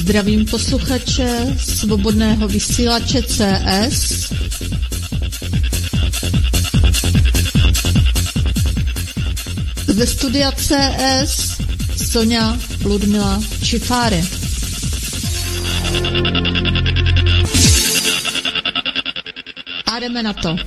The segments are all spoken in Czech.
Zdravím posluchače Svobodného vysílače CS. Ze studia CS Sonja Ludmila Čifáry. A jdeme na to.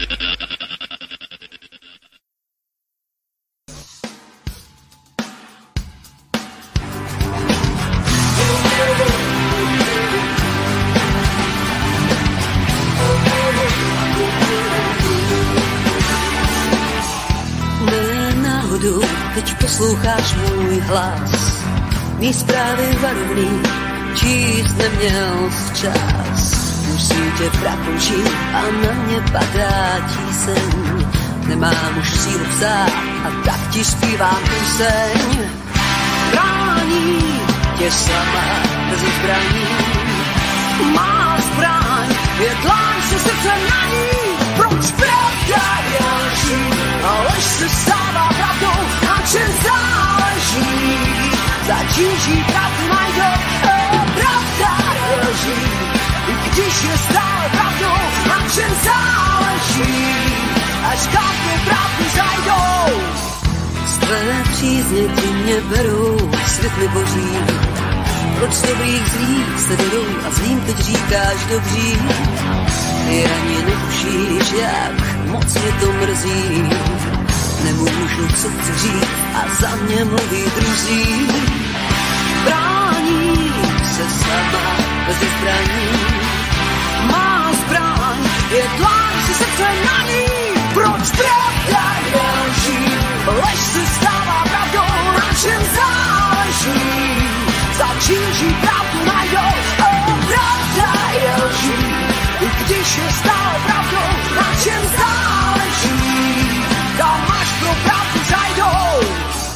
Teď posloucháš můj hlas, mý zprávy varovný, číst neměl včas. Musím tě prakončit a na mě padá tíseň. Nemám už sílu psát a tak ti zpívám píseň. Brání tě sama bez zbraní. Má zbraň, je dláň se srdcem na ní. Proč pravda je lží a lež se stává pravdou? Na čem záleží? Zatíží pravdu najdou. Pravda je lží, i když je stále pravdou. Na čem záleží? Až každou pravdu zajdou. Z tvé přízně ti mě berou, svět mi boří. Proč dobrých zlých se vedou a zlým teď říkáš dobří? Ty ani netušíš, jak moc mě to mrzí. Nemůžu co chci říct a za mě mluví druzí. Brání se sama bez zbraní. Má zbraň, je dláň se srdcem na ní. Proč pravda je lží? Lež se stává pravdou, na čem záleží? Zatíží pravdu najdou. Pravda je lží, i když je stále pravdou. Na čem záleží? Kam máš pro pravdu zajdou.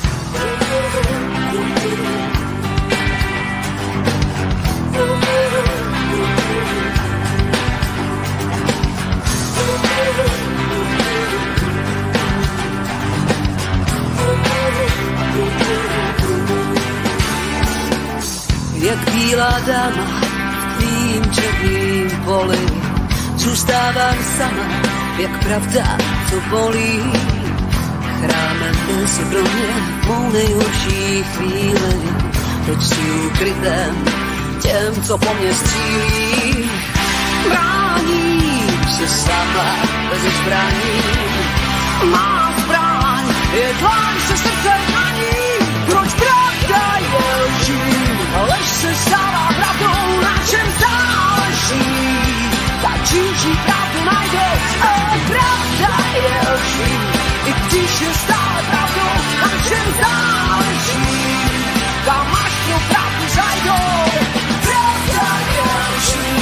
Jak bílá dáma v tvým černým poli, zůstávám sama, jak pravda, co bolí. Chrámem si pro mě mou nejhorší chvíli, teď si ukrytem těm, co po mně střílí. Bráním se sama bez zbraní. Má zbraň, je dláň se srdcem na ní. Proč pravda je lží? Lež se stává pravdou, na čem záleží? Zatíží pravdu najdou. Pravda je lží, i když je stále pravdou. Na čem záleží? Kam máš pro pravdu zajdou. Pravda je lží,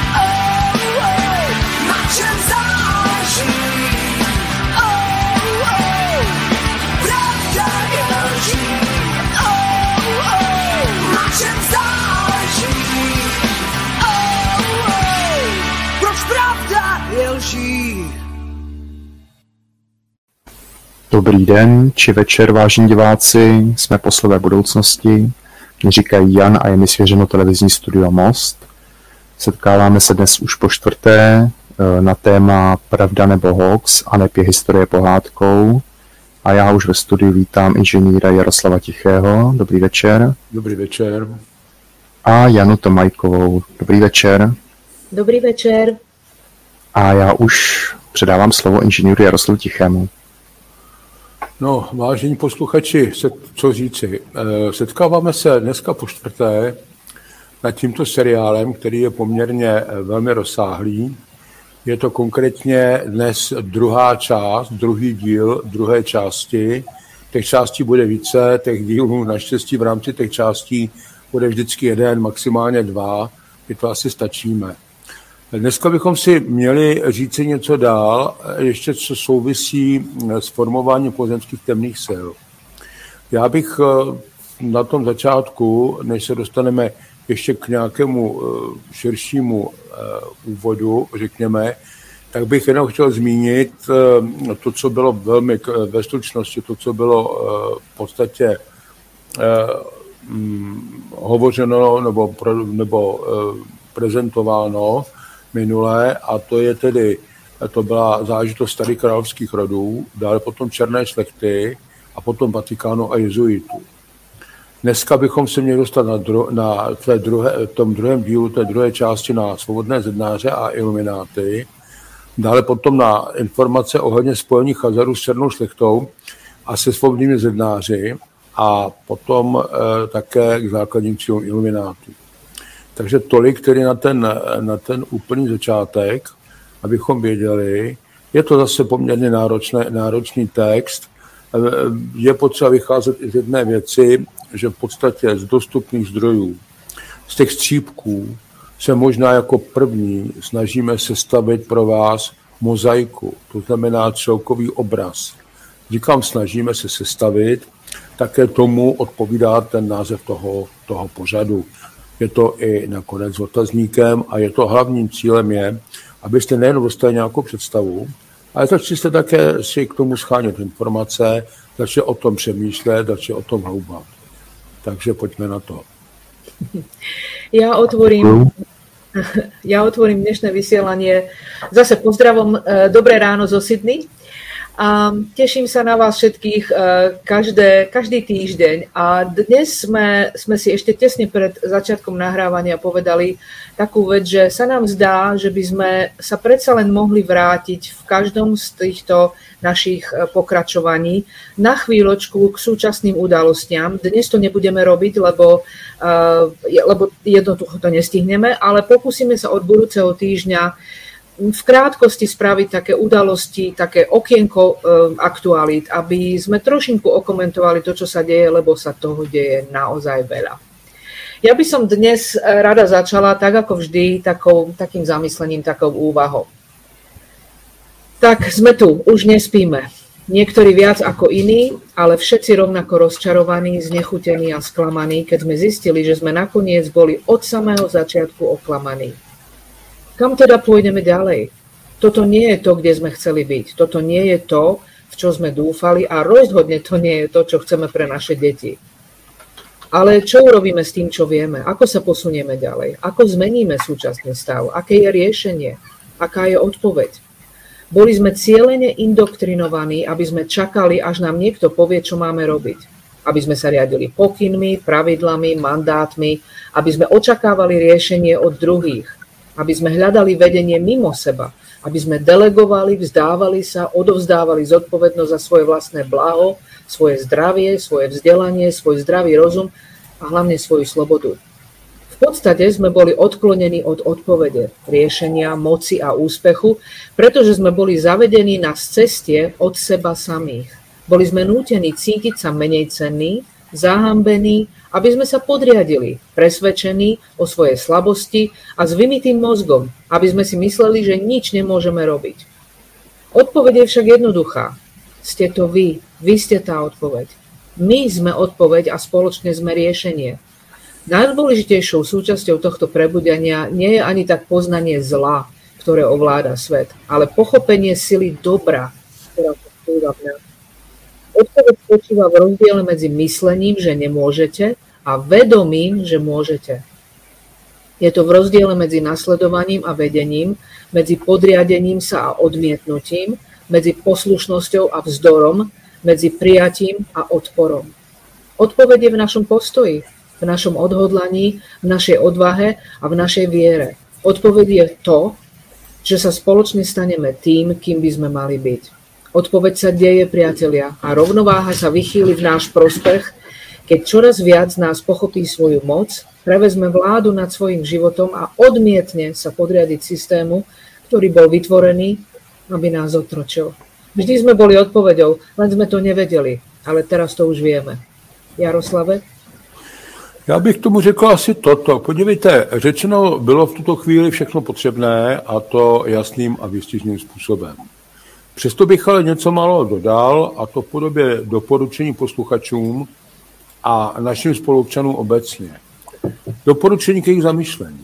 na čem záleží? Pravda je lží, na čem záleží? Proč pravda je lží? Dobrý den či večer, vážení diváci, jsme poslové budoucnosti. Mě říkají Jan a je mi svěřeno televizní studio Most. Setkáváme se dnes už po čtvrté na téma Pravda nebo hoax a neb je historie pohádkou. A já už ve studiu vítám inženýra Jaroslava Tichého. Dobrý večer. Dobrý večer. A Janu Tomajkovou. Dobrý večer. Dobrý večer. A já už předávám slovo inženýru Jaroslavu Tichému. No, vážení posluchači, co říci. Setkáváme se dneska po čtvrté nad tímto seriálem, který je poměrně velmi rozsáhlý. Je to konkrétně dnes druhá část, druhý díl druhé části. Těch částí bude více, těch dílů naštěstí v rámci těch částí bude vždycky jeden, maximálně dva. My to asi stačíme. Dneska bychom si měli říci něco dál, ještě co souvisí s formováním pozemských temných sil. Já bych na tom začátku, než se dostaneme ještě k nějakému širšímu úvodu, řekněme, tak bych jenom chtěl zmínit to, co bylo velmi ve stručnosti, to, co bylo v podstatě hovořeno nebo prezentováno minule, a to je tedy, to byla záležitost tady královských rodů, dále potom černé šlechty a potom Vatikánu a jezuitů. Dneska bychom se měli dostat na tom druhém dílu, té druhé části na svobodné zednáře a ilumináty, dále potom na informace ohledně spojení Chazarů s černou šlechtou a se svobodnými zednáři a potom také k základním cílům iluminátů. Takže tolik tedy na ten úplný začátek, abychom věděli. Je to zase poměrně náročný text. Je potřeba vycházet i z jedné věci, že v podstatě z dostupných zdrojů, z těch střípků, se možná jako první snažíme sestavit pro vás mozaiku, to znamená celkový obraz. Říkám, snažíme se sestavit, také tomu odpovídá ten název toho pořadu. Je to i nakonec otazníkem a je to hlavním cílem je, abyste nejen dostali nějakou představu, ale začali jste také si k tomu schánět informace, začali o tom přemýšlet, začali o tom hloubat. Takže pojďme na to. Ja otvorím dnešné vysielanie. Zase pozdravom, dobré ráno zo Sydney. A teším sa na vás všetkých každý týždeň. A dnes sme si ešte tesne pred začiatkom nahrávania povedali takú vec, že sa nám zdá, že by sme sa predsa len mohli vrátiť v každom z týchto našich pokračovaní na chvíľočku k súčasným udalostiam. Dnes to nebudeme robiť, lebo jednoducho to nestihneme, ale pokúsime sa od budúceho týždňa v krátkosti spraviť také udalosti, také okienko aktualít, aby sme trošinku okomentovali to, čo sa deje, lebo sa toho deje naozaj veľa. Ja by som dnes rada začala, tak ako vždy, takým zamyslením, takou úvahou. Tak sme tu, už nespíme. Niektorí viac ako iní, ale všetci rovnako rozčarovaní, znechutení a sklamaní, keď sme zistili, že sme nakoniec boli od samého začiatku oklamaní. Kam teda pôjdeme ďalej? Toto nie je to, kde sme chceli byť. Toto nie je to, v čo sme dúfali a rozhodne to nie je to, čo chceme pre naše deti. Ale čo urobíme s tým, čo vieme? Ako sa posunieme ďalej? Ako zmeníme súčasný stav? Aké je riešenie? Aká je odpoveď? Boli sme cielene indoktrinovaní, aby sme čakali, až nám niekto povie, čo máme robiť. Aby sme sa riadili pokynmi, pravidlami, mandátmi, aby sme očakávali riešenie od druhých. Aby sme hľadali vedenie mimo seba, aby sme delegovali, vzdávali sa, odovzdávali zodpovednosť za svoje vlastné blaho, svoje zdravie, svoje vzdelanie, svoj zdravý rozum a hlavne svoju slobodu. V podstate sme boli odklonení od odpovede, riešenia, moci a úspechu, pretože sme boli zavedení na ceste od seba samých. Boli sme nútení cítiť sa menej cenní, zahambení, aby sme sa podriadili, presvedčení o svojej slabosti a s vymitým mozgom, aby sme si mysleli, že nič nemôžeme robiť. Odpoveď je však jednoduchá. Ste to vy ste tá odpoveď. My sme odpoveď a spoločne sme riešenie. Najdôležitejšou súčasťou tohto prebudenia nie je ani tak poznanie zla, ktoré ovláda svet, ale pochopenie sily dobra, ktorá spočíva v nás. Odpoveď spočíva v rozdiele medzi myslením, že nemôžete, a vedomím, že môžete. Je to v rozdiele medzi nasledovaním a vedením, medzi podriadením sa a odmietnutím, medzi poslušnosťou a vzdorom, medzi prijatím a odporom. Odpoveď je v našom postoji, v našom odhodlaní, v našej odvahe a v našej viere. Odpoveď je to, že sa spoločne staneme tým, kým by sme mali byť. Odpoveď sa deje, priatelia, a rovnováha sa vychýli v náš prospech, keď čoraz viac nás pochopí svoju moc, prevezme vládu nad svojím životom a odmietne sa podriadiť systému, ktorý bol vytvorený, aby nás otročil. Vždy sme boli odpoveďou, len sme to nevedeli, ale teraz to už vieme. Jaroslave? Já bych tomu řekl asi toto. Podívejte, řečeno bylo v tuto chvíli všechno potřebné, a to jasným a výstižným způsobem. Přesto bych ale něco málo dodal, a to v podobě doporučení posluchačům a našim spoluobčanům obecně. Doporučení k jejich zamyšlení.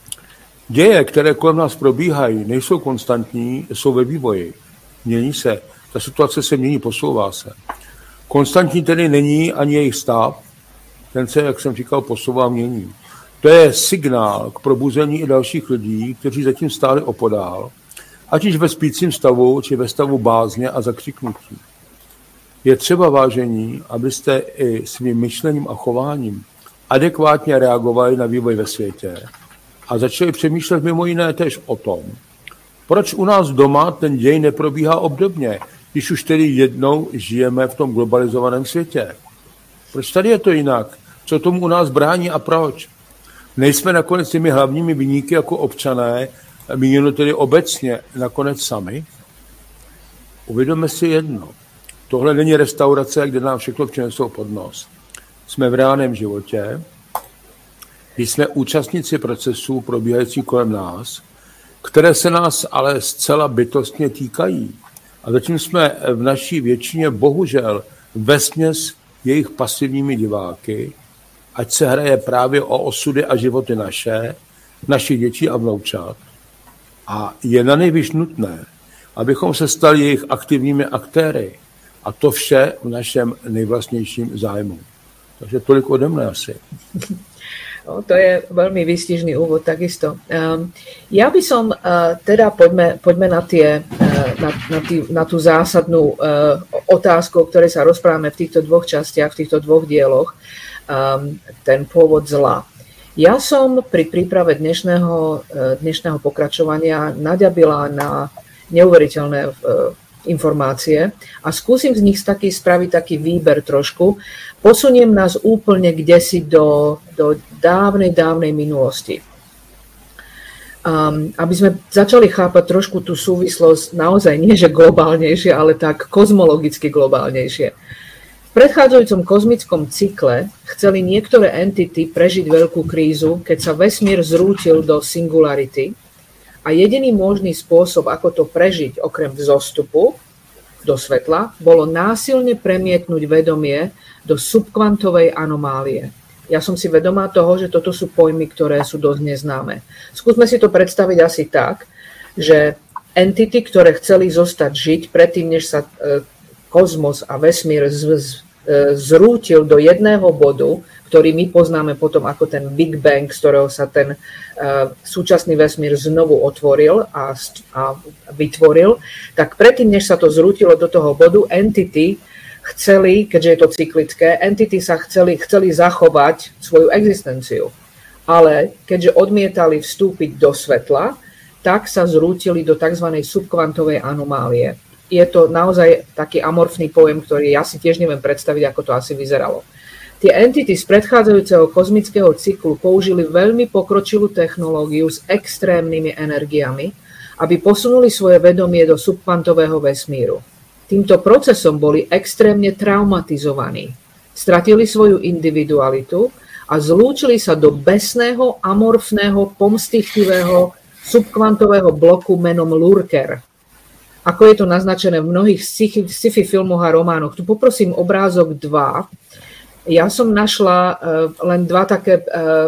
Děje, které kolem nás probíhají, nejsou konstantní, jsou ve vývoji. Mění se, ta situace se mění, posouvá se. Konstantní tedy není ani jejich stav, ten se, jak jsem říkal, posouvá, mění. To je signál k probuzení i dalších lidí, kteří zatím stáli opodál, ať již ve spícím stavu, či ve stavu bázně a zakřiknutí. Je třeba, vážení, abyste i svým myšlením a chováním adekvátně reagovali na vývoj ve světě a začali přemýšlet mimo jiné též o tom, proč u nás doma ten děj neprobíhá obdobně, když už tedy jednou žijeme v tom globalizovaném světě. Proč tady je to jinak? Co tomu u nás brání a proč? Nejsme nakonec těmi hlavními viníky jako občané, míněno tedy obecně, nakonec sami? Uvědomme si jedno. Tohle není restaurace, kde nám všechno přinesou pod nos. Jsme v reálném životě, když jsme účastníci procesů probíhající kolem nás, které se nás ale zcela bytostně týkají. A zatím jsme v naší většině bohužel vesměs jejich pasivními diváky, ať se hraje právě o osudy a životy našich dětí a vnoučat. A je na nejvyš nutné, abychom se stali jejich aktivními aktéry. A to vše v našem nejvlastnějším zájmu. Takže tolik ode mne asi. No, to je veľmi výstižný úvod, takisto. Ja by som, teda poďme na tú zásadnú otázku, o ktorej sa rozprávame v týchto dvoch častiach, v týchto dvoch dieloch, ten pôvod zla. Ja som pri príprave dnešného pokračovania naďabila na neuveriteľné informácie a skúsim z nich spraviť taký výber trošku. Posuniem nás úplne kdesi do dávnej minulosti. Aby sme začali chápať trošku tú súvislosť naozaj nie že globálnejšie, ale tak kozmologicky globálnejšie. V predchádzajúcom kozmickom cykle chceli niektoré entity prežiť veľkú krízu, keď sa vesmír zrútil do singularity. A jediný možný spôsob, ako to prežiť, okrem vzostupu do svetla, bolo násilne premietnúť vedomie do subkvantovej anomálie. Ja som si vedomá toho, že toto sú pojmy, ktoré sú dosť neznáme. Skúsme si to predstaviť asi tak, že entity, ktoré chceli zostať žiť predtým, než sa kozmos a vesmír zrútil do jedného bodu, ktorý my poznáme potom ako ten Big Bang, z ktorého sa ten súčasný vesmír znovu otvoril a vytvoril, tak predtým, než sa to zrútilo do toho bodu, entity chceli, keďže je to cyklické, entity sa chceli zachovať svoju existenciu. Ale keďže odmietali vstúpiť do svetla, tak sa zrútili do tzv. Subkvantovej anomálie. Je to naozaj taký amorfný pojem, ktorý ja si tiež neviem predstaviť, ako to asi vyzeralo. Tie entity z predchádzajúceho kozmického cyklu použili veľmi pokročilú technológiu s extrémnymi energiami, aby posunuli svoje vedomie do subkvantového vesmíru. Týmto procesom boli extrémne traumatizovaní. Stratili svoju individualitu a zlúčili sa do besného, amorfného, pomstychtivého subkvantového bloku menom Lurker. Ako je to naznačené v mnohých sci-fi filmoch a románoch. Tu poprosím obrázok 2. Ja som našla len dva také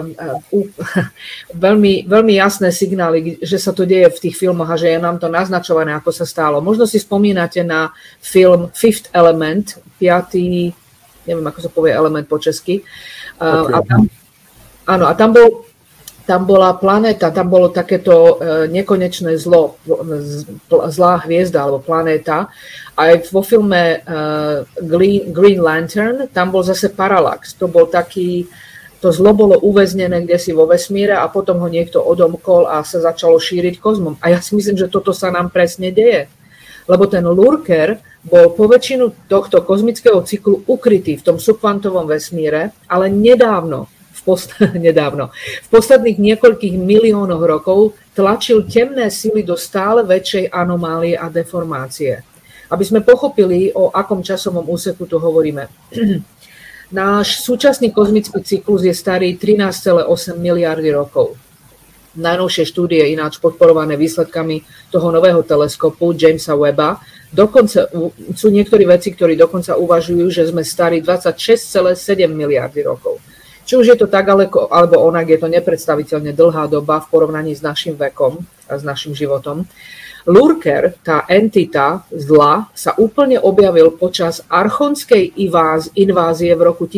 veľmi jasné signály, že sa to deje v tých filmoch a že je nám to naznačované, ako sa stalo. Možno si spomínate na film Fifth Element, piatý, neviem, ako sa povie element po česky. Okay. A tam bola planéta, tam bolo takéto nekonečné zlo, zlá hviezda alebo planéta. Aj vo filme Green Lantern, tam bol zase paralax. To zlo bolo uväznené kdesi vo vesmíre a potom ho niekto odomkol a sa začalo šíriť kozmom. A ja si myslím, že toto sa nám presne deje. Lebo ten Lurker bol po väčšinu tohto kozmického cyklu ukrytý v tom subkvantovom vesmíre, ale nedávno, v posledných niekoľkých miliónoch rokov tlačil temné sily do stále väčšej anomálie a deformácie. Aby sme pochopili, o akom časovom úseku tu hovoríme. Náš súčasný kozmický cyklus je starý 13,8 miliardy rokov. Najnovšie štúdie, ináč podporované výsledkami toho nového teleskopu Jamesa Webba, dokonca sú niektorí vedci, ktorí dokonca uvažujú, že sme starí 26,7 miliardy rokov. Či už je to tak alebo onak, je to nepredstaviteľne dlhá doba v porovnaní s našim vekom a s našim životom. Lurker, tá entita zla, sa úplne objavil počas archonskej invázie v roku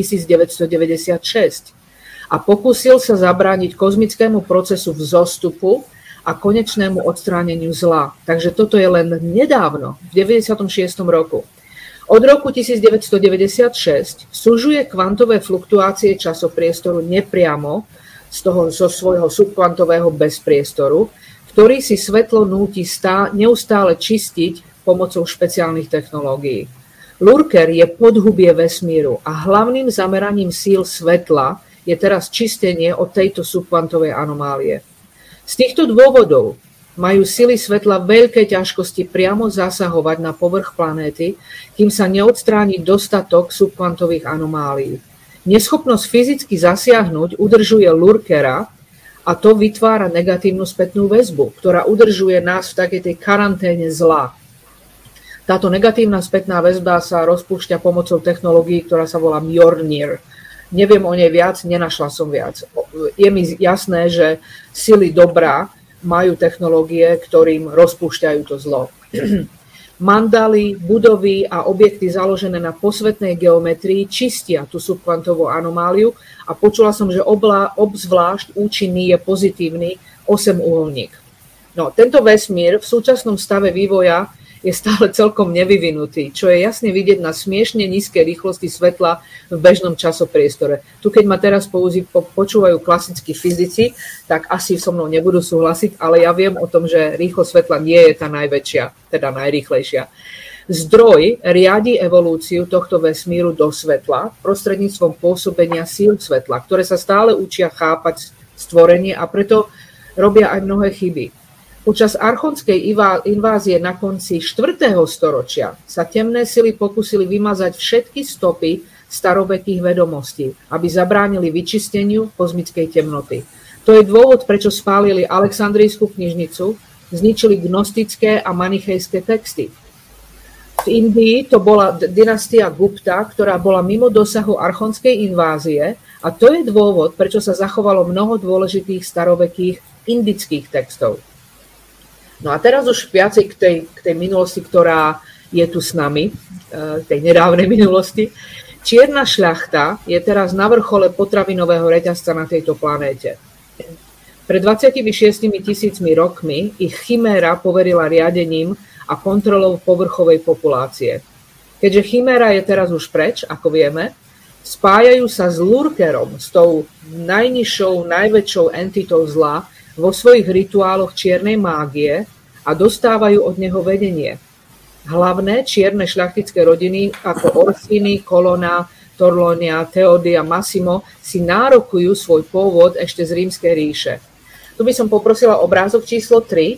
1996 a pokúsil sa zabrániť kozmickému procesu vzostupu a konečnému odstráneniu zla. Takže toto je len nedávno, v 96. roku. Od roku 1996 sužuje kvantové fluktuácie časopriestoru nepriamo zo svojho subkvantového bezpriestoru, ktorý si svetlo núti neustále čistiť pomocou špeciálnych technológií. Lurker je podhubie vesmíru a hlavným zameraním síl svetla je teraz čistenie od tejto subkvantovej anomálie. Z týchto dôvodov majú sily svetla veľké ťažkosti priamo zasahovať na povrch planéty, kým sa neodstráni dostatok subkvantových anomálií. Neschopnosť fyzicky zasiahnuť udržuje Lurkera a to vytvára negatívnu spätnú väzbu, ktorá udržuje nás v takej tej karanténe zla. Táto negatívna spätná väzba sa rozpúšťa pomocou technológií, ktorá sa volá Mjolnir. Neviem o nej viac, nenašla som viac. Je mi jasné, že sily dobra majú technológie, ktorým rozpúšťajú to zlo. Mandaly, budovy a objekty založené na posvetnej geometrii čistia tú subkvantovú anomáliu a počula som, že obzvlášť účinný je pozitívny 8-uholník. No, tento vesmír v súčasnom stave vývoja je stále celkom nevyvinutý, čo je jasne vidieť na smiešne nízkej rýchlosti svetla v bežnom časopriestore. Tu, keď ma teraz počúvajú klasickí fyzici, tak asi so mnou nebudú súhlasiť, ale ja viem o tom, že rýchlosť svetla nie je tá najväčšia, teda najrýchlejšia. Zdroj riadi evolúciu tohto vesmíru do svetla prostredníctvom pôsobenia síl svetla, ktoré sa stále učia chápať stvorenie a preto robia aj mnohé chyby. Počas archonskej invázie na konci 4. storočia sa temné sily pokúsili vymazať všetky stopy starovekých vedomostí, aby zabránili vyčisteniu kozmickej temnoty. To je dôvod, prečo spálili Alexandrijskú knižnicu, zničili gnostické a manichejské texty. V Indii to bola dynastia Gupta, ktorá bola mimo dosahu archonskej invázie a to je dôvod, prečo sa zachovalo mnoho dôležitých starovekých indických textov. No a teraz už viacej k tej minulosti, ktorá je tu s nami, tej nedávnej minulosti. Čierna šľachta je teraz na vrchole potravinového reťazca na tejto planéte. Pred 26 000 rokmi ich chiméra poverila riadením a kontrolou povrchovej populácie. Keďže chiméra je teraz už preč, ako vieme, spájajú sa s Lurkerom, s tou najnižšou, najväčšou entitou zla, vo svojich rituáloch čiernej mágie a dostávajú od neho vedenie. Hlavné čierne šľachtické rodiny ako Orsini, Colonna, Torlonia, Theodi a Massimo si nárokujú svoj pôvod ešte z Rímskej ríše. Tu by som poprosila obrázok číslo 3.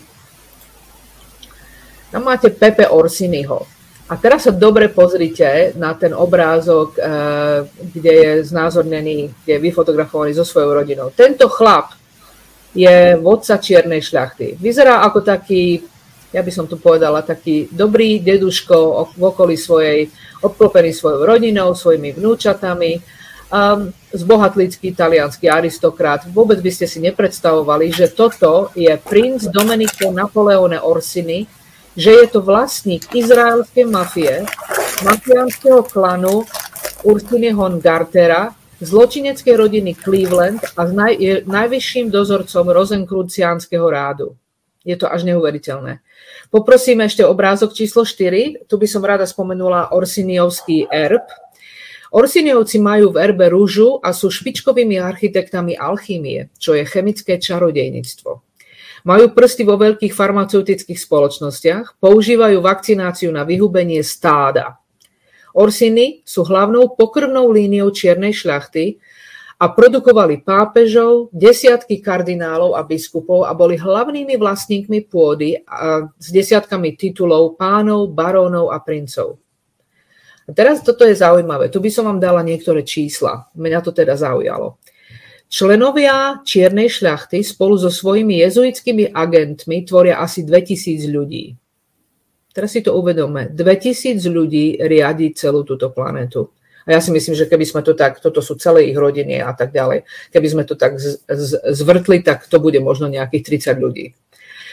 Tam máte Pepe Orsiniho. A teraz sa dobre pozrite na ten obrázok, kde je znázornený, kde je vyfotografovaný so svojou rodinou. Tento chlap je vodca čiernej šľachty. Vyzerá ako taký, ja by som tu povedala, taký dobrý deduško v okolí svojej, obklopený svojou rodinou, svojimi vnúčatami, zbohatlický taliansky aristokrat. Vôbec by ste si nepredstavovali, že toto je princ Domenico Napoleone Orsini, že je to vlastník izraelskej mafie, mafiánskeho klanu Ursiniho Gartera, zločineckej rodiny Cleveland a je najvyšším dozorcom rozenkruciánskeho rádu. Je to až neuveriteľné. Poprosím ešte obrázok číslo 4. Tu by som rada spomenula Orsiniovský erb. Orsiniovci majú v erbe rúžu a sú špičkovými architektami alchýmie, čo je chemické čarodejníctvo. Majú prsty vo veľkých farmaceutických spoločnostiach, používajú vakcináciu na vyhubenie stáda. Orsini sú hlavnou pokrvnou líniou čiernej šľachty a produkovali pápežov, desiatky kardinálov a biskupov a boli hlavnými vlastníkmi pôdy s desiatkami titulov pánov, barónov a princov. A teraz toto je zaujímavé. Tu by som vám dala niektoré čísla. Mňa to teda zaujalo. Členovia čiernej šľachty spolu so svojimi jezuitskými agentmi tvoria asi 2000 ľudí. Teraz si to uvedome. 2000 ľudí riadi celú túto planetu. A ja si myslím, že keby sme to tak, toto sú celé ich rodiny a tak ďalej, keby sme to tak zvrtli, tak to bude možno nejakých 30 ľudí.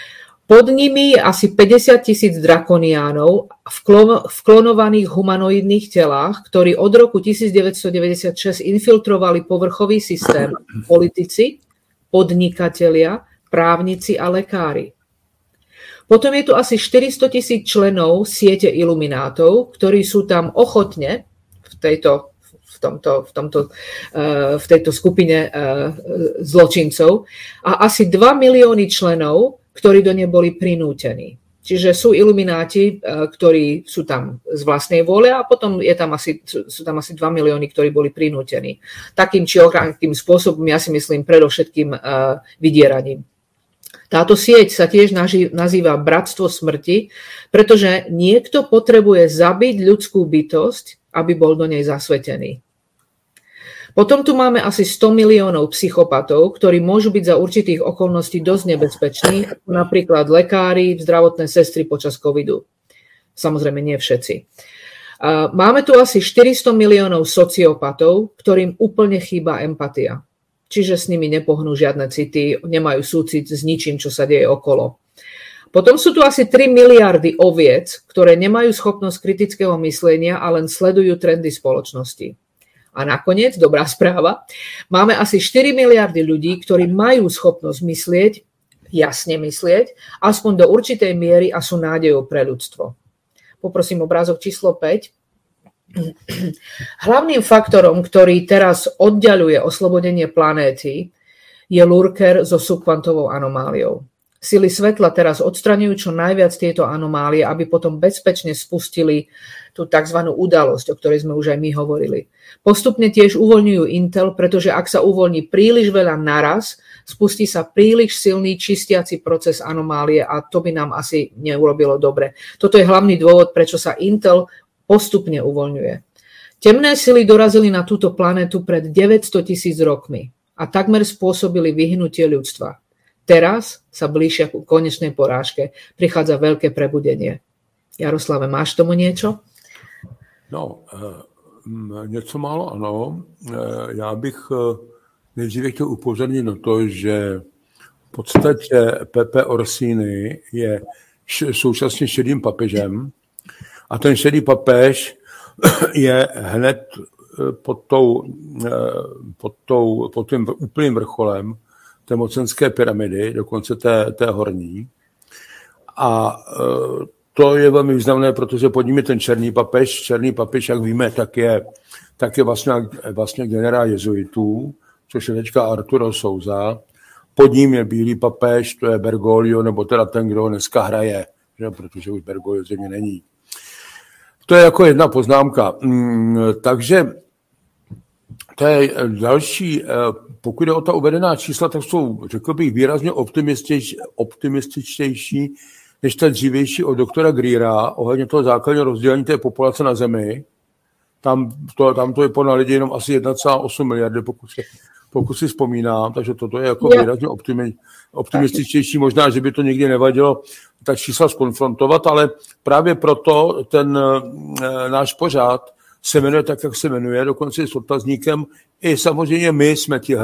Pod nimi je asi 50 000 drakoniánov v klonovaných humanoidných telách, ktorí od roku 1996 infiltrovali povrchový systém politici, podnikatelia, právnici a lekári. Potom je tu asi 400 000 členov siete iluminátov, ktorí sú tam ochotne v tejto skupine zločincov a asi 2 milióny členov, ktorí do nej boli prinútení. Čiže sú ilumináti, ktorí sú tam z vlastnej vôle a potom sú tam asi 2 milióny, ktorí boli prinútení. Takým či akým spôsobom, ja si myslím, predovšetkým vydieraním. Táto sieť sa tiež nazýva Bratstvo smrti, pretože niekto potrebuje zabiť ľudskú bytosť, aby bol do nej zasvetený. Potom tu máme asi 100 miliónov psychopatov, ktorí môžu byť za určitých okolností dosť nebezpeční, napríklad lekári, zdravotné sestry počas covidu. Samozrejme, nie všetci. Máme tu asi 400 miliónov sociopatov, ktorým úplne chýba empatia. Čiže s nimi nepohnú žiadne city, nemajú súcit s ničím, čo sa deje okolo. Potom sú tu asi 3 miliardy oviec, ktoré nemajú schopnosť kritického myslenia a len sledujú trendy spoločnosti. A nakoniec, dobrá správa, máme asi 4 miliardy ľudí, ktorí majú schopnosť myslieť, jasne myslieť, aspoň do určitej miery a sú nádejou pre ľudstvo. Poprosím obrázok číslo 5. Hlavným faktorom, ktorý teraz oddiaľuje oslobodenie planéty, je lurker so subkvantovou anomáliou. Sily svetla teraz odstraňujú čo najviac tieto anomálie, aby potom bezpečne spustili tú tzv. Udalosť, o ktorej sme už aj my hovorili. Postupne tiež uvoľňujú Intel, pretože ak sa uvoľní príliš veľa naraz, spustí sa príliš silný čistiaci proces anomálie a to by nám asi neurobilo dobre. Toto je hlavný dôvod, prečo sa Intel postupne uvoľňuje. Temné sily dorazili na túto planetu pred 900 000 rokmi a takmer spôsobili vyhnutie ľudstva. Teraz sa blížia ku konečnej porážke. Prichádza veľké prebudenie. Jaroslave, máš tomu niečo? No, něco málo ano. Já bych nejdříve chtěl upozornit na to, že v podstatě Pepe Orsini je současně šedým papežem a ten šedý papež je hned pod tím úplným vrcholem té mocenské pyramidy, dokonce té horní. A to je velmi významné, protože pod ním je ten černý papež. Černý papež, jak víme, tak je vlastně generál jezuitů, což je teďka Arturo Souza. Pod ním je bílý papež, to je Bergoglio, nebo teda ten, kdo dneska hraje, že? Protože už Bergoglio země není. To je jako jedna poznámka. Takže to je další, pokud jde o ta uvedená čísla, tak jsou, řekl bych, výrazně optimističtější než ta dřívější od doktora Greera ohledně toho základního rozdělení té populace na Zemi. Tam to je podle lidí jenom asi 1,8 miliardy, pokud si vzpomínám, takže toto je jako výrazně optimističtější. Možná, že by to nikdy nevadilo ta čísla skonfrontovat, ale právě proto ten náš pořad se jmenuje tak, jak se jmenuje, dokonce s otazníkem. I samozřejmě my jsme ti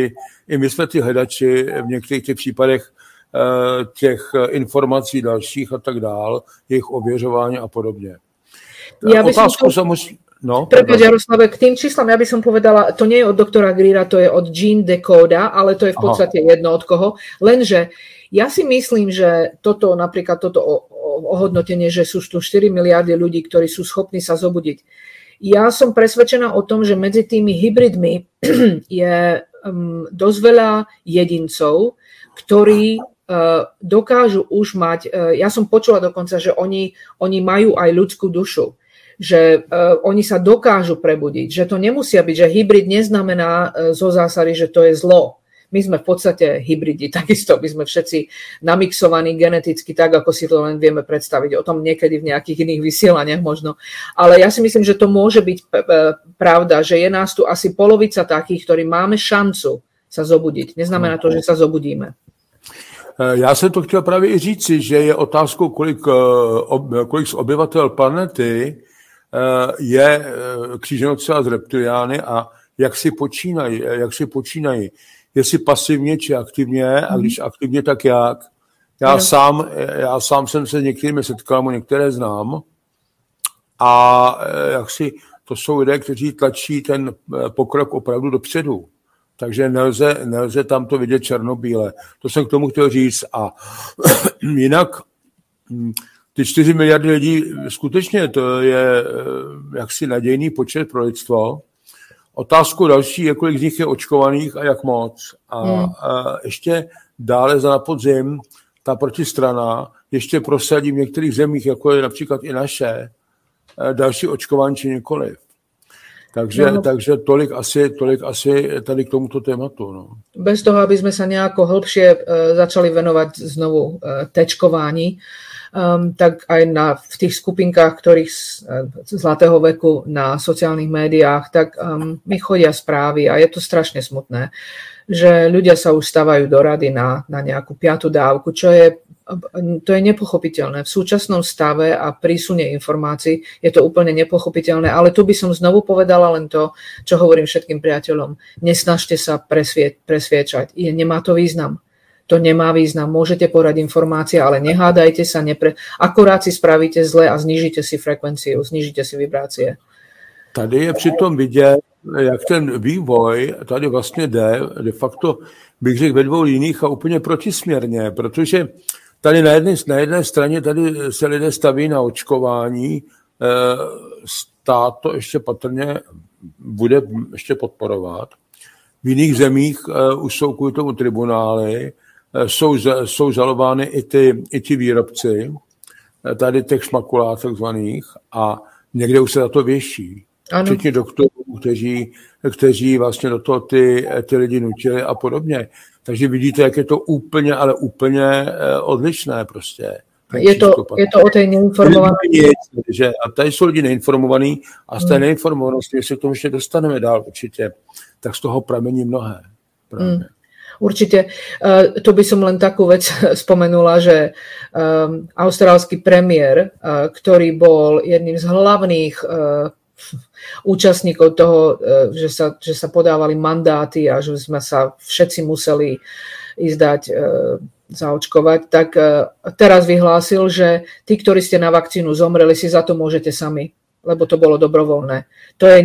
hledači v některých těch případech těch informací dalších a tak dál, jejich ověřování a podobně. Otázku samozřejmě... No, prepáč, Jaroslave, k tým číslam ja by som povedala, to nie je od doktora Greera, to je od Gene Decoda, ale to je v podstate jedno od koho. Lenže ja si myslím, že toto ohodnotenie, že sú tu 4 miliardy ľudí, ktorí sú schopní sa zobudiť. Ja som presvedčená o tom, že medzi tými hybridmi je dosť veľa jedincov, ktorí dokážu už mať, ja som počula dokonca, že oni majú aj ľudskú dušu, že oni sa dokážu prebudiť, že to nemusia byť, že hybrid neznamená zo zásady, že to je zlo. My sme v podstate hybridi, takisto my sme všetci namixovaní geneticky tak, ako si to len vieme predstaviť. O tom niekedy v nejakých iných vysielaniach možno. Ale ja si myslím, že to môže byť pravda, že je nás tu asi polovica takých, ktorí máme šancu sa zobudiť. Neznamená to, že sa zobudíme. Já jsem to chtěl právě i říci, že je otázkou, kolik z obyvatel planety je kříženo třeba z reptiliány a jak si počínají. Jestli pasivně či aktivně, a když aktivně, tak jak. Já sám jsem se některými setkal, některé znám a jaksi to jsou lidé, kteří tlačí ten pokrok opravdu dopředu. Takže nelze tam to vidět černobíle. To jsem k tomu chtěl říct. A jinak ty 4 miliardy lidí, skutečně to je jaksi nadějný počet pro lidstvo. Otázku další je, kolik z nich je očkovaných a jak moc. A ještě dále za podzim ta protistrana ještě prosadí v některých zemích, jako je například i naše, další očkování či nikoliv. Takže tolik asi tady k tomuto tématu. No. Bez toho, aby sme sa nejako hĺbšie začali venovať znovu tečkovaní, tak aj v tých skupinkách, ktorých zlatého veku na sociálnych médiách, tak mi chodia správy a je to strašne smutné, že ľudia sa už stavajú do rady na nejakú 5. dávku, to je nepochopiteľné. V súčasnom stave a prísune informácií je to úplne nepochopiteľné, ale tu by som znovu povedala len to, čo hovorím všetkým priateľom. Nesnažte sa presviečať. Nemá to význam. To nemá význam. Môžete podať informácie, ale nehádajte sa. Akorát si spravíte zle a znížite si frekvenciu, znížite si vibrácie. Tady je přitom vidět, jak ten vývoj tady vlastně jde, de facto bych řekl ve 2 liních a úplně protisměrně, protože tady na jedné straně tady se lidé staví na očkování, stát to ještě patrně bude ještě podporovat. V jiných zemích už jsou kvůli tomu tribunály, jsou žalovány i ty výrobci, tady těch šmakulát takzvaných, a někde už se za to věší. Včetně doktorů, kteří vlastně do toho ty lidi nutili a podobně. Takže vidíte, jak je to úplně odlišné prostě. Je to o té neinformovanosti. A tady jsou lidi neinformovaní a z té neinformovanosti, jestli k tomu ještě dostaneme dál určitě, tak z toho pramení mnohé. Určite. To by som len takú vec spomenula, že austrálsky premiér, ktorý bol jedným z hlavných účastníkov toho, že sa podávali mandáty a že sme sa všetci museli ísť dať zaočkovať, tak teraz vyhlásil, že tí, ktorí ste na vakcínu zomreli, si za to môžete sami, lebo to bolo dobrovoľné. To je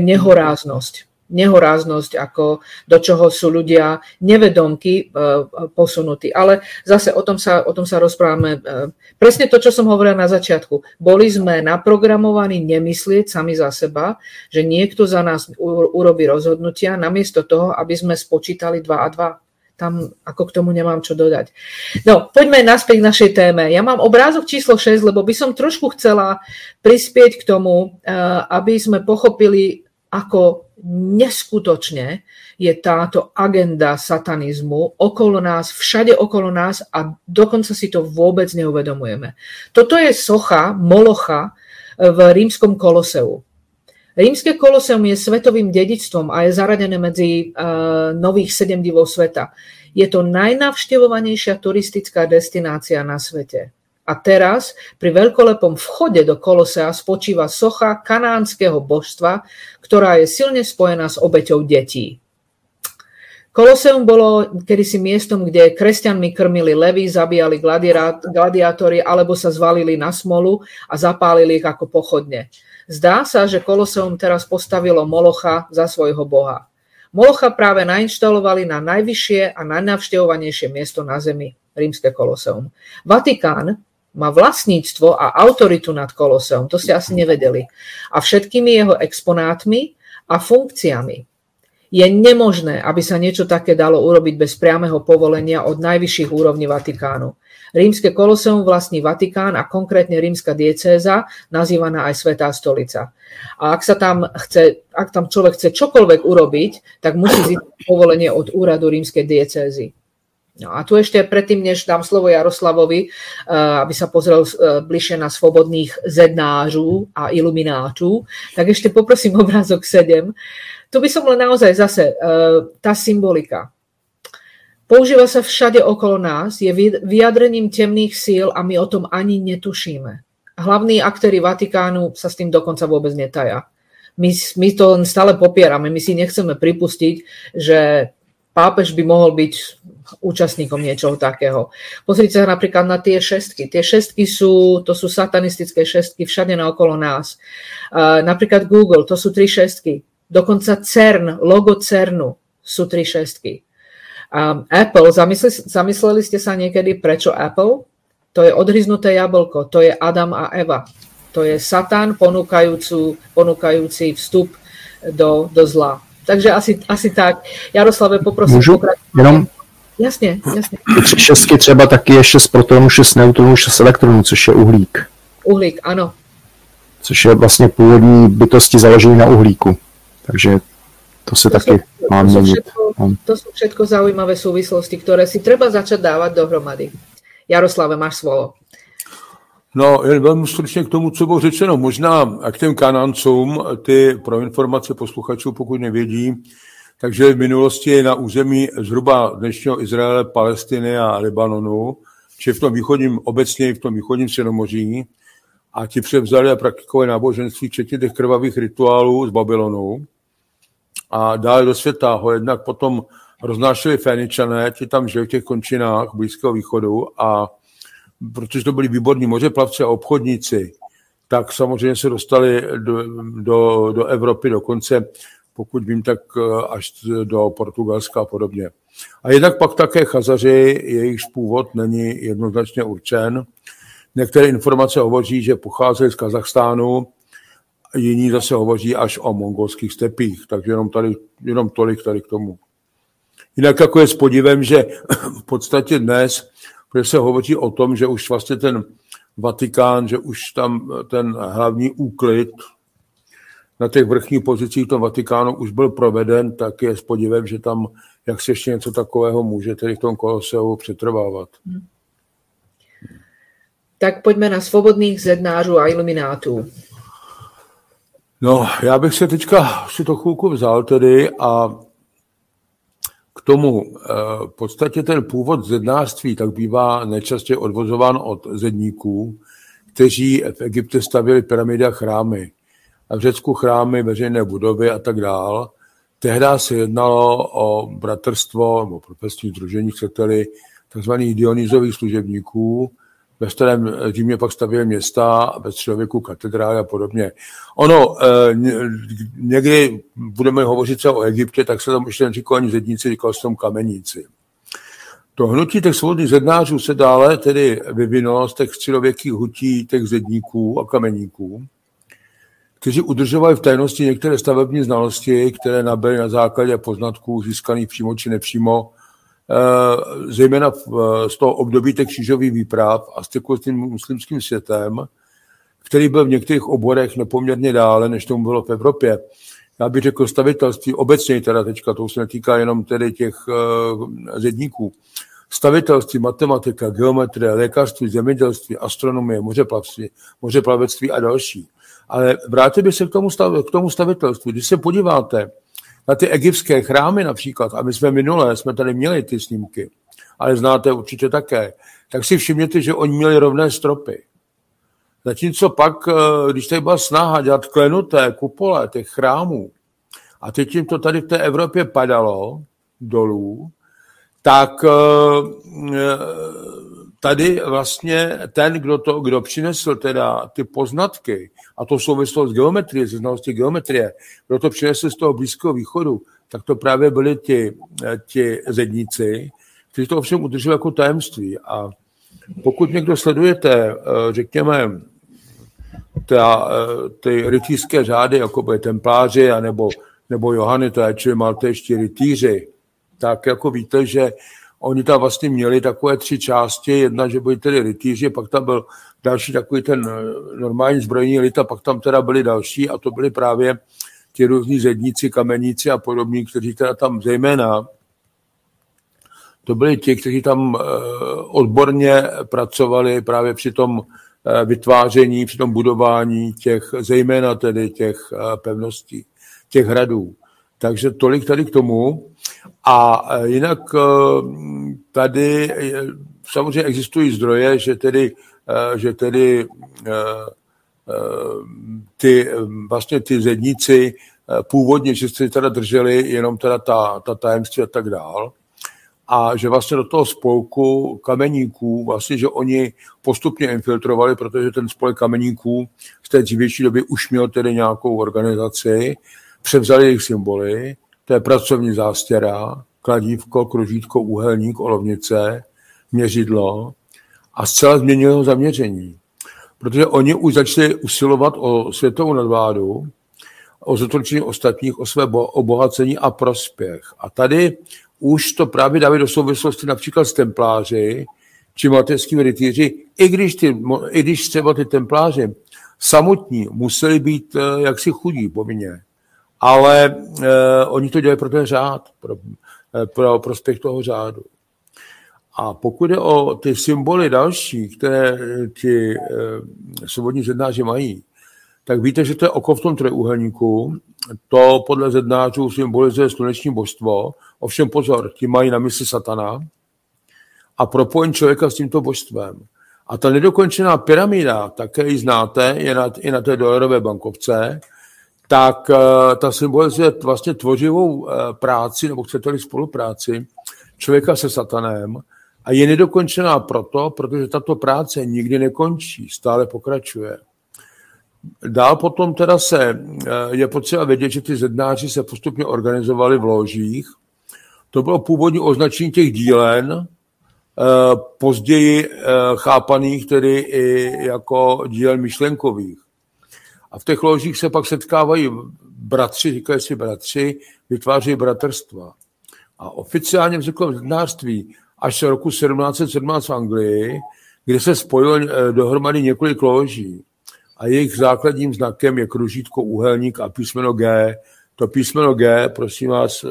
nehoráznosť, ako do čoho sú ľudia nevedomky posunutí. Ale zase o tom sa rozprávame. Presne to, čo som hovorila na začiatku. Boli sme naprogramovaní nemyslieť sami za seba, že niekto za nás urobí rozhodnutia, namiesto toho, aby sme spočítali 2 a 2. Tam ako k tomu nemám čo dodať. No, poďme naspäť k našej téme. Ja mám obrázok číslo 6, lebo by som trošku chcela prispieť k tomu, aby sme pochopili, ako neskutočne je táto agenda satanizmu okolo nás, všade okolo nás a dokonca si to vôbec neuvedomujeme. Toto je socha Molocha v rímskom koloseu. Rímske koloseum je svetovým dedičstvom a je zaradené medzi nových 7 divov sveta. Je to najnavštevovanejšia turistická destinácia na svete. A teraz pri veľkolepom vchode do kolosea spočíva socha kanánskeho božstva, ktorá je silne spojená s obeťou detí. Koloseum bolo kedysi miestom, kde kresťanmi krmili levy, zabíjali gladiátori alebo sa zvalili na smolu a zapálili ich ako pochodne. Zdá sa, že Koloseum teraz postavilo Molocha za svojho boha. Molocha práve nainštalovali na najvyššie a najnavštevovanejšie miesto na zemi, rímske Koloseum. Vatikán má vlastníctvo a autoritu nad Koloseum, to ste asi nevedeli, a všetkými jeho exponátmi a funkciami. Je nemožné, aby sa niečo také dalo urobiť bez priameho povolenia od najvyšších úrovní Vatikánu. Rímske Koloseum vlastní Vatikán a konkrétne rímska diecéza, nazývaná aj Svätá stolica. A ak tam človek chce čokoľvek urobiť, tak musí získať povolenie od úradu rímskej diecézy. No a tu ešte predtým, než dám slovo Jaroslavovi, aby sa pozrel bližšie na svobodných zednářů a ilumináčů, tak ešte poprosím obrázok 7. Tu by som len naozaj zase, tá symbolika. Používa sa všade okolo nás, je vyjadrením temných síl a my o tom ani netušíme. Hlavní aktéri Vatikánu sa s tým dokonca vôbec netaja. My to len stále popierame, my si nechceme pripustiť, že pápež by mohol byť účastníkom niečoho takého. Pozrite sa napríklad na tie šestky. Tie šestky to sú satanistické šestky všade naokolo nás. Napríklad Google, to sú 3 šestky. Dokonca CERN, logo CERNu sú 3 šestky. Apple, zamysleli ste sa niekedy, prečo Apple? To je odhryznuté jablko, to je Adam a Eva. To je Satan ponúkajúci vstup do zla. Takže asi tak. Jaroslave, poprosím. Můžu? Jenom? Jasně. 3 šestky třeba taky je 6 protonů, 6 neutronů, 6 elektronů, což je uhlík. Uhlík, ano. Což je vlastně původní bytosti založené na uhlíku. Takže to se taky má měnit. To sú všetko zaujímavé súvislosti, ktoré si treba začať dávať dohromady. Jaroslave, máš slovo. No, jen velmi stručně k tomu, co bylo řečeno. Možná k těm Kanancům, ty pro informace posluchačů, pokud nevědí, takže v minulosti na území zhruba dnešního Izraele, Palestiny a Libanonu, či v tom východním, obecně v tom východním Středomoří, a ti převzali a praktikovali náboženství, včetně těch krvavých rituálů z Babylonu a dali do světa ho jednak potom roznášeli Féničané, ti tam žili v těch končinách Blízkého východu a protože to byli výborní mořeplavci a obchodníci, tak samozřejmě se dostali do Evropy dokonce, pokud vím, tak až do Portugalska a podobně. A jednak pak také Chazaři, jejichž původ není jednoznačně určen. Některé informace hovoří, že pocházeli z Kazachstánu, jiní zase hovoří až o mongolských stepích, takže jenom tolik tady k tomu. Jinak jako je s podivem, že v podstatě dnes, protože se hovoří o tom, že už vlastně ten Vatikán, že už tam ten hlavní úklid na těch vrchních pozicích toho Vatikánu už byl proveden, tak je s podivem, že tam jak se ještě něco takového může tedy v tom Koloseu přetrvávat. Tak pojďme na svobodných zednářů a iluminátů. No, já bych se teďka si to chvilku vzal tedy a k tomu v podstatě ten původ zednářství tak bývá nejčastěji odvozován od zedníků, kteří v Egyptě stavěli pyramidy a chrámy. A v Řecku chrámy, veřejné budovy a tak dál. Tehdy se jednalo o bratrstvo nebo profesní sdružení, chcete-li, takzvaných Dionýzových služebníků. Ve starém Římě pak stavěli města, ve středověku katedrály a podobně. Někdy budeme hovořit se o Egyptě, tak se tam ještě neříkalo ani zedníci, říkalo se tam kameníci. To hnutí těch svobodných zednářů se dále tedy vyvinulo z těch středověkých hutí těch zedníků a kameníků, kteří udržovali v tajnosti některé stavební znalosti, které nabyly na základě poznatků získaných přímo či nepřímo, zejména z toho období těch křížových výprav a styku s tím muslimským světem, který byl v některých oborech nepoměrně dále, než tomu bylo v Evropě. Já bych řekl stavitelství, obecně teda teďka, to se netýká jenom tedy těch zedníků. Stavitelství, matematika, geometrie, lékařství, zemědělství, astronomie, mořeplavectví a další. Ale vrátil bych se k tomu stavitelství. Když se podíváte na ty egyptské chrámy například, a my jsme tady měli ty snímky, ale znáte určitě také, tak si všimněte, že oni měli rovné stropy. Zatímco pak, když tady byla snaha dělat klenuté kupole těch chrámů, a teď jim to tady v té Evropě padalo dolů, tak tady vlastně ten, kdo přinesl teda ty poznatky, a to souvislo s geometrie, se znalostí geometrie, kdo to přinesl z toho Blízkého východu, tak to právě byli ti zedníci, kteří to ovšem udrželi jako tajemství. A pokud někdo sledujete, řekněme, ty rytířské řády, jako byly templáři, nebo Johany, čili maltéští rytíři, tak jako víte, že oni tam vlastně měli takové 3 části. Jedna, že byli tedy rytíři, pak tam byl další takový ten normální zbrojní elit, a pak tam teda byli další, a to byli právě ti různí zedníci, kameníci a podobní, kteří teda tam zejména, to byli ti, kteří tam odborně pracovali právě při tom vytváření, při tom budování zejména tedy těch pevností, těch hradů. Takže tolik tady k tomu. A jinak tady samozřejmě existují zdroje, že ty zedníci původně, že se teda drželi jenom teda ta tajemství a tak dál. A že vlastně do toho spolku kameníků, vlastně, že oni postupně infiltrovali, protože ten spolek kameníků z té dřívější doby už měl tedy nějakou organizaci, převzali jejich symboly, to je pracovní zástěra, kladívko, kružítko, úhelník, olovnice, měřidlo a zcela změnili jeho zaměření. Protože oni už začali usilovat o světovou nadvládu, o zotročení ostatních, o své obohacení a prospěch. A tady už to právě dávají do souvislosti například s templáři či maltéskými rytíři, i když třeba ty templáři samotní museli být jaksi chudí povinně, ale oni to dělají pro ten řád, pro prospěch toho řádu. A pokud je o ty symboly další, které ti svobodní zednáři mají, tak víte, že to je oko v tom trojúhelníku. To podle zednářů symbolizuje sluneční božstvo. Ovšem pozor, ti mají na mysli satana a propojení člověka s tímto božstvem. A ta nedokončená pyramida, také ji znáte, je i na té dolarové bankovce, tak ta symbolizuje vlastně tvořivou práci, nebo chcete-li spolupráci člověka se satanem. A je nedokončená protože tato práce nikdy nekončí, stále pokračuje. Dál potom teda je potřeba vědět, že ty zednáři se postupně organizovali v lóžích. To bylo původní označení těch dílen, později chápaných tedy i jako dílen myšlenkových. A v těch lóžích se pak setkávají bratři, říkají si bratři, vytvářejí bratrstva. A oficiálně vzniklo zednářství až do roku 1717 v Anglii, kde se spojilo dohromady několik lóží. A jejich základním znakem je kružítko, úhelník a písmeno G. To písmeno G, prosím vás,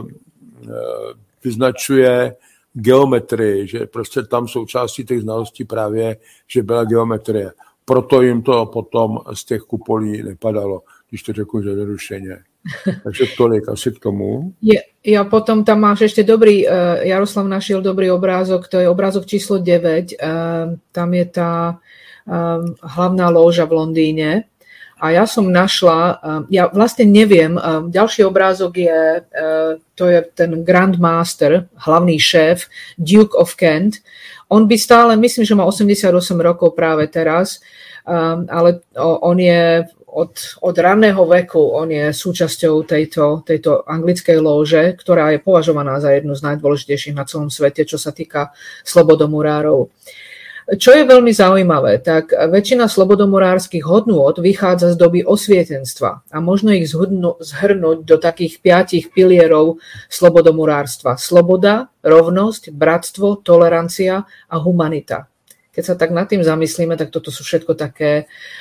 vyznačuje geometrii, že prostě tam součástí těch znalostí právě, že byla geometrie. Proto jim to potom z těch kupolí nepadalo, když to řeknu zjednodušeně. Takže tolik asi k tomu. Ja potom tam máš ešte dobrý, Jaroslav našiel dobrý obrázok, to je obrázok číslo 9, tam je tá hlavná lóža v Londýne a ja som našla, ja vlastne neviem, ďalší obrázok je, to je ten Grand Master, hlavný šéf, Duke of Kent. On by stále, myslím, že má 88 rokov práve teraz, ale on je od raného veku, on je súčasťou tejto anglickej lóže, ktorá je považovaná za jednu z najdôležitejších na celom svete, čo sa týka slobodomurárov. Čo je veľmi zaujímavé, tak väčšina slobodomurárskych hodnôt vychádza z doby osvietenstva a možno ich zhrnúť do takých 5 pilierov slobodomurárstva. Sloboda, rovnosť, bratstvo, tolerancia a humanita. Keď sa tak nad tým zamyslíme, tak toto sú všetko také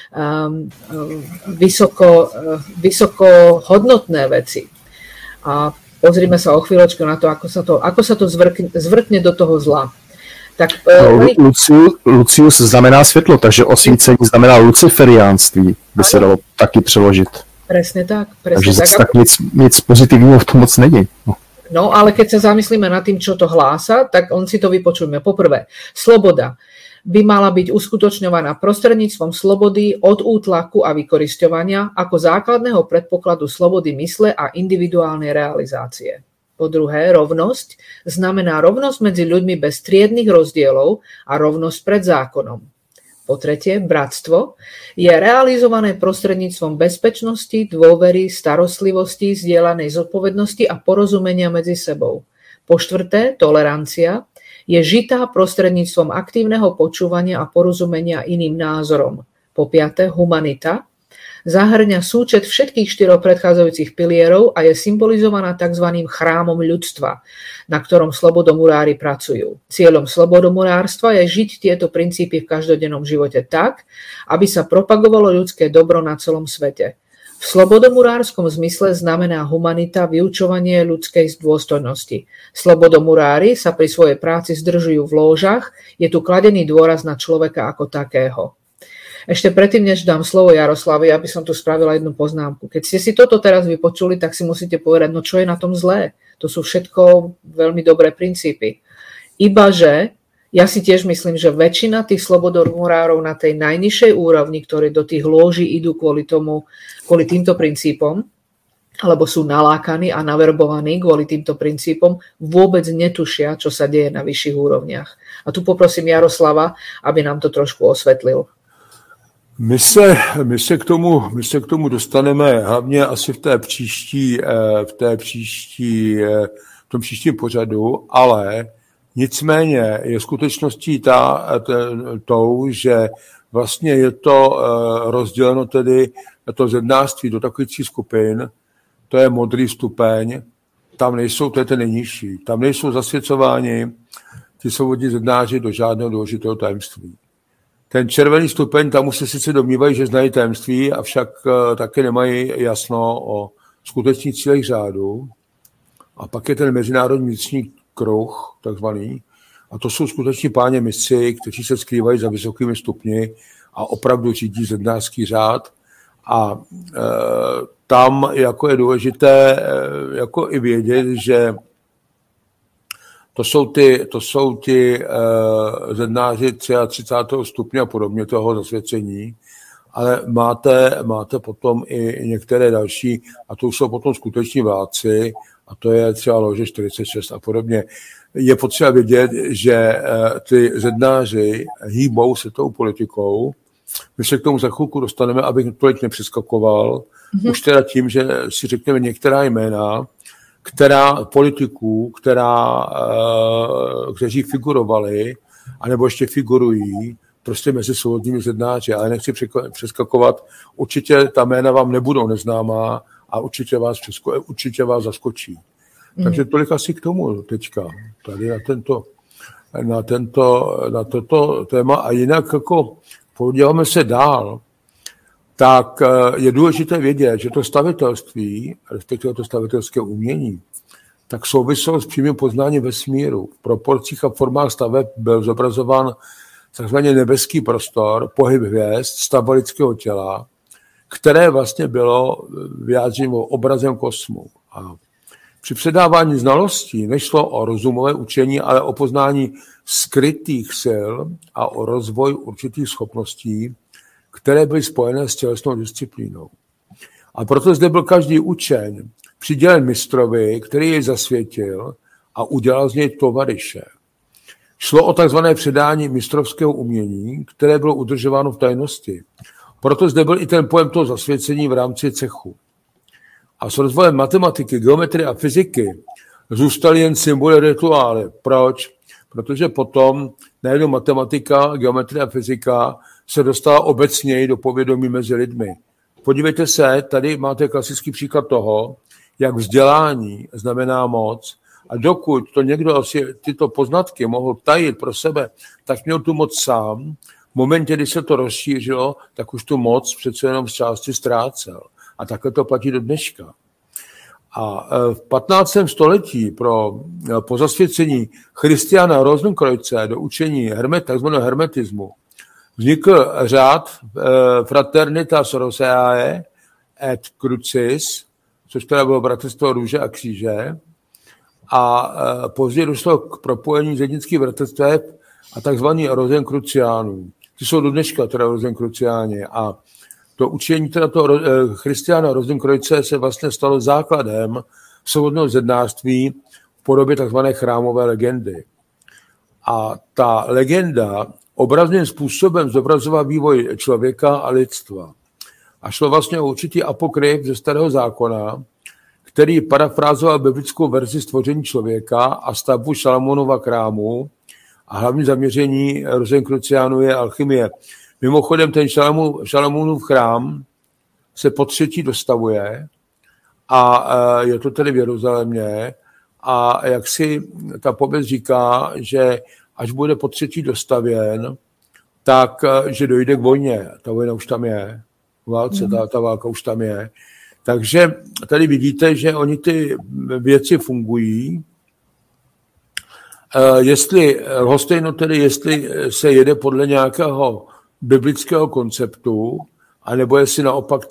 vysoko hodnotné veci. A pozrime sa o chvíľočku na to, ako sa to zvrtne do toho zla. Tak, Lucius znamená světlo, takže osvícení znamená luciferiánství, by se dalo taky přeložit. Presne tak. Takže tak nic pozitivního v tom moc není. No, ale keď sa zamyslíme nad tým, čo to hlása, tak on si to vypočujeme. Poprvé, sloboda by mala byť uskutočňovaná prostredníctvom slobody od útlaku a vykorisťovania ako základného predpokladu slobody mysle a individuálnej realizácie. Po druhé, rovnosť znamená rovnosť medzi ľuďmi bez triednych rozdielov a rovnosť pred zákonom. Po tretie, bratstvo je realizované prostredníctvom bezpečnosti, dôvery, starostlivosti, zdieľanej zodpovednosti a porozumenia medzi sebou. Po štvrté, tolerancia je žitá prostredníctvom aktívneho počúvania a porozumenia iným názorom. Po piate, humanita zahŕňa súčet všetkých 4 predchádzajúcich pilierov a je symbolizovaná tzv. Chrámom ľudstva, na ktorom slobodomurári pracujú. Cieľom slobodomurárstva je žiť tieto princípy v každodennom živote tak, aby sa propagovalo ľudské dobro na celom svete. V slobodomurárskom zmysle znamená humanita vyučovanie ľudskej dôstojnosti. Slobodomurári sa pri svojej práci zdržujú v lóžach, je tu kladený dôraz na človeka ako takého. Ešte predtým, než dám slovo Jaroslavi, aby som tu spravila jednu poznámku. Keď ste si toto teraz vypočuli, tak si musíte povedať, no čo je na tom zlé? To sú všetko veľmi dobré princípy. Ibaže ja si tiež myslím, že väčšina tých slobodomurárov na tej najnižšej úrovni, ktorí do tých lôží idú kvôli týmto princípom, alebo sú nalákaní a naverbovaní kvôli týmto princípom, vôbec netušia, čo sa deje na vyšších úrovniach. A tu poprosím Jaroslava, aby nám to trošku osvetlil. My se k tomu dostaneme hlavně asi v tom příštím pořadu, ale nicméně je skutečností tou, že vlastně je to rozděleno tedy to zednářství do takových 3 skupin. To je modrý stupeň, tam nejsou, to je ten nejnižší, tam nejsou zasvěcováni ti svobodní zednáři do žádného důležitého tajemství. Ten červený stupeň, tam už se sice domnívají, že znají tajemství, avšak taky nemají jasno o skutečných cílech řádu. A pak je ten mezinárodní vnitřní kruh, takzvaný, a to jsou skuteční páni mistři, kteří se skrývají za vysokými stupni a opravdu řídí zednářský řád. A tam jako je důležité jako i vědět, že to jsou ti zednáři 33. stupně a podobně toho zasvěcení, ale máte potom i některé další, a to jsou potom skuteční vládci, a to je třeba lože 46 a podobně. Je potřeba vědět, že ty zednáři hýbou se tou politikou. My se k tomu za chvilku dostaneme, abych tolik nepřeskakoval. Už teda tím, že si řekneme některá jména, politiků, kteří figurovali, anebo ještě figurují, prostě mezi svobodnými zednáři. Ale nechci přeskakovat. Určitě ta jména vám nebudou neznámá a určitě vás zaskočí. Takže tolik asi k tomu teďka. Tady na toto téma. A jinak jako podíváme se dál, tak je důležité vědět, že to stavitelství, respektive to stavitelské umění, tak souviselo s přímým poznáním vesmíru. V proporcích a formách staveb byl zobrazován takzvaný nebeský prostor, pohyb hvězd, stavba lidského těla, které vlastně bylo vyjádřeno obrazem kosmu. A při předávání znalostí nešlo o rozumové učení, ale o poznání skrytých sil a o rozvoj určitých schopností, které byly spojené s tělesnou disciplínou. A proto zde byl každý učeň přidělen mistrovi, který jej zasvětil a udělal z něj tovaryše. Šlo o takzvané předání mistrovského umění, které bylo udržováno v tajnosti. Proto zde byl i ten pojem toho zasvěcení v rámci cechu. A s rozvojem matematiky, geometrie a fyziky zůstaly jen symboly, rituály. Proč? Protože potom nejenom matematika, geometrie a fyzika se dostala obecněji do povědomí mezi lidmi. Podívejte se, tady máte klasický příklad toho, jak vzdělání znamená moc, a dokud to někdo asi tyto poznatky mohl tajit pro sebe, tak měl tu moc sám. V momentě, kdy se to rozšířilo, tak už tu moc přece jenom z části ztrácel. A takhle to platí do dneška. A v 15. století po zasvěcení Christiana Rosenkreuze do učení takzvaného hermetismu vznikl řád Fraternitas Roseae et Crucis, což teda bylo bratrstvo růže a kříže. A později došlo k propojení zednických bratrstev a takzvaných Rosenkruciánů. Ty jsou do dneška teda Rosenkruciáni. A to učení teda toho Christiana Rosenkreuze se vlastně stalo základem svobodného zednářství v podobě takzvané chrámové legendy. A ta legenda obrazným způsobem zobrazovala vývoj člověka a lidstva. A šlo vlastně o určitý apokryf ze Starého zákona, který parafrázoval biblickou verzi stvoření člověka a stavbu Šalamounova chrámu. A hlavní zaměření Rosenkruciánů je alchymie. Mimochodem, ten Šalamounův chrám se po 3. dostavuje a je to tedy v Jeruzalémě. A jak si ta pověst říká, že až bude po 3. dostavěn, tak že dojde k vojně. Ta vojna už tam je. Ta válka už tam je. Takže tady vidíte, že oni ty věci fungují. Jestli se jede podle nějakého biblického konceptu, anebo jestli naopak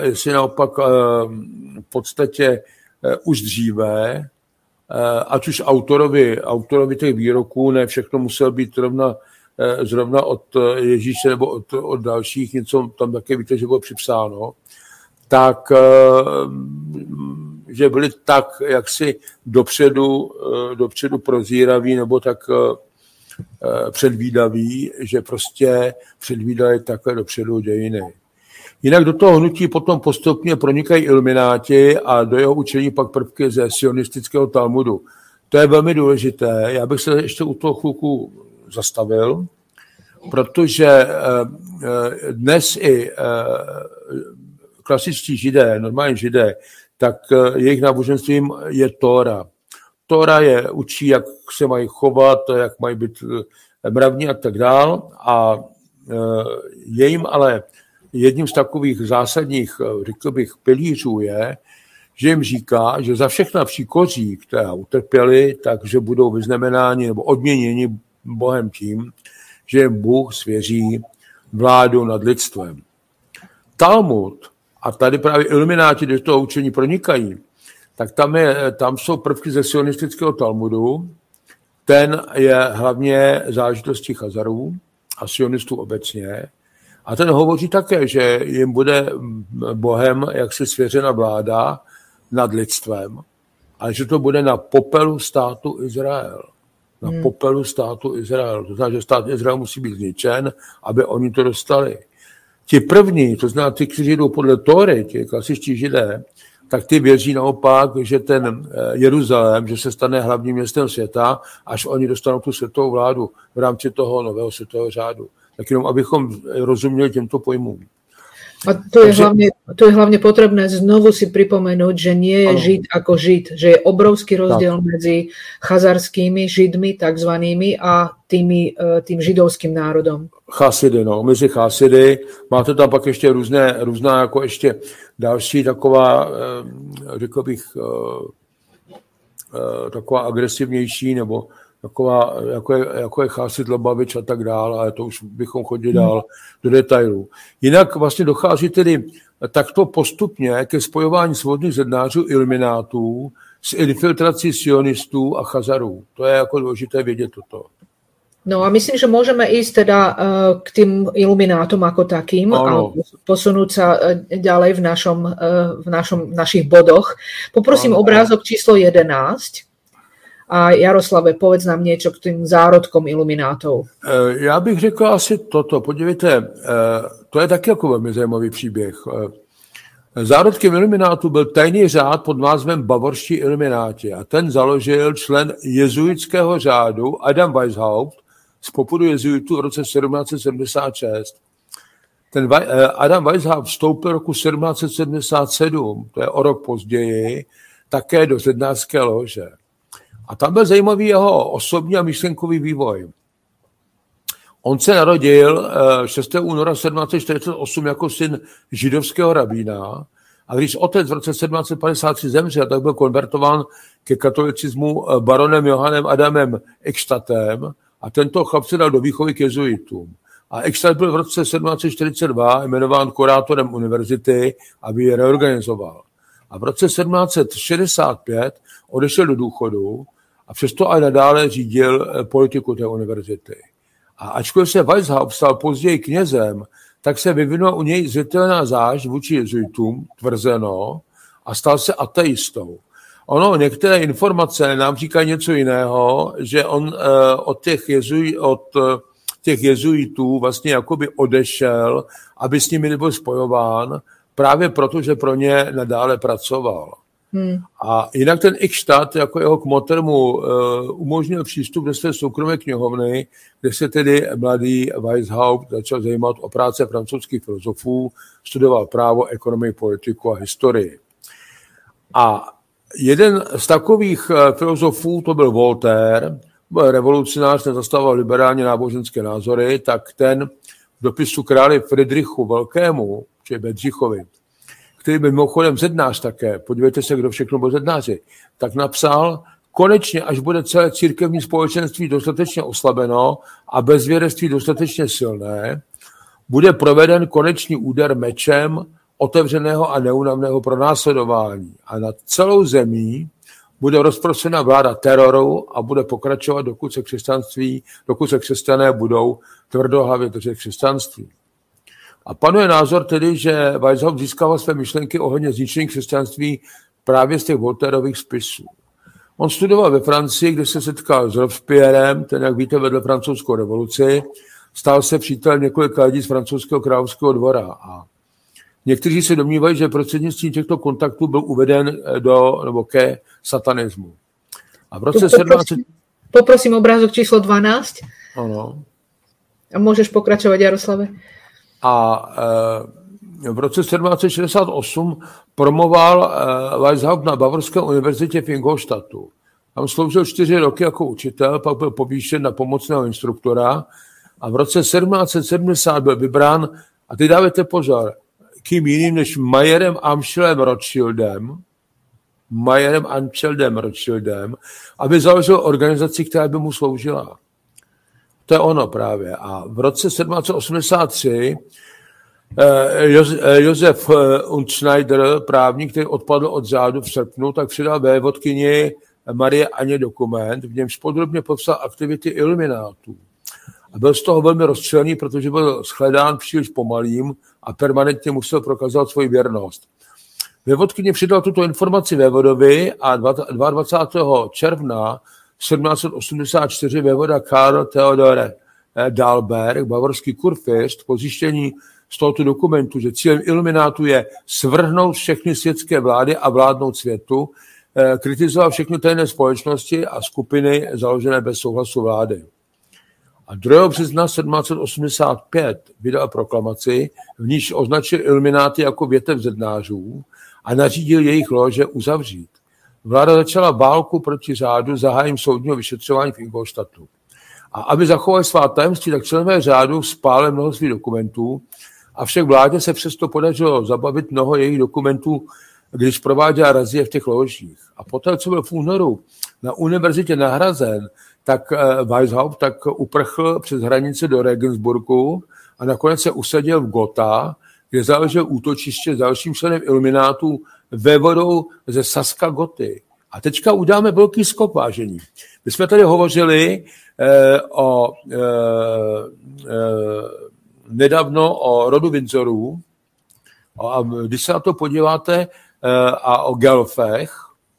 v podstatě už dříve, ať už autorovi těch výroků, ne všechno muselo být zrovna od Ježíše nebo od dalších, něco tam také víte, že bylo připsáno, tak že byli tak jaksi dopředu prozíraví nebo tak předvídaví, že prostě předvídali takhle dopředu dějiny. Jinak do toho hnutí potom postupně pronikají ilumináti a do jeho učení pak prvky ze sionistického Talmudu. To je velmi důležité. Já bych se ještě u toho chvilku zastavil, protože dnes i klasičtí židé, normální židé, tak jejich náboženstvím je Tóra. Tóra je učí, jak se mají chovat, jak mají být mravní a tak dál. A jejím ale jedním z takových zásadních, řekl bych, pilířů je, že jim říká, že za všechna příkoří, která utrpěli, takže budou vyznamenáni nebo odměněni Bohem tím, že jim Bůh svěří vládu nad lidstvem. Talmud, a tady právě ilumináti do toho učení pronikají, tak tam jsou prvky ze sionistického Talmudu. Ten je hlavně záležitostí Chazarů a sionistů obecně. A ten hovoří také, že jim bude Bohem jaksi svěřena vláda nad lidstvem, ale že to bude na popelu státu Izrael. Na popelu státu Izrael. To znamená, že stát Izrael musí být zničen, aby oni to dostali. Ti první, to znamená ty, kteří jdou podle Tóry, ti klasičtí židé, tak ty věří naopak, že ten Jeruzalém, že se stane hlavním městem světa, až oni dostanou tu světovou vládu v rámci toho nového světového řádu. Tak jenom, abychom rozuměli těmto pojmům. A to je hlavne potrebné znovu si pripomenúť, že nie je Žid ako Žid, že je obrovský rozdiel medzi chazarskými Židmi takzvanými a tým židovským národom. Chasidy, mezi chasidy. Máte tam pak ještě různá jako ještě další taková, řekl bych, taková agresivnější nebo taková, jako je Chasid Lubavitch a tak dál, ale to už bychom chodili dál do detailů. Jinak vlastně dochází tedy takto postupně ke spojování svobodných zednářů iluminátů s infiltrací sionistů a Chazarů. To je jako důležité vědět toto. No a myslím, že môžeme ísť teda k tým iluminátom ako takým a posunúť sa ďalej v našich bodoch. Poprosím obrázok číslo 11. A Jaroslave, povedz nám niečo k tým zárodkom iluminátov. Já bych řekl asi toto. Podívejte, to je taky jako velmi zajímavý příběh. Zárodkem iluminátů byl tajný řád pod názvem Bavorští ilumináti a ten založil člen jezuitského řádu Adam Weishaupt z popudu jezuitů v roce 1776. Ten Adam Weishaupt vstoupil roku 1777, to je o rok později, také do zednářské lože. A tam byl zajímavý jeho osobní a myšlenkový vývoj. On se narodil 6. února 1748 jako syn židovského rabína a když otec v roce 1753 zemřel, tak byl konvertován ke katolicismu baronem Johannem Adamem Eichstadtem a tento chlap se dal do výchovy k jezuitům. A Eichstadt byl v roce 1742 jmenován kurátorem univerzity, aby ji reorganizoval. A v roce 1765 odešel do důchodu a přesto aj nadále řídil politiku té univerzity. A ačkoliv se Weishaupt stal později knězem, tak se vyvinula u něj zřetelná zášť vůči jezuitům, tvrzeno, a stal se ateistou. Některé informace nám říkají něco jiného, že on od těch jezuitů vlastně jakoby odešel, aby s nimi nebyl spojován, právě proto, že pro ně nadále pracoval. A jinak ten Eichstadt jako jeho kmotr mu umožnil přístup do své soukromé knihovny, kde se tedy mladý Weishaupt začal zajímat o práce francouzských filozofů, studoval právo, ekonomii, politiku a historii. A jeden z takových filozofů, to byl Voltaire, byl revolucionář, ten zastával liberálně náboženské názory, tak ten v dopisu králi Friedrichu Velkému, či Bedřichovi, který byl mimochodem zednář také, podívejte se, kdo všechno byl zednáři, tak napsal, konečně, až bude celé církevní společenství dostatečně oslabeno a bezvěrství dostatečně silné, bude proveden konečný úder mečem otevřeného a neúnavného pronásledování. A nad celou zemí bude rozprostřena vláda teroru a bude pokračovat, dokud se křesťané budou tvrdohlavě držet křesťanství. A panuje názor tedy, že Weishaupt získával své myšlenky ohledně zničení křesťanství právě z těch Voltaireových spisů. On studoval ve Francii, kde se setkal s Robespierrem, ten, jak víte, vedl francouzskou revoluci, stal se přítelem několika lidí z francouzského královského dvora. A někteří se domnívají, že prostřednictvím těchto kontaktů byl uveden ke satanismu. A v roce 17... Poprosím obrázok číslo 12. Ano. A můžeš pokračovat, Jaroslave. A v roce 1768 promoval Weishaupt na Bavorské univerzitě v Ingolstadtu. Tam sloužil 4 roky jako učitel, pak byl povýšen na pomocného instruktora a v roce 1770 byl vybrán, a teď dávajte pozor, kým jiným než Mayerem Amschildem Rothschildem, aby založil organizaci, která by mu sloužila. To je ono právě. A v roce 1783 Josef Unschneider, právník, který odpadl od řádu v srpnu, tak přidal vévodkyni Marie Aně dokument, v němž podrobně popsal aktivity iluminátů. A byl z toho velmi rozčilný, protože byl shledán příliš pomalým a permanentně musel prokazovat svoji věrnost. Vévodkyně přidal tuto informaci vévodovi a 22. června 1784 vévoda Karl Theodor Dalberg, bavorský kurfürst, po zjištění z tohoto dokumentu, že cílem iluminátů je svrhnout všechny světské vlády a vládnout světu, kritizoval všechny tajné společnosti a skupiny založené bez souhlasu vlády. A 2. března 1785 vydal proklamaci, v níž označil ilumináty jako větev zednářů a nařídil jejich lože uzavřít. Vláda začala válku proti řádu zahájením soudního vyšetřování v Ingolstadtu. A aby zachovali svá tajemství, tak členové řádu spálili mnoho svých dokumentů, avšak vládě se přesto podařilo zabavit mnoho jejich dokumentů, když prováděla razie v těch ložích. A poté, co byl v únoru na univerzitě nahrazen, tak Weishaupt tak uprchl přes hranice do Regensburgu a nakonec se usadil v Gotha, kde založil útočiště s dalším členem iluminátů vévodou ze Saska Goty. A teďka uděláme velký skok, vážení. My jsme tady hovořili nedávno o rodu Windsorů, a když se na to podíváte, a o Gelfech,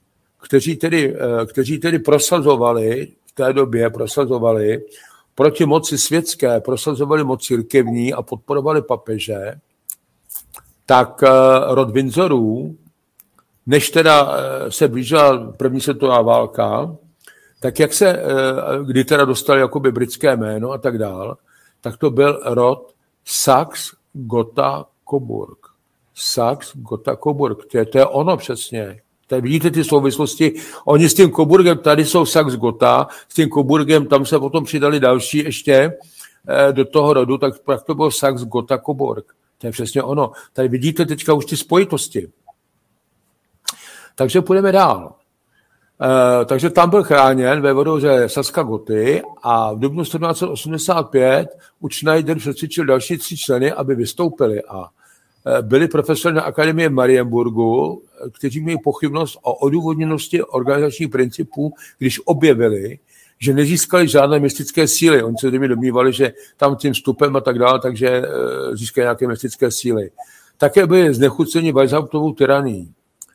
kteří tedy prosazovali, v té době prosazovali proti moci světské, prosazovali moc církevní a podporovali papeže, tak rod Windsorů, než teda se blížila první světová válka, tak kdy teda dostali jakoby britské jméno a tak dál, tak to byl rod Saxe-Gotha-Coburg. Saxe-Gotha-Coburg, to je ono přesně. Tady vidíte ty souvislosti. Oni s tím Coburgem, tady jsou Saxe-Gotha, s tím Coburgem, tam se potom přidali další ještě do toho rodu, tak to bylo Saxe-Gotha-Coburg. To je přesně ono. Tady vidíte teďka už ty spojitosti. Takže půjdeme dál. Takže tam byl chráněn vévodou ze Saska Goty a v dubnu 1785 Schneider přesvědčil další 3 členy, aby vystoupili a byli profesory na Akademii v Marienburgu, kteří měli pochybnost o odůvodněnosti organizačních principů, když objevili, že nezískali žádné mystické síly. Oni se domnívali, že tam tím vstupem a tak dále, takže získali nějaké mystické síly. Také byli znechuceni Weishauptovou tyranii.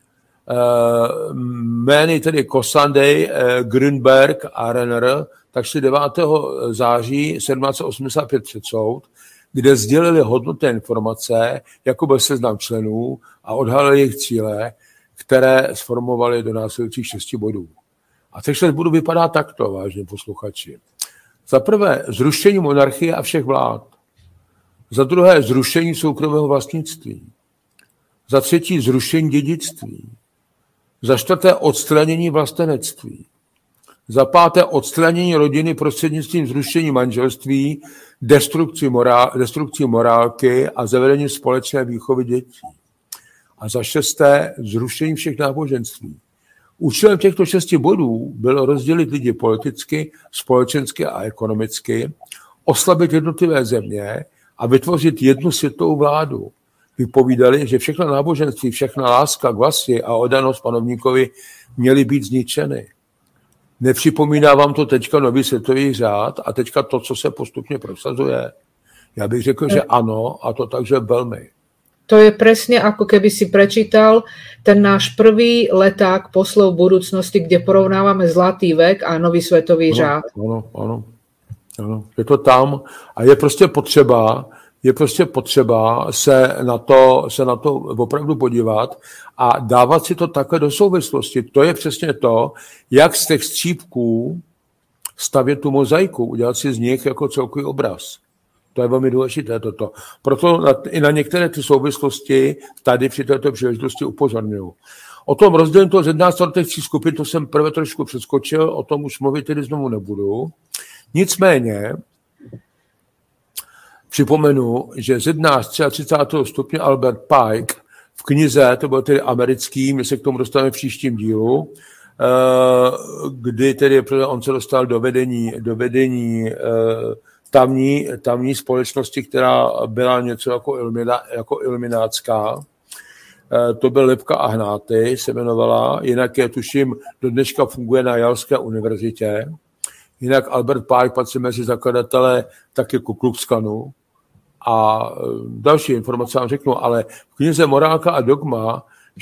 Jmény tedy Kossandej, Grünberg a Renner, tak šli 9. září 1785 před soud, kde sdělili hodnotné informace, jako byl seznam členů a odhalili jejich cíle, které sformovali do následujících 6 bodů. A těch 6 bodů vypadá takto, vážení posluchači. Za prvé zrušení monarchie a všech vlád. Za druhé zrušení soukromého vlastnictví. Za třetí zrušení dědictví. Za čtvrté odstranění vlastenectví. Za páté odstranění rodiny prostřednictvím zrušení manželství, destrukcí morálky a zavedení společné výchovy dětí. A za šesté zrušení všech náboženství. Účelem těchto 6 bodů bylo rozdělit lidi politicky, společensky a ekonomicky, oslabit jednotlivé země a vytvořit jednu světovou vládu. Vypovídali, že všechna náboženství, všechna láska k vlasti a oddanost panovníkovi měly být zničeny. Nepřipomíná vám to teďka nový světový řád a teďka to, co se postupně prosazuje? Já bych řekl, že ano, a to takže velmi. To je presne ako keby si prečítal ten náš prvý leták Poslov budúcnosti, kde porovnávame Zlatý vek a Nový svetový řád. Ano. Je to tam a je prostě potřeba se na to opravdu podívat a dávat si to takhle do souvislosti. To je přesně to, jak z těch střípků stavět tu mozaiku, udělat si z nich jako celkový obraz. To je velmi důležité toto. Proto i na některé ty souvislosti tady při této příležitosti upozorňuji. O tom rozdělení toho Z11 těch tří skupin, to jsem prvé trošku přeskočil, o tom už mluvit tedy znovu nebudu. Nicméně připomenu, že Z11 33. stupně Albert Pike v knize, to byl tedy americký, my se k tomu dostaneme v příštím dílu, kdy tedy on se dostal do vedení tamní společnosti, která byla něco jako iluminácká. To byl Lepka a Hnáty, se jmenovala, jinak je, tuším, do dneška funguje na Jalské univerzitě. Jinak Albert Pike patří mezi zakladatele taky Ku Klux Klanu. A další informace vám řeknu, ale v knize Morálka a dogma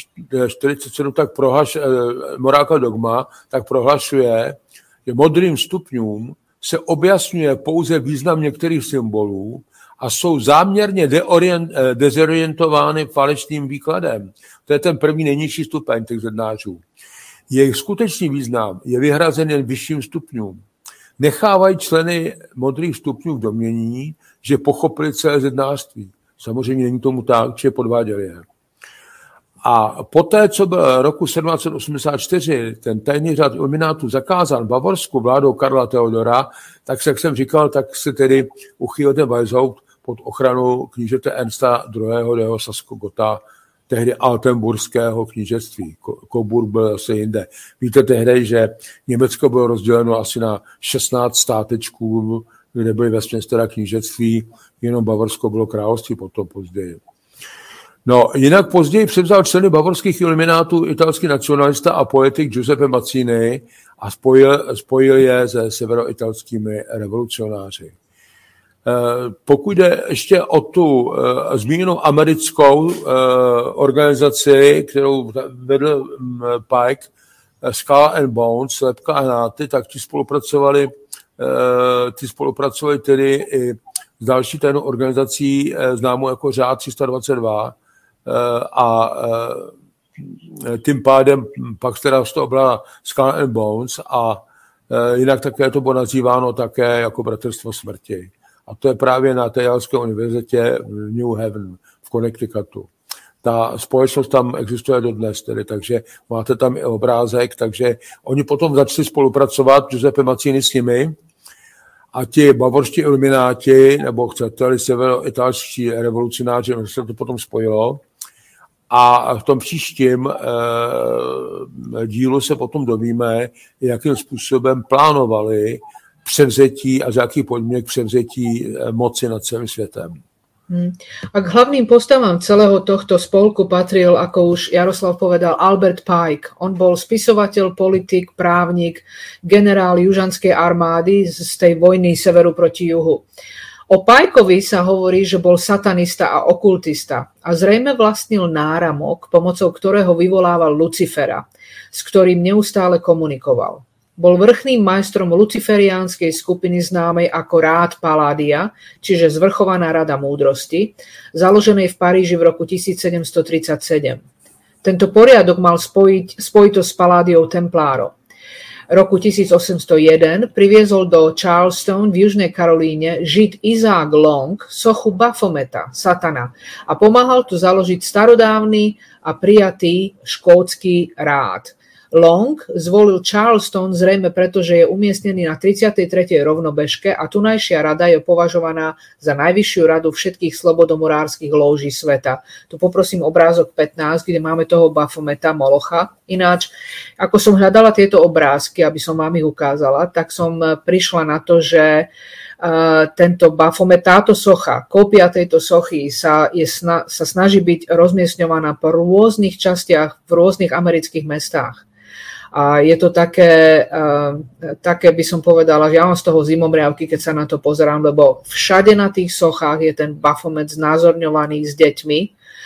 47 Morálka a dogma tak prohlašuje, že modrým stupňům se objasňuje pouze význam některých symbolů a jsou záměrně dezorientovány falešným výkladem. To je ten první nejnižší stupeň těch zednářů. Jejich skutečný význam je vyhrazen jen vyšším stupňům. Nechávají členy modrých stupňů v domnění, že pochopili celé zednářství. Samozřejmě není tomu tak, že podváděli je. A poté, co byl roku 1784 ten tajný řád iluminátů zakázán v Bavorsku vládou Karla Theodora, tak jak jsem říkal, tak se tedy uchýlil ten Weishaupt pod ochranu knížete Ernsta II. Jeho Sasko-Gotha, tehdy altenburského knížectví. Coburg byl asi jinde. Víte tehdy, že Německo bylo rozděleno asi na 16 státečků, kde byly vesměs knížectví, jenom Bavorsko bylo království potom později. No, jinak později převzal členy bavorských iluminátů italský nacionalista a poetik Giuseppe Mazzini a spojil je se severoitalskými revolucionáři. Pokud jde ještě o tu zmíněnou americkou organizaci, kterou vedl Pike, Skull and Bones, Lepka a Hnáty, tak ti spolupracovali tedy i s další tajnou organizací známou jako Řád 322 a tím pádem pak teda z toho byla Skull and Bones a jinak také to bylo nazýváno také jako Bratrstvo smrti. A to je právě na té Jalské univerzitě v New Haven v Connecticutu. Ta společnost tam existuje dodnes, tedy, takže máte tam i obrázek, takže oni potom začali spolupracovat, Giuseppe Mazzini s nimi, a ti bavorští ilumináti, nebo chcete-li severoitalští revolucionáři, se to potom spojilo. A v tom příštím dílu se potom dovíme, jakým způsobem plánovali převzetí a z jakých podmínek převzetí moci nad celým světem. A k hlavným postavám celého tohto spolku patril, ako už Jaroslav povedal, Albert Pike. On bol spisovateľ, politik, právnik, generál južanskej armády z tej vojny severu proti juhu. O Pikeovi sa hovorí, že bol satanista a okultista a zrejme vlastnil náramok, pomocou ktorého vyvolával Lucifera, s ktorým neustále komunikoval. Bol vrchným majstrom luciferiánskej skupiny známej ako Rád Palladia, čiže Zvrchovaná rada múdrosti, založenej v Paríži v roku 1737. Tento poriadok mal spojitosť s Palladiou Templárov. Roku 1801 priviezol do Charleston v Južnej Karolíne Žid Isaac Long sochu Baphometa, satana, a pomáhal tu založiť starodávny a prijatý škótsky rád. Long zvolil Charleston zrejme preto, že je umiestnený na 33. rovnobežke a tunajšia rada je považovaná za najvyššiu radu všetkých slobodomurárskych lóží sveta. Tu poprosím obrázok 15, kde máme toho Baphometa, Molocha. Ináč, ako som hľadala tieto obrázky, aby som vám ich ukázala, tak som prišla na to, že tento Baphomet, táto socha, kópia tejto sochy sa snaží byť rozmiestňovaná po rôznych častiach v rôznych amerických mestách. A je to také by som povedala, že ja mám z toho zimomriavky, keď sa na to pozerám, lebo všade na tých sochách je ten Baphomet znázorňovaný s deťmi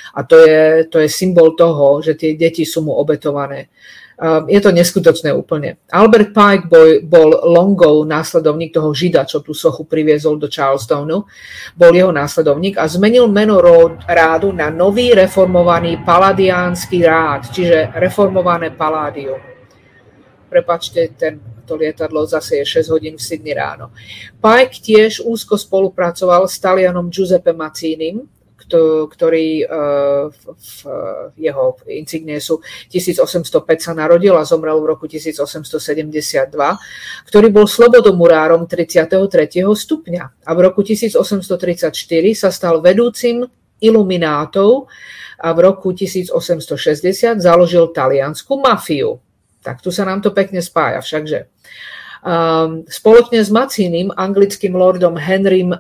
A to je symbol toho, že tie deti sú mu obetované. Je to neskutočné úplne. Albert Pike bol Longov následovník toho Žida, čo tú sochu priviezol do Charlestonu. Bol jeho následovník a zmenil meno rádu na nový reformovaný paladiánsky rád, čiže reformované paládium. Prepáčte, to lietadlo zase je 6 hodín v Sydney ráno. Pike tiež úzko spolupracoval s Talianom Giuseppe Mazzinim, ktorý v jeho insignie sú 1805 sa narodil a zomrel v roku 1872, ktorý bol slobodomurárom 33. stupňa a v roku 1834 sa stal vedúcim iluminátov a v roku 1860 založil taliansku mafiu. Tak tu sa nám to pekne spája všakže. Spoločne s Mazzinim, anglickým lordom Henrym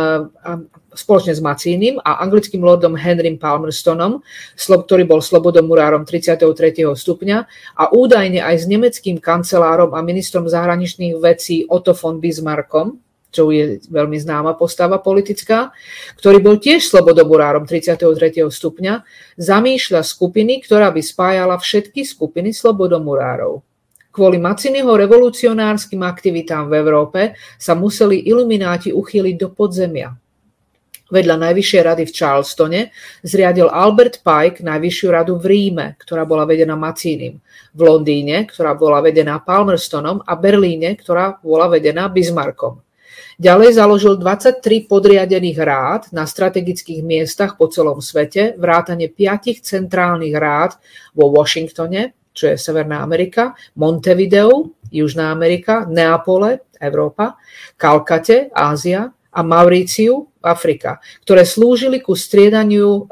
Palmerstonom, ktorý bol slobodomurárom 33. stupňa a údajne aj s nemeckým kancelárom a ministrom zahraničných vecí Otto von Bismarckom, čo je veľmi známa postava politická, ktorý bol tiež slobodomurárom 33. stupňa, zamýšľa skupiny, ktorá by spájala všetky skupiny slobodomurárov. Kvôli Mazziniho revolucionárskym aktivitám v Európe sa museli ilumináti uchýliť do podzemia. Vedľa Najvyššej rady v Charlestone zriadil Albert Pike Najvyššiu radu v Ríme, ktorá bola vedená Mazzinim, v Londýne, ktorá bola vedená Palmerstonom a Berlíne, ktorá bola vedená Bismarckom. Ďalej založil 23 podriadených rád na strategických miestach po celom svete, vrátane 5 centrálnych rád vo Washingtone, čo je Severná Amerika, Montevideo, Južná Amerika, Neapole, Európa, Kalkate, Ázia a Mauriciu, Afrika, ktoré slúžili ku striedaniu,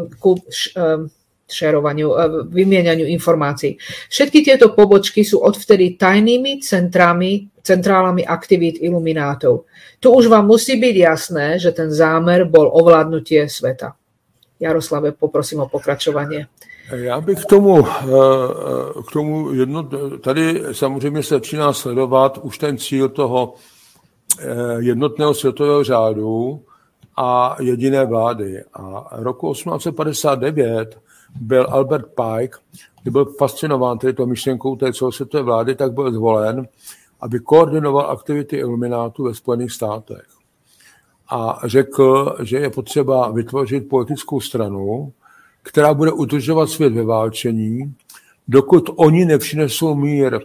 vymieňaniu informácií. Všetky tieto pobočky sú odvtedy tajnými centrálami aktivít iluminátov. Tu už vám musí byť jasné, že ten zámer bol ovládnutie sveta. Jaroslave, poprosím o pokračovanie. Já bych k tomu tady samozřejmě se začíná sledovat už ten cíl toho jednotného světového řádu a jediné vlády. A roku 1859 byl Albert Pike, který byl fascinován této myšlenkou té celosvětové vlády, tak byl zvolen, aby koordinoval aktivity iluminátů ve Spojených státech. A řekl, že je potřeba vytvořit politickou stranu, která bude udržovat svět ve válčení, dokud oni nepřinesou mír.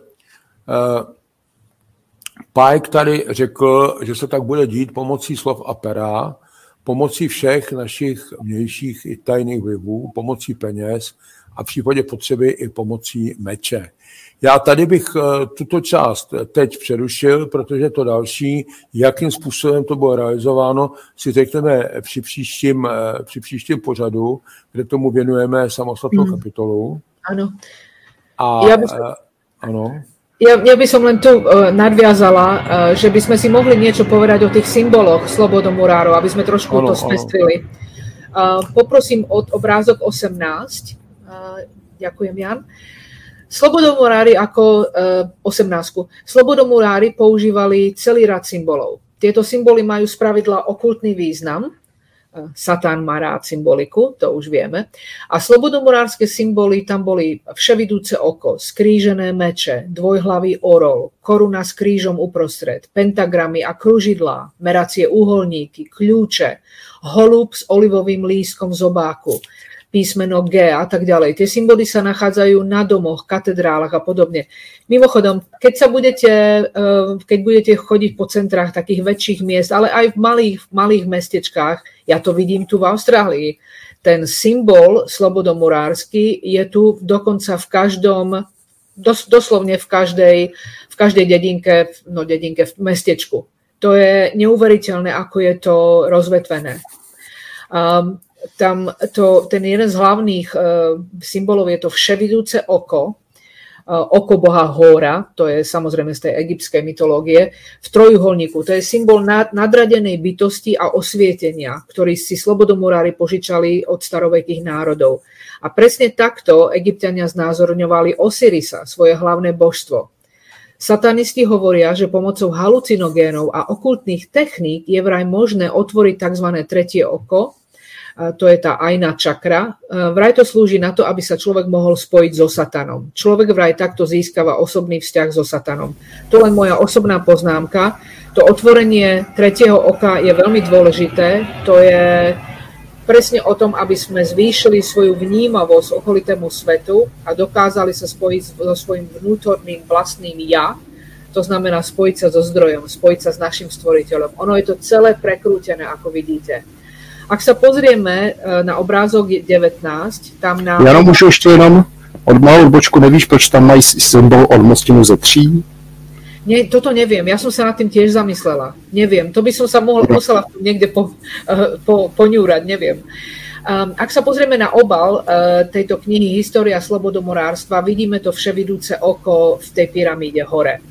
Pike tady řekl, že se tak bude dít pomocí slov a pera, pomocí všech našich vnějších i tajných vlivů, pomocí peněz a v případě potřeby i pomocí meče. Já tady bych tuto část teď přerušil, protože to další, jakým způsobem to bylo realizováno, si řekneme při příštím pořadu, kde tomu věnujeme samostatnou kapitolu. Áno. Áno. Ja by som len tu nadviazala, že by sme si mohli niečo povedať o tých symboloch slobodomurárov, aby sme trošku to spestrili. Poprosím od obrázok 18. Ďakujem, Jan. Slobodomurári ako 18. Slobodomurári používali celý rad symbolov. Tieto symboly majú spravidla okultný význam. Satán má rád symboliku, to už vieme. A slobodomurárske symboly, tam boli vševidúce oko, skrížené meče, dvojhlavý orol, koruna s krížom uprostred, pentagramy a kružidlá, meracie úholníky, kľúče, holub s olivovým lístkom v zobáku, písmeno G a tak ďalej. Tie symboly sa nachádzajú na domoch, katedrálach a podobne. Mimochodom, keď budete chodiť po centrách takých väčších miest, ale aj v malých mestečkách, ja to vidím tu v Austrálii, ten symbol slobodomurársky je tu dokonca v každom, doslovne v každej dedinke, v mestečku. To je neuveriteľné, ako je to rozvetvené. Ten jeden z hlavných symbolov je to vševidúce oko boha Hóra, to je samozrejme z tej egyptskej mytológie, v trojuholníku. To je symbol nadradenej bytosti a osvietenia, ktorý si slobodomurári požičali od starovekých národov. A presne takto Egypťania znázorňovali Osirisa, svoje hlavné božstvo. Satanisti hovoria, že pomocou halucinogénov a okultných techník je vraj možné otvoriť tzv. Tretie oko, to je tá ajna čakra. Vraj to slúži na to, aby sa človek mohol spojiť so satanom. Človek vraj takto získava osobný vzťah so satanom. To len moja osobná poznámka. To otvorenie tretieho oka je veľmi dôležité. To je presne o tom, aby sme zvýšili svoju vnímavosť okolitému svetu a dokázali sa spojiť so svojím vnútorným vlastným ja. To znamená spojiť sa so zdrojom, spojiť sa s našim stvoriteľom. Ono je to celé prekrútené, ako vidíte. Ak sa pozrieme na obrázok 19, tam na... Já můžu ještě jenom od malou odbočku, nevíš, proč tam mají symbol od mostinu ze 3? Nie, toto neviem, ja som sa nad tým tiež zamyslela. Neviem, to by som sa musela niekde poňúrať, neviem. Ak sa pozrieme na obal tejto knihy História slobodomorárstva, vidíme to vševidúce oko v tej pyramíde hore.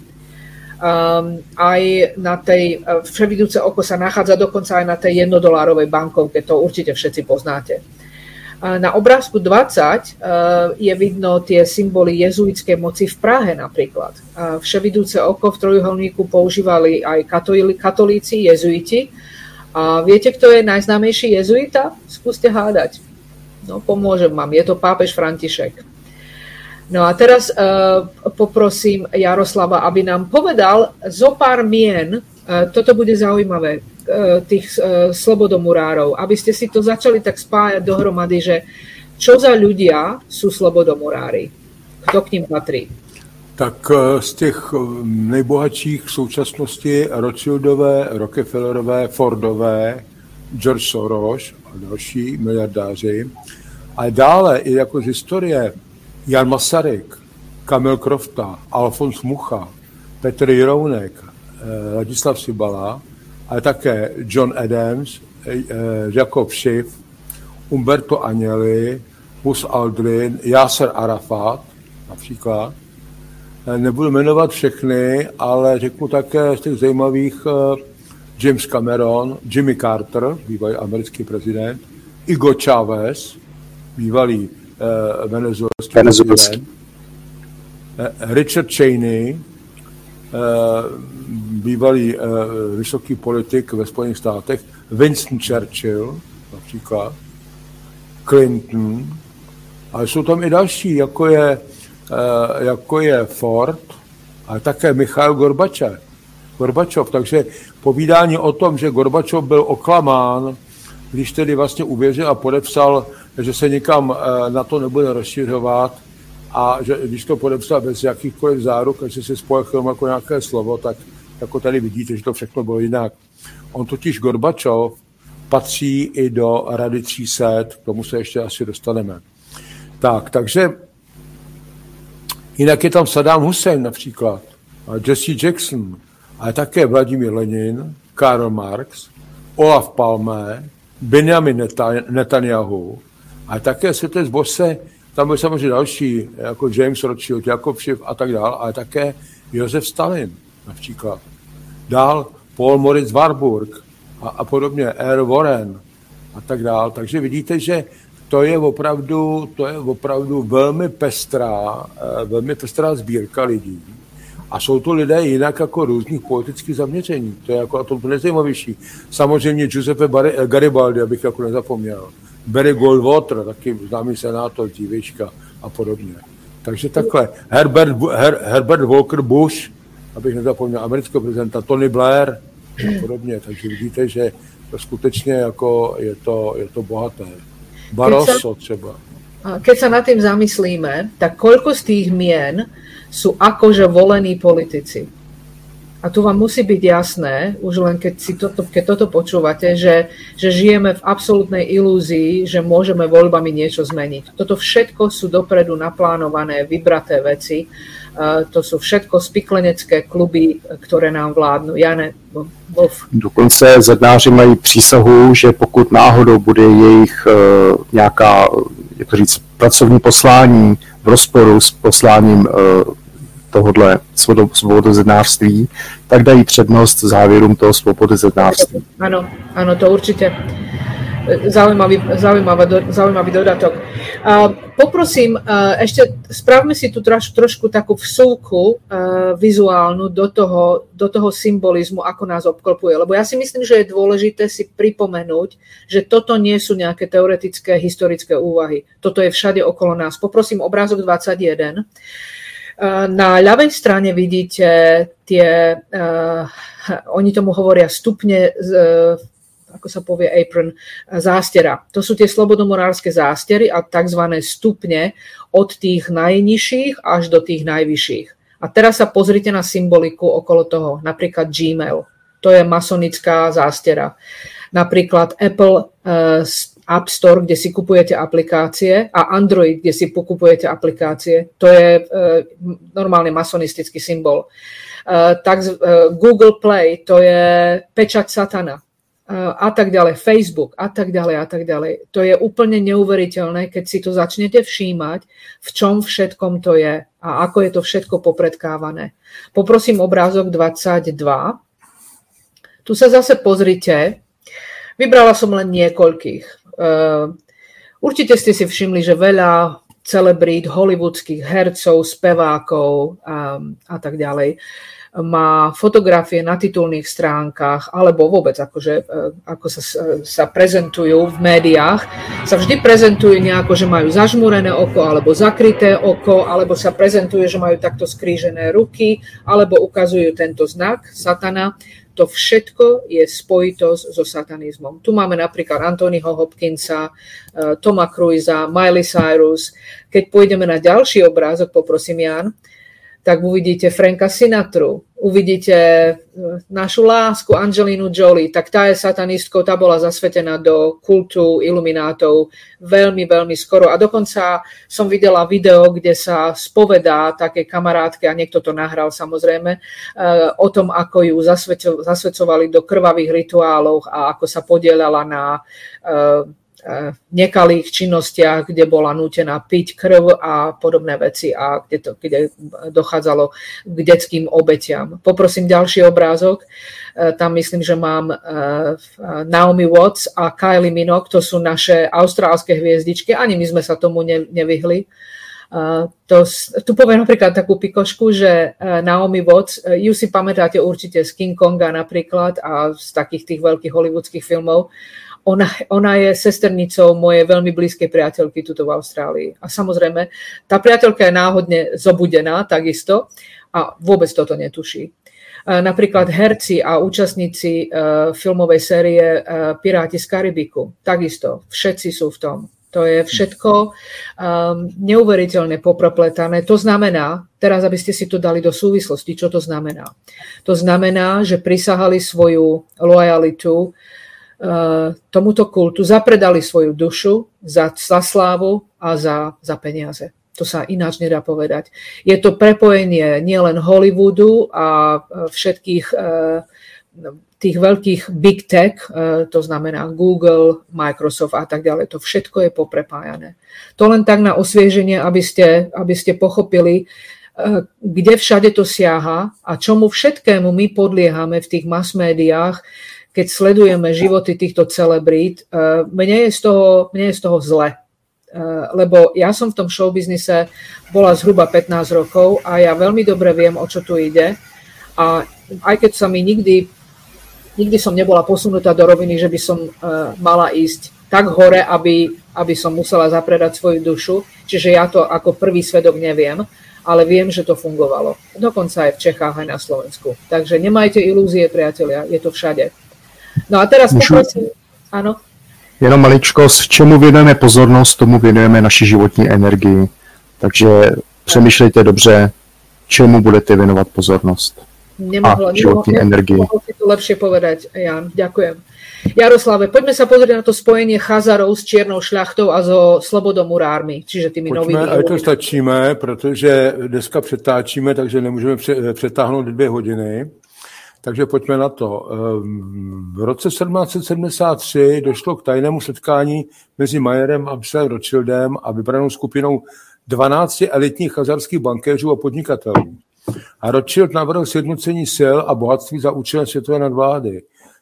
Aj na tej vševidúce oko sa nachádza dokonca aj na tej $1 bankovke, to určite všetci poznáte. Na obrázku 20 je vidno tie symboly jezuitskej moci v Prahe napríklad. Vševidúce oko v trojuholníku používali aj katolíci, jezuiti. A viete, kto je najznámejší jezuita? Skúste hádať. No, pomôžem vám. Je to pápež František. No a teraz poprosím Jaroslava, aby nám povedal zo pár mien, toto bude zaujímavé, tých slobodomurárov, aby ste si to začali tak spájať dohromady, že čo za ľudia sú slobodomurári? Kto k ním patrí? Tak z těch nejbohatších v současnosti Rothschildové, Rockefellerové, Fordové, George Soros a další miliardáři. A dále i jako z historie Jan Masaryk, Kamil Krofta, Alfons Mucha, Petr Jirounek, Ladislav Sibala, ale také John Adams, Jakob Schiff, Umberto Agnelli, Buzz Aldrin, Yasser Arafat například. Nebudu jmenovat všechny, ale řeknu také z těch zajímavých James Cameron, Jimmy Carter, bývalý americký prezident, Hugo Chávez, bývalý venezuelský prezident, Richard Cheney, bývalý vysoký politik ve Spojených státech, Winston Churchill například, Clinton, ale jsou tam i další, jako je Ford, ale také Michail Gorbačov. Takže povídání o tom, že Gorbačov byl oklamán, když tedy vlastně uvěřil a podepsal, že se nikam na to nebude rozšiřovat, a že když to podepsal bez jakýchkoliv záruk, že se spolechl jako nějaké slovo, tak jako tady vidíte, že to všechno bylo jinak. On totiž Gorbačov patří i do Rady 300, k tomu se ještě asi dostaneme. Takže jinak je tam Saddam Hussein například, a Jesse Jackson, ale také Vladimír Lenin, Karl Marx, Olaf Palme, Benjamin Netanyahu, ale také světec Bosse. Tam byl samozřejmě další, jako James Rothschild, Jakob Schiff a tak dále, ale také Josef Stalin například. Dál Paul Moritz Warburg a podobně, R. Warren a tak dále. Takže vidíte, že to je opravdu velmi pestrá sbírka lidí. A jsou to lidé jinak jako různých politických zaměření. To je jako to nejzajímavější. Samozřejmě Giuseppe Garibaldi, abych jako nezapomněl. Barry Goldwater, taky známý senátor, dívejška a podobně. Takže takhle. Herbert Walker Bush, abych nezapomněl, amerického prezidenta, Tony Blair a podobně. Takže vidíte, že to skutečně jako je to bohaté. Barroso třeba. Keď sa nad tým zamyslíme, tak koľko z tých mien sú akože volení politici? A tu vám musí byť jasné, už len keď toto počúvate, že žijeme v absolútnej ilúzii, že môžeme voľbami niečo zmeniť. Toto všetko sú dopredu naplánované, vybraté veci. To sú všetko spiklenecké kluby, ktoré nám vládnu. Jane, Wolf. Dokonce zednáři mají přísahu, že pokud náhodou bude jejich nějaká, jak to říct, pracovní poslání v rozporu s posláním tohodle svobodozednářství, tak dají přednost závěrům toho svobodozednářství. Áno, to určite. zaujímavý dodatok. Poprosím, ešte spravme si tu trošku takú vsúku vizuálnu do toho symbolizmu, ako nás obklopuje. Lebo ja si myslím, že je dôležité si pripomenúť, že toto nie sú nejaké teoretické, historické úvahy. Toto je všade okolo nás. Poprosím obrázok 21. Na ľavej strane vidíte oni tomu hovoria stupne, ako sa povie apron, zástera. To sú tie slobodomorárske zástery a tzv. Stupne od tých najnižších až do tých najvyšších. A teraz sa pozrite na symboliku okolo toho, napríklad Gmail. To je masonická zástera. Napríklad Apple App Store, kde si kupujete aplikácie, a Android, kde si kupujete aplikácie. To je normálne masonistický symbol. Google Play, to je pečať satana a tak ďalej, Facebook a tak ďalej. To je úplne neuveriteľné, keď si to začnete všímať, v čom všetkom to je a ako je to všetko popredkávané. Poprosím obrázok 22. Tu sa zase pozrite. Vybrala som len niekoľkých. Určite ste si všimli, že veľa celebrít, hollywoodských hercov, spevákov a tak ďalej má fotografie na titulných stránkach alebo vôbec ako sa prezentujú v médiách, sa vždy prezentujú nejako, že majú zažmúrené oko alebo zakryté oko, alebo sa prezentuje, že majú takto skrížené ruky, alebo ukazujú tento znak satana. To všetko je spojitosť so satanizmom. Tu máme napríklad Anthonyho Hopkinsa, Toma Cruisa, Miley Cyrus. Keď pôjdeme na ďalší obrázok, poprosím Jan, tak uvidíte Franka Sinatru, uvidíte našu lásku Angelinu Jolie, tak tá je satanistkou, tá bola zasvetená do kultu iluminátov veľmi, veľmi skoro. A dokonca som videla video, kde sa spovedá také kamarátke, a niekto to nahral samozrejme, o tom, ako ju zasvedcovali do krvavých rituálov a ako sa podieľala na nekalých činnostiach, kde bola nútená piť krv a podobné veci a kde dochádzalo k detským obetiam. Poprosím ďalší obrázok. Tam myslím, že mám Naomi Watts a Kylie Minogue, to sú naše austrálske hviezdičky. Ani my sme sa tomu nevyhli. Tu poviem napríklad takú pikošku, že Naomi Watts, ju si pamätáte určite z King Konga napríklad a z takých tých veľkých hollywoodských filmov. Ona je sesternicou mojej veľmi blízkej priateľky tuto v Austrálii. A samozrejme, tá priateľka je náhodne zobudená takisto a vôbec toto netuší. Napríklad herci a účastníci filmovej série Piráti z Karibiku. Takisto, všetci sú v tom. To je všetko neuveriteľne poprepletané. To znamená, teraz aby ste si to dali do súvislosti, čo to znamená. To znamená, že prisahali svoju lojalitu tomuto kultu, zapredali svoju dušu za slávu a za peniaze. To sa ináč nedá povedať. Je to prepojenie nielen Hollywoodu a všetkých tých veľkých big tech, to znamená Google, Microsoft a tak ďalej. To všetko je poprepájané. To len tak na osvieženie, aby ste pochopili, kde všade to siaha a čomu všetkému my podliehame v tých mass médiách, keď sledujeme životy týchto celebrít. Mne je z toho zle. Lebo ja som v tom showbiznise bola zhruba 15 rokov a ja veľmi dobre viem, o čo tu ide. A aj keď sa mi nikdy som nebola posunutá do roviny, že by som mala ísť tak hore, aby som musela zapredať svoju dušu. Čiže ja to ako prvý svedok neviem, ale viem, že to fungovalo. Dokonca aj v Čechách, aj na Slovensku. Takže nemajte ilúzie, priatelia, je to všade. No a teraz poprosím, áno. Jenom maličkost, čemu věnujeme pozornost, tomu věnujeme naši životní energii. Takže přemýšlejte dobře, čemu budete věnovat pozornost. Nemohla si to lepšie povedať, Jan. Ďakujem. Jaroslave, poďme sa pozrieť na to spojenie Chazarov s čiernou šľachtou a so slobodomurármi, čiže tými novými. Ale to stačíme, protože dneska přetáčíme, takže nemůžeme přetáhnout 2 hodiny. Takže pojďme na to. V roce 1773 došlo k tajnému setkání mezi Mayerem a Rothschildem a vybranou skupinou 12 elitních chazarských bankéřů a podnikatelů. A Rothschild navrhl sjednocení sil a bohatství za účelem světové nadvlády.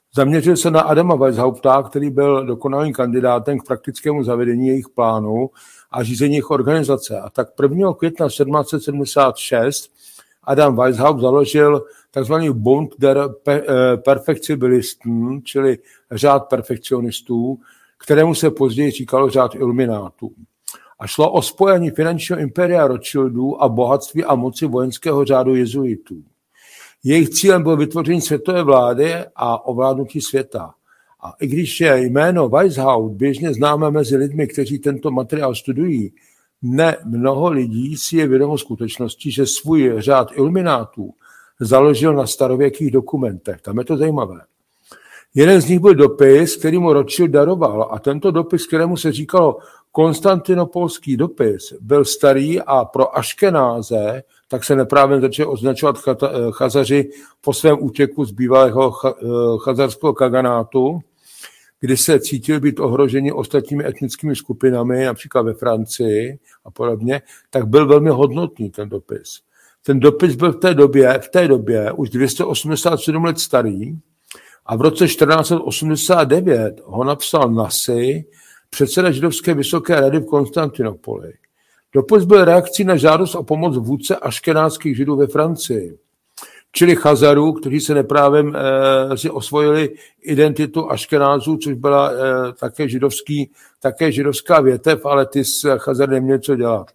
Zaměřil se na Adama Weishaupta, který byl dokonalým kandidátem k praktickému zavedení jejich plánu a řízení jejich organizace. A tak 1. května 1776 Adam Weishaupt založil tzv. Bund der Perfektibilisten, čili řád perfekcionistů, kterému se později říkalo řád iluminátů. A šlo o spojení finančního impéria Rothschildů a bohatství a moci vojenského řádu jezuitů. Jejich cílem bylo vytvoření světové vlády a ovládnutí světa. A i když je jméno Weishaupt běžně známé mezi lidmi, kteří tento materiál studují, ne mnoho lidí si je vědomo skutečnosti, že svůj řád iluminátů založil na starověkých dokumentech. Tam je to zajímavé. Jeden z nich byl dopis, který mu Rothschild daroval, a tento dopis, kterému se říkalo konstantinopolský dopis, byl starý a pro Aškenáze, tak se neprávě začali označovat Chazaři po svém útěku z bývalého chazarského kaganátu, kdy se cítili být ohroženi ostatními etnickými skupinami, například ve Francii a podobně, tak byl velmi hodnotný ten dopis. Ten dopis byl v té době už 287 let starý a v roce 1489 ho napsal Nasi, předseda židovské vysoké rady v Konstantinopoli. Dopis byl reakcí na žádost o pomoc vůdce aškenázských židů ve Francii, čili Chazarů, kteří se neprávem si osvojili identitu Aškenázů, což byla také židovská větev, ale ty s Chazar neměli co dělat.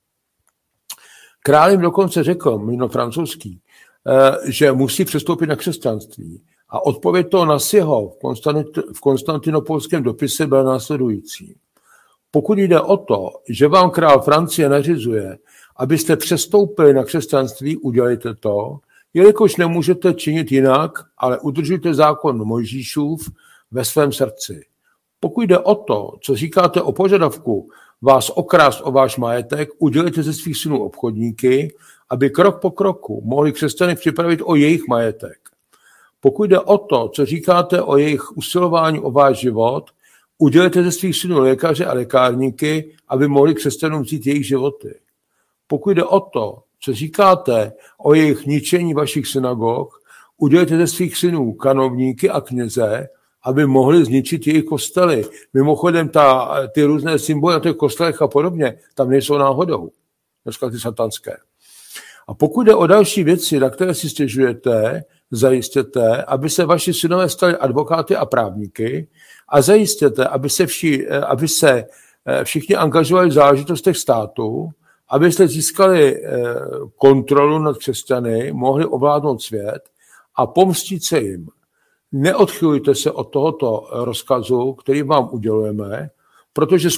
Král jim dokonce řekl, mimo francouzský, že musí přestoupit na křesťanství. A odpověď toho Nasiho v konstantinopolském dopise byla následující. Pokud jde o to, že vám král Francie nařizuje, abyste přestoupili na křesťanství, udělejte to, jelikož nemůžete činit jinak, ale udržujte zákon Mojžíšův ve svém srdci. Pokud jde o to, co říkáte o požadavku vás okrást o váš majetek, udělejte ze svých synů obchodníky, aby krok po kroku mohli křesťany připravit o jejich majetek. Pokud jde o to, co říkáte o jejich usilování o váš život, udělejte ze svých synů lékaře a lékárníky, aby mohli křesťanům vzít jejich životy. Pokud jde o to, co říkáte o jejich ničení vašich synagog, udělejte ze svých synů kanovníky a kněze, aby mohli zničit jejich kostely. Mimochodem ty různé symboly na těch kostelech a podobně, tam nejsou náhodou. Dneska ty satanské. A pokud jde o další věci, na které si stěžujete, zajistěte, aby se vaši synové stali advokáty a právníky a zajistěte, aby se všichni angažovali v záležitostech státu, abyste získali kontrolu nad křesťany, mohli ovládnout svět a pomstit se jim. Neodchylujte se od tohoto rozkazu, který vám udělujeme, protože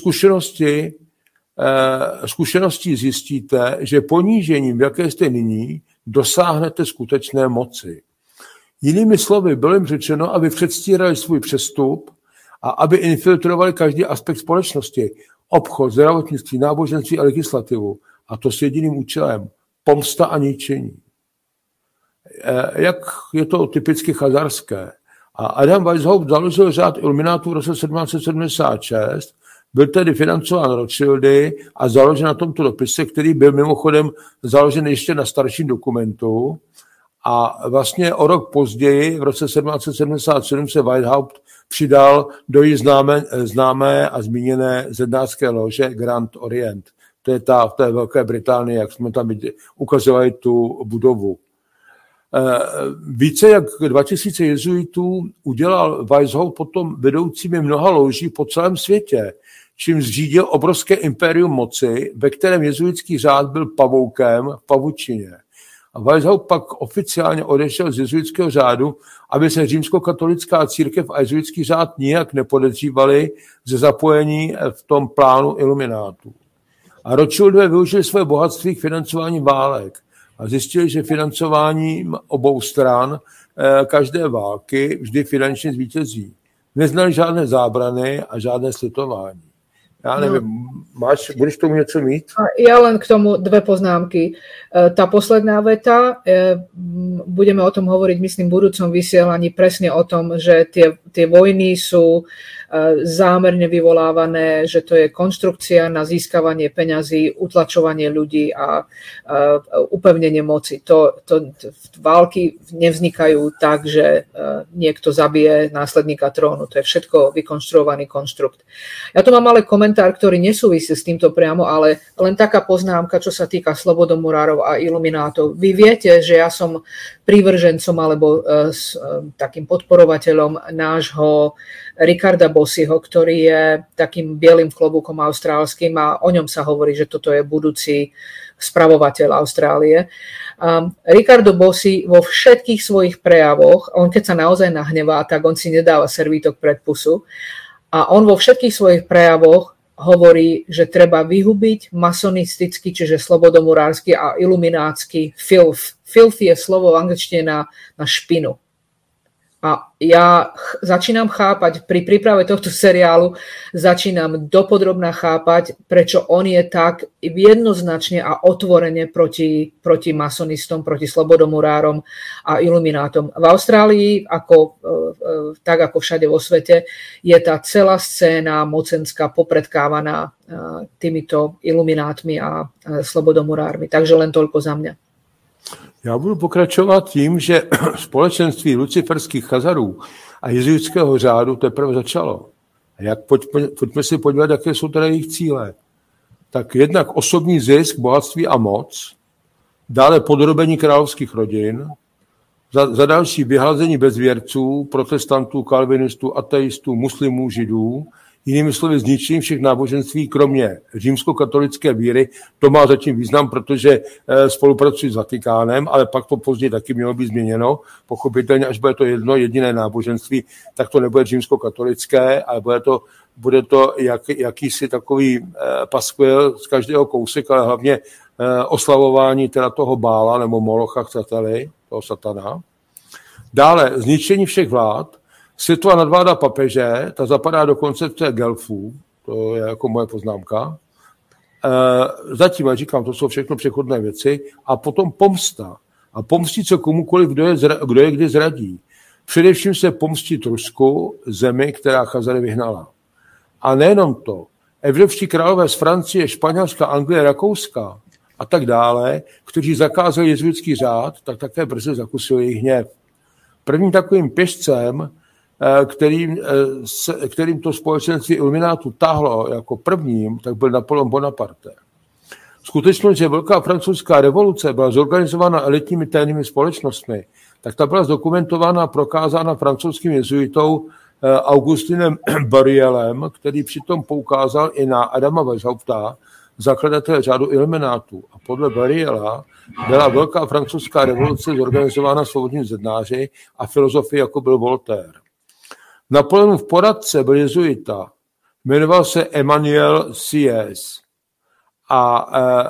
zkušeností zjistíte, že ponížením, v jaké jste nyní, dosáhnete skutečné moci. Jinými slovy, bylo jim řečeno, aby předstírali svůj přestup a aby infiltrovali každý aspekt společnosti, obchod, zdravotnictví, náboženství a legislativu. A to s jediným účelem, pomsta a ničení. Jak je to typicky chazarské. A Adam Weishaupt založil řád iluminátů v roce 1776, byl tedy financován Rothschildy a založen na tomto dopise, který byl mimochodem založen ještě na starším dokumentu. A vlastně o rok později, v roce 1777, se Weishaupt přidal do jí známé a zmíněné zednářské lože Grand Orient. To je v té Velké Británii, jak jsme tam ukazovali tu budovu. Více jak 2000 jezuitů udělal Weishaupt potom vedoucími mnoha loží po celém světě, čím zřídil obrovské impérium moci, ve kterém jezuitský řád byl pavoukem v pavučině. A Weishaupt pak oficiálně odešel z jezuitského řádu, aby se římskokatolická církev a jezuitský řád nijak nepodezřívali ze zapojení v tom plánu iluminátů. A Rothschildové využili své bohatství k financování válek a zjistili, že financováním obou stran každé války vždy finančně zvítězí. Neznali žádné zábrany a žádné slitování. Já nevím, budeš tomu něco mít? Ja len k tomu dve poznámky. Tá posledná veta, budeme o tom hovoriť, myslím, v budúcom vysielaní presne o tom, že tie vojny sú zámerne vyvolávané, že to je konštrukcia na získavanie peňazí, utlačovanie ľudí a upevnenie moci. Války nevznikajú tak, že niekto zabije následníka trónu. To je všetko vykonštruovaný konštrukt. Ja tu mám ale komentár, ktorý nesúvisí s týmto priamo, ale len taká poznámka, čo sa týka slobodomurárov a iluminátov. Vy viete, že ja som prívržencom alebo takým podporovateľom nášho Ricarda Bossiho, ktorý je takým bielým klobúkom austrálskym a o ňom sa hovorí, že toto je budúci spravovateľ Austrálie. Ricardo Bossi vo všetkých svojich prejavoch, on keď sa naozaj nahnevá, tak on si nedáva servítok pred pusu a on vo všetkých svojich prejavoch hovorí, že treba vyhubiť masonistický, čiže slobodomurársky a iluminátsky filth. Filth je slovo v angličtine na špinu. A ja začínam chápať, pri príprave tohto seriálu začínam dopodrobná chápať, prečo on je tak jednoznačne a otvorene proti masonistom, proti slobodomurárom a iluminátom. V Austrálii, tak ako všade vo svete, je tá celá scéna mocenská popredkávaná týmito iluminátmi a slobodomurármi. Takže len toľko za mňa. Já budu pokračovat tím, že společenství luciferských chazarů a jezuitského řádu teprve začalo. A pojďme si podívat, jaké jsou teda jejich cíle. Tak jednak osobní zisk, bohatství a moc, dále podrobení královských rodin, za další vyhlazení bezvěrců, protestantů, kalvinistů, ateistů, muslimů, židů, jinými slovy zničení všech náboženství, kromě římskokatolické víry. To má zatím význam, protože spolupracují s Vatikánem, ale pak to později taky mělo být změněno. Pochopitelně, až bude to jedno jediné náboženství, tak to nebude římskokatolické, ale bude to jakýsi takový paskvil z každého kousek, ale hlavně oslavování teda toho Bála nebo Molocha, chcete-li, toho satana. Dále zničení všech vlád, světová nadvláda papeže, ta zapadá do koncepce Gelfů, to je jako moje poznámka. Zatím, jak říkám, to jsou všechno přechodné věci. A potom pomsta. A pomstit se komukoliv, kdo je kdy zradí. Především se pomstit Rusku, zemi, která Chazary vyhnala. A nejenom to. Evropští králové z Francie, Španělska, Anglie, Rakouska a tak dále, kteří zakázali jezuitský řád, tak také brzy zakusili jejich hněv. Prvním takovým pěšcem, kterým to společenství iluminátů táhlo jako prvním, tak byl Napoleon Bonaparte. Skutečnost, že Velká francouzská revoluce byla zorganizována elitními tajnými společnostmi, tak ta byla zdokumentována a prokázána francouzským jezuitou Augustinem Barrielem, který přitom poukázal i na Adama Weishaupta, zakladatele řádu iluminátů. A podle Barriela byla Velká francouzská revoluce zorganizována svobodnými zednáři a filozofy, jako byl Voltaire. Napoleonův poradce byl jezuita, jmenoval se Emmanuel Sieyès a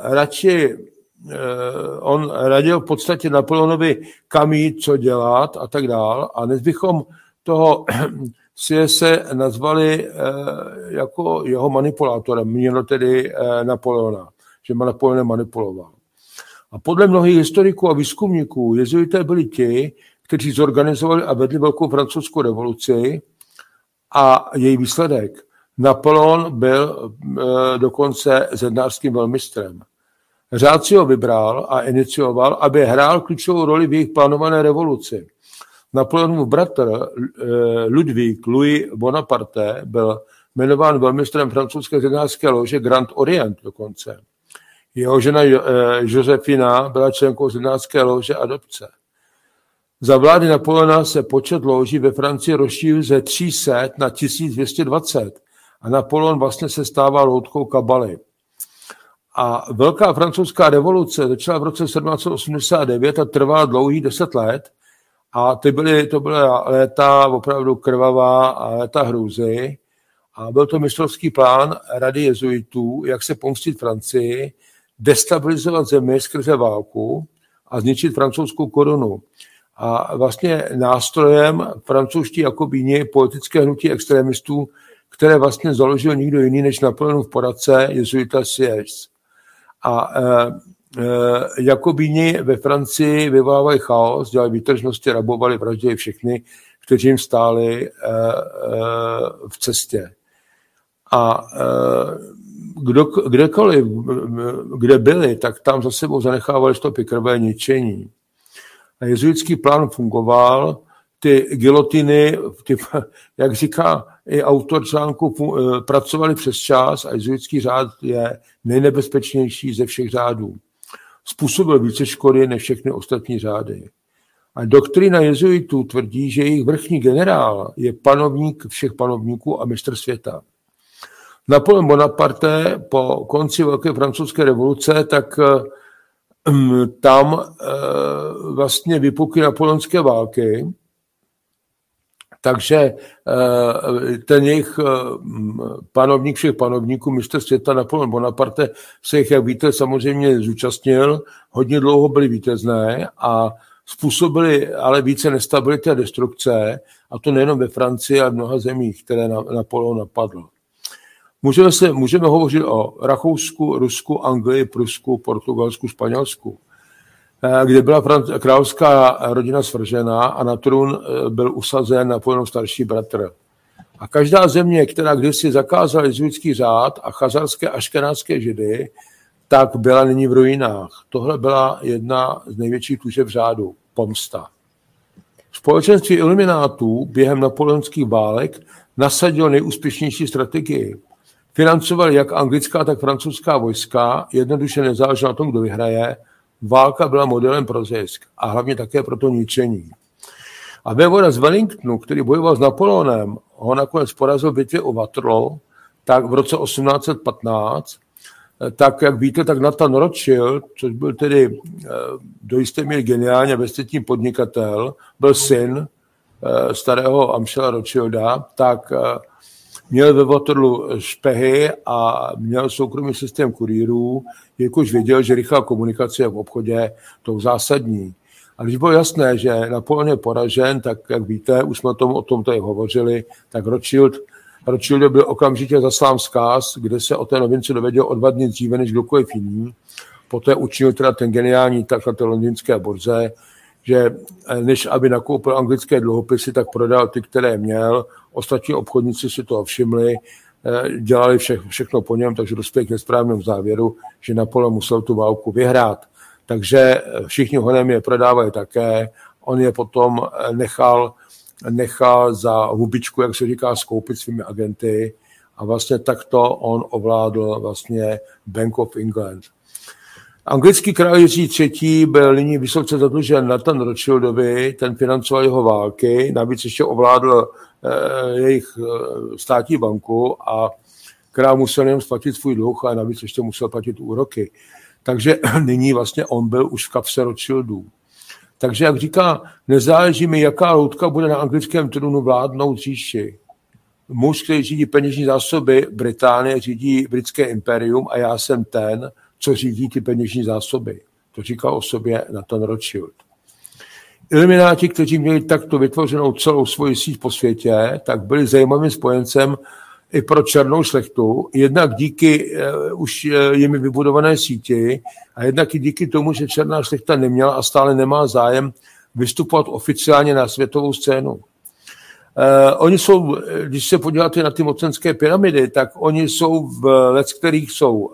on radil v podstatě Napoleonovi, kam jít, co dělat a tak dál. A dnes bychom toho Sieyese nazvali jako jeho manipulátorem, měno tedy Napoleona, že Napoleon manipuloval. A podle mnohých historiků a výzkumníků jezuité byli ti, kteří zorganizovali a vedli Velkou francouzskou revoluci a její výsledek. Napoleon byl dokonce zednářským velmistrem. Řád si ho vybral a inicioval, aby hrál klíčovou roli v jejich plánované revoluci. Napoleonův bratr Ludvík Louis Bonaparte byl jmenován velmistrem francouzské zednářské lože Grand Orient dokonce. Jeho žena Josefina byla členkou zednářské lože Adopce. Za vlády Napoleona se počet lóží ve Francii rozšířil ze 300 na 1220 a Napoleon vlastně se stává loutkou kabaly. A Velká francouzská revoluce začala v roce 1789 a trvala dlouhých 10 let. A to byla léta opravdu krvavá a léta hrůzy. A byl to mistrovský plán Rady jezuitů, jak se pomstit Francii, destabilizovat zemi skrze válku a zničit francouzskou korunu. A vlastně nástrojem francouzští jakobíni politické hnutí extremistů, které vlastně založil nikdo jiný než Napoleonův poradce jezuita Sieyès. A Jakobíni ve Francii vyvolávali chaos, dělali výtržnosti, rabovali, vraždili všechny, kteří jim stáli v cestě. A kdekoliv, kde byli, tak tam za sebou zanechávali stopy krve, ničení. A jezuitský plán fungoval, ty gilotiny, jak říká i autor článku, pracovali přes čas a jezuitský řád je nejnebezpečnější ze všech řádů. Způsobil více škody než všechny ostatní řády. A doktrína jezuitů tvrdí, že jejich vrchní generál je panovník všech panovníků a mistr světa. Napoleon Bonaparte po konci Velké francouzské revoluce, tak tam vlastně vypukly napoleonské války, takže ten jejich panovník všech panovníků, mistr světa Napoleon Bonaparte, se jich, jak víte, samozřejmě zúčastnil, hodně dlouho byly vítězné a způsobili ale více nestability a destrukce, a to nejenom ve Francii, ale v mnoha zemích, které Napoleon napadl. Můžeme hovořit o Rakousku, Rusku, Anglii, Prusku, Portugalsku, Španělsku, kde byla královská rodina svržena a na trůn byl usazen Napoleonův starší bratr. A každá země, která kdysi zakázala jezuitský řád a chazarské a aškenázské židy, tak byla nyní v ruinách. Tohle byla jedna z největších tužeb řádu, pomsta. Společenství iluminátů během napoleonských válek nasadilo nejúspěšnější strategii. Financovali jak anglická, tak francouzská vojska, jednoduše nezáleželo na tom, kdo vyhraje. Válka byla modelem pro zisk a hlavně také pro to ničení. A vévoda z Wellingtonu, který bojoval s Napoleonem, ho nakonec porazil v bitvě o Waterloo, tak v roce 1815, tak jak víte, tak Nathan Rothschild, což byl tedy do jisté míry geniální a bezcitný podnikatel, byl syn starého Amschela Rothschilda, tak měl ve Waterloo špehy a měl soukromý systém kurýrů, jakož věděl, že rychlá komunikace je v obchodě tou zásadní. A když bylo jasné, že Napoleon je poražen, tak jak víte, už jsme o tom tady hovořili, tak Rothschild byl okamžitě zaslán vzkaz, kde se o té novince dověděl o 2 dny dříve než kdokoliv jiný. Poté učinil teda ten geniální tak na té londýnské burze, že než aby nakoupil anglické dluhopisy, tak prodal ty, které měl. Ostatní obchodníci si to všimli, dělali všechno po něm, takže dospěl k nesprávnému závěru, že Napoleon musel tu válku vyhrát. Takže všichni honem je prodávali také. On je potom nechal za hubičku, jak se říká, skoupit svými agenty a vlastně takto on ovládl vlastně Bank of England. Anglický král Jiří III. Byl nyní vysoce zadlužen Nathan Rothschildovi, ten financoval jeho války, navíc ještě ovládl jejich státní banku a král musel jenom splatit svůj dluh a navíc ještě musel platit úroky. Takže nyní vlastně on byl už v kapse Rothschildů. Takže, jak říká, nezáleží mi, jaká loutka bude na anglickém trůnu vládnout říši. Muž, který řídí peněžní zásoby Británie, řídí britské impérium a já jsem ten, co řídí ty peněžní zásoby. To říkal o sobě Nathan Rothschild. Ilumináti, kteří měli takto vytvořenou celou svoji síť po světě, tak byli zajímavým spojencem i pro černou šlechtu, jednak díky už jimi vybudované síti a jednak i díky tomu, že černá šlechta neměla a stále nemá zájem vystupovat oficiálně na světovou scénu. Oni jsou, když se podíváte na ty mocenské pyramidy, tak oni jsou v let, kterých jsou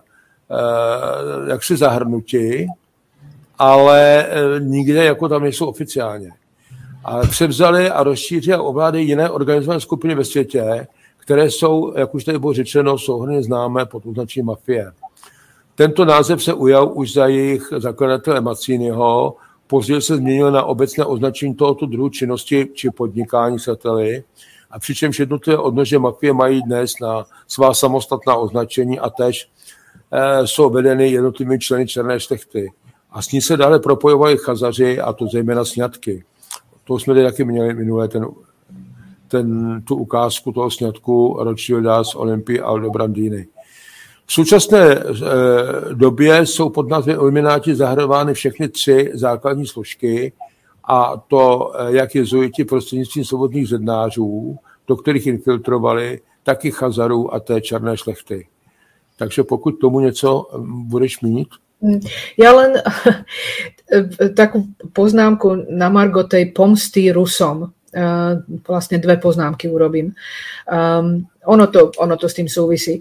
jaksi zahrnuti, ale nikde jako tam nejsou oficiálně. A převzali a rozšířili a ovládají jiné organizované skupiny ve světě, které jsou, jak už tady bylo řečeno, souhrnně známé pod označením mafie. Tento název se ujal už za jejich zakladatele Mazziniho, později se změnil na obecné označení tohoto druhu činnosti či podnikání sateli, a přičemž jednotlivé odnože mafie mají dnes na svá samostatná označení a též jsou vedeny jednotlivými členy černé šlechty. A s ní se dále propojovali chazaři, a to zejména sňatky. To jsme tady taky měli minulé tu ukázku toho sňatku Rothschilda z Olympii a Aldobrandini. V současné době jsou pod názvem Ilumináti zahrnovány všechny 3 základní složky, a to jak jezuiti prostřednictvím svobodných zednářů, do kterých infiltrovali, taky Chazarů a té černé šlechty. Takže pokud tomu něco budeš mít? Ja len takú poznámku na margo tej pomsty Rusom. Vlastne dve poznámky urobím. Ono to s tým súvisí.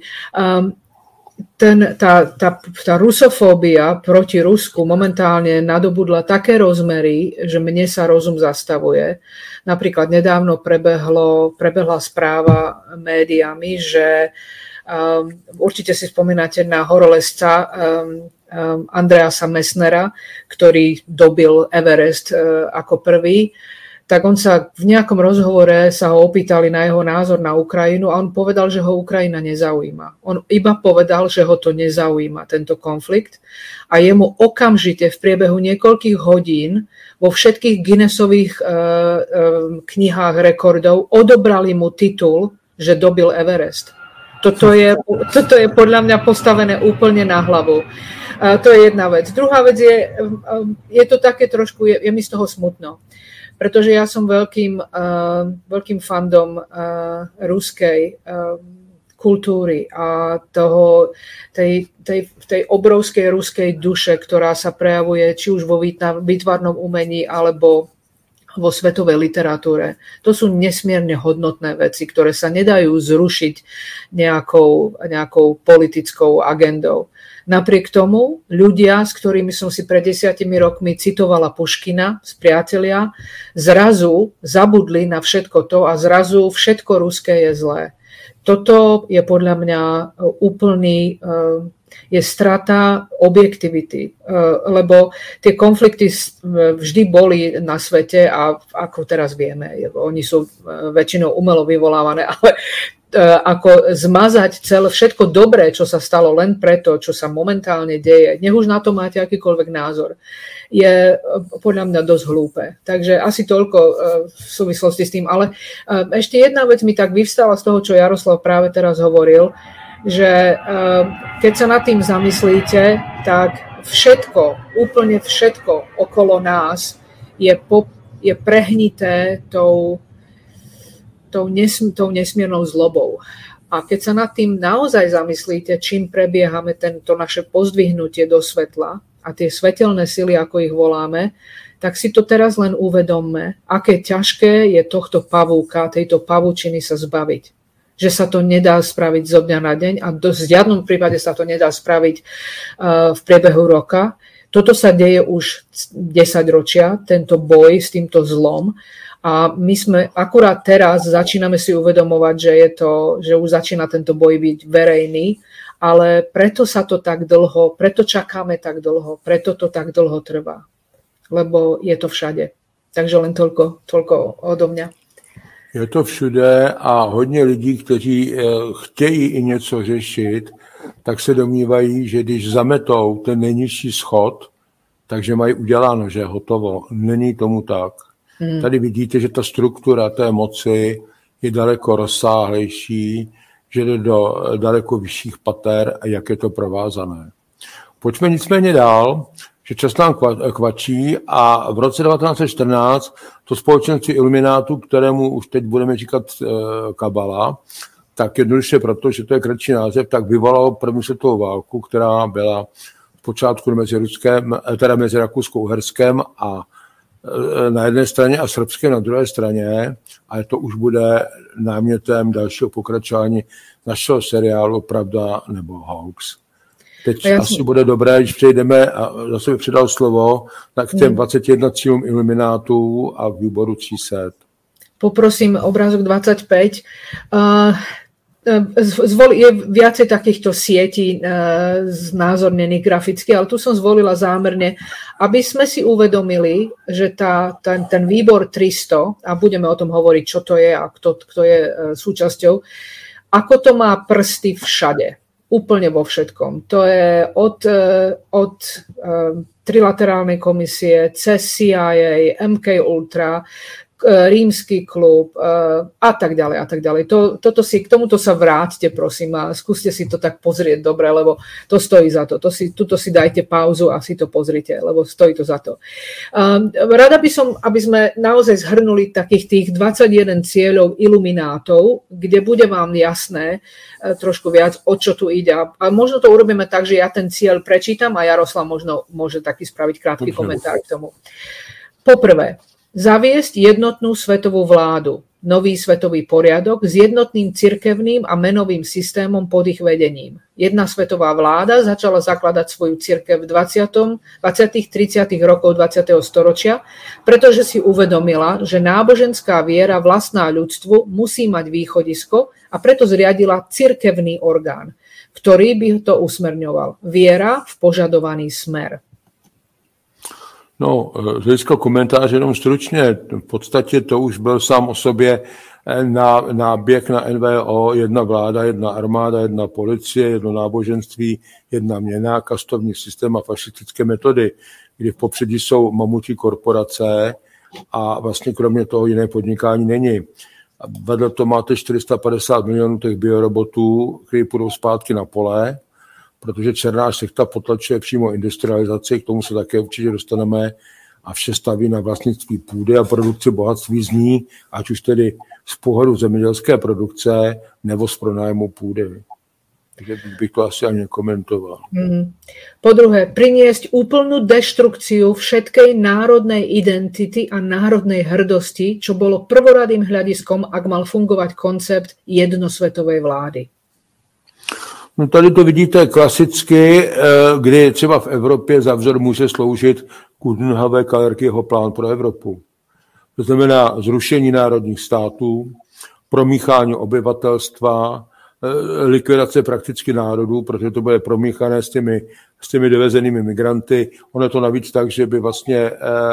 Tá rusofóbia proti Rusku momentálne nadobudla také rozmery, že mne sa rozum zastavuje. Napríklad nedávno prebehla správa médiami, že určite si spomínate na horolezca Andreasa Messnera, ktorý dobil Everest ako prvý, tak on sa v nejakom rozhovore sa ho opýtali na jeho názor na Ukrajinu a on povedal, že ho Ukrajina nezaujíma. On iba povedal, že ho to nezaujíma, tento konflikt, a jemu okamžite v priebehu niekoľkých hodín vo všetkých Guinnessových knihách rekordov odobrali mu titul, že dobil Everest. Toto je podľa mňa postavené úplne na hlavu. To je jedna vec. Druhá vec je to také trošku, je mi z toho smutno. Pretože ja som veľkým fandom ruskej kultúry a tej obrovskej ruskej duše, ktorá sa prejavuje či už vo výtvarnom umení alebo vo svetovej literatúre. To sú nesmierne hodnotné veci, ktoré sa nedajú zrušiť nejakou politickou agendou. Napriek tomu ľudia, s ktorými som si pred 10 rokmi citovala Puškina z Priatelia, zrazu zabudli na všetko to a zrazu všetko ruské je zlé. Toto je podľa mňa je strata objektivity, lebo tie konflikty vždy boli na svete a ako teraz vieme, oni sú väčšinou umelo vyvolávané, ale ako zmazať všetko dobré, čo sa stalo len preto, čo sa momentálne deje, nech už na to máte akýkoľvek názor, je podľa mňa dosť hlúpe. Takže asi toľko v súvislosti s tým. Ale ešte jedna vec mi tak vyvstala z toho, čo Jaroslav práve teraz hovoril, že keď sa nad tým zamyslíte, tak všetko, úplne všetko okolo nás je prehnité tou nesmiernou zlobou. A keď sa nad tým naozaj zamyslíte, čím prebiehame to naše pozdvihnutie do svetla a tie svetelné sily, ako ich voláme, tak si to teraz len uvedomme, aké ťažké je tohto pavúka, tejto pavučiny sa zbaviť. Že sa to nedá spraviť zo dňa na deň a v žiadnom prípade sa to nedá spraviť v priebehu roka. Toto sa deje už 10 ročia, tento boj s týmto zlom. A my sme akurát teraz začíname si uvedomovať, že už začína tento boj byť verejný, ale preto sa to tak dlho, preto čakáme tak dlho, preto to tak dlho trvá. Lebo je to všade. Takže len toľko odo mňa. Je to všude a hodně lidí, kteří chtějí i něco řešit, tak se domnívají, že když zametou ten nejnižší schod, takže mají uděláno, že je hotovo. Není tomu tak. Tady vidíte, že ta struktura té moci je daleko rozsáhlejší, že jde do daleko vyšších pater a jak je to provázané. Pojďme nicméně dál, že čas nám kvačí a v roce 1914 to společenství iluminátů, kterému už teď budeme říkat kabala, tak jednoduše proto, že to je kratší název, tak vyvolalo první světovou válku, která byla v počátku mezi Rakousko-Uherskem a na jedné straně a Srbskem na druhé straně, ale to už bude námětem dalšího pokračování našeho seriálu Pravda nebo Hoax. Teď asi bude dobré, když přejdeme, a zase bych přidal slovo, k těm 21 cílům iluminátů a výboru 300. Poprosím obrázok 25. Je viacej takýchto sietí znázornených graficky, ale tu som zvolila zámerne, aby sme si uvedomili, že ten výbor 300, a budeme o tom hovoriť, čo to je a kto je súčasťou, ako to má prsty všade, úplne vo všetkom. To je od trilaterálnej komisie, cez CIA, MK Ultra, rímsky klub a tak ďalej a tak ďalej. K tomuto sa vráťte, prosím, a skúste si to tak pozrieť dobre, lebo to stojí za to. Tuto si dajte pauzu a si to pozrite, lebo stojí to za to. Rada by som, aby sme naozaj zhrnuli takých tých 21 cieľov iluminátov, kde bude vám jasné trošku viac, o čo tu ide. A možno to urobíme tak, že ja ten cieľ prečítam a Jaroslav možno môže taký spraviť krátky komentár k tomu. Poprvé, zaviesť jednotnú svetovú vládu, nový svetový poriadok s jednotným cirkevným a menovým systémom pod ich vedením. Jedna svetová vláda začala zakladať svoju cirkev v 20. 30. rokov 20. storočia, pretože si uvedomila, že náboženská viera vlastná ľudstvu musí mať východisko a preto zriadila cirkevný orgán, ktorý by to usmerňoval. Viera v požadovaný smer. No, z hlediska komentáře jenom stručně. V podstatě to už byl sám o sobě náběh na NVO, jedna vláda, jedna armáda, jedna policie, jedno náboženství, jedna měna, kastovní systém a fašistické metody, kdy v popředí jsou mamutí korporace a vlastně kromě toho jiné podnikání není. Vedle to máte 450 milionů těch biorobotů, kteří půjdou zpátky na pole, protože černá sekta potlačuje přímo industrializaci, k tomu se také určitě dostaneme, a vše staví na vlastnictví půdy a produkci bohatství z ní, ať už tedy z pohledu zemědělské produkce nebo z pronájmu půdy. Takže bych to asi ani nekomentoval. Po druhé, priniesť úplnú deštrukciu všetkej národnej identity a národnej hrdosti, čo bolo prvoradým hľadiskom, ak mal fungovať koncept jednosvetovej vlády. No tady to vidíte klasicky, kdy třeba v Evropě za vzor může sloužit Coudenhove-Kalergyho plán pro Evropu. To znamená zrušení národních států, promíchání obyvatelstva, likvidace prakticky národů, protože to bude promíchané s těmi dovezenými migranty. Ono je to navíc tak, že by vlastně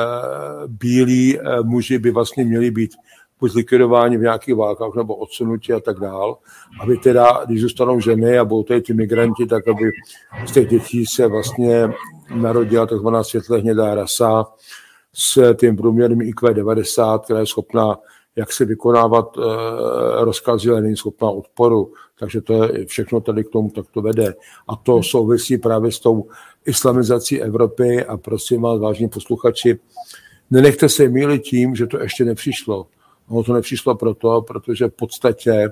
bílí muži by vlastně měli být buď zlikvidováni v nějakých válkách nebo odsunutí a tak dál, aby teda, když zůstanou ženy a budou tady ty migranti, tak aby z těch dětí se vlastně narodila takzvaná světle hnědá rasa s tím průměrným IQ 90, která je schopná jak se vykonávat rozkazy, ale není schopná odporu. Takže to je všechno tady k tomu takto vede. A to souvisí právě s tou islamizací Evropy a prosím vás, vážní posluchači, nenechte se mýlit tím, že to ještě nepřišlo. Ono to nepřišlo protože v podstatě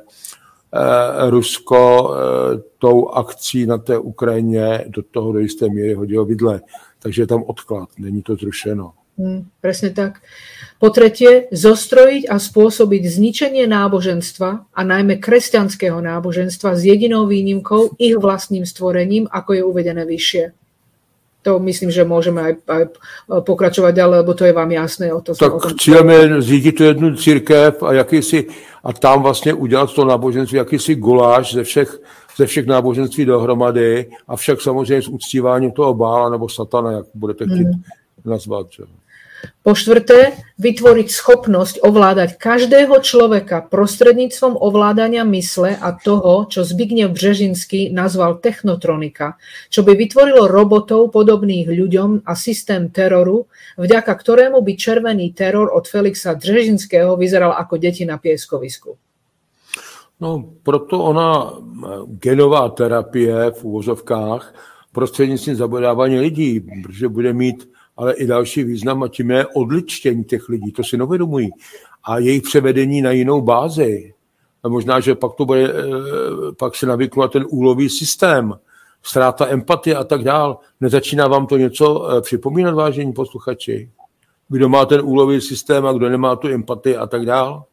Rusko tou akcí na té Ukrajině do toho do jisté míry hodilo vidle. Takže je tam odklad, není to zrušeno. Presne tak. Po tretie, zostrojiť a spôsobiť zničenie náboženstva a najmä kresťanského náboženstva s jedinou výnimkou ich vlastným stvorením, ako je uvedené vyššie. To myslím, že môžeme aj pokračovať ďalej, lebo to je vám jasné. Tak cílem je zřídit tu jednu církev a tam vlastně udělat to náboženství jakýsi guláš ze všech náboženství dohromady, a však samozřejmě s uctíváním toho Bála nebo Satana, jak budete chtít nazvat. Že? Po štvrté, vytvoriť schopnosť ovládať každého človeka prostredníctvom ovládania mysle a toho, čo Zbigniew Břežinský nazval technotronika, čo by vytvorilo robotov podobných ľuďom a systém teroru, vďaka ktorému by červený teror od Felixa Břežinského vyzeral ako deti na pieskovisku. No, proto ona genová terapie v úvozovkách prostřednictvím zabodávání lidí, protože bude mít ale i další význam, a tím je odličtění těch lidí, to si neuvědomují, a jejich převedení na jinou bázi. A možná, že pak se navyknu na ten úlový systém, ztráta empatie a tak dál. Nezačíná vám to něco připomínat, vážení posluchači? Kdo má ten úlový systém a kdo nemá tu empatii a tak dál?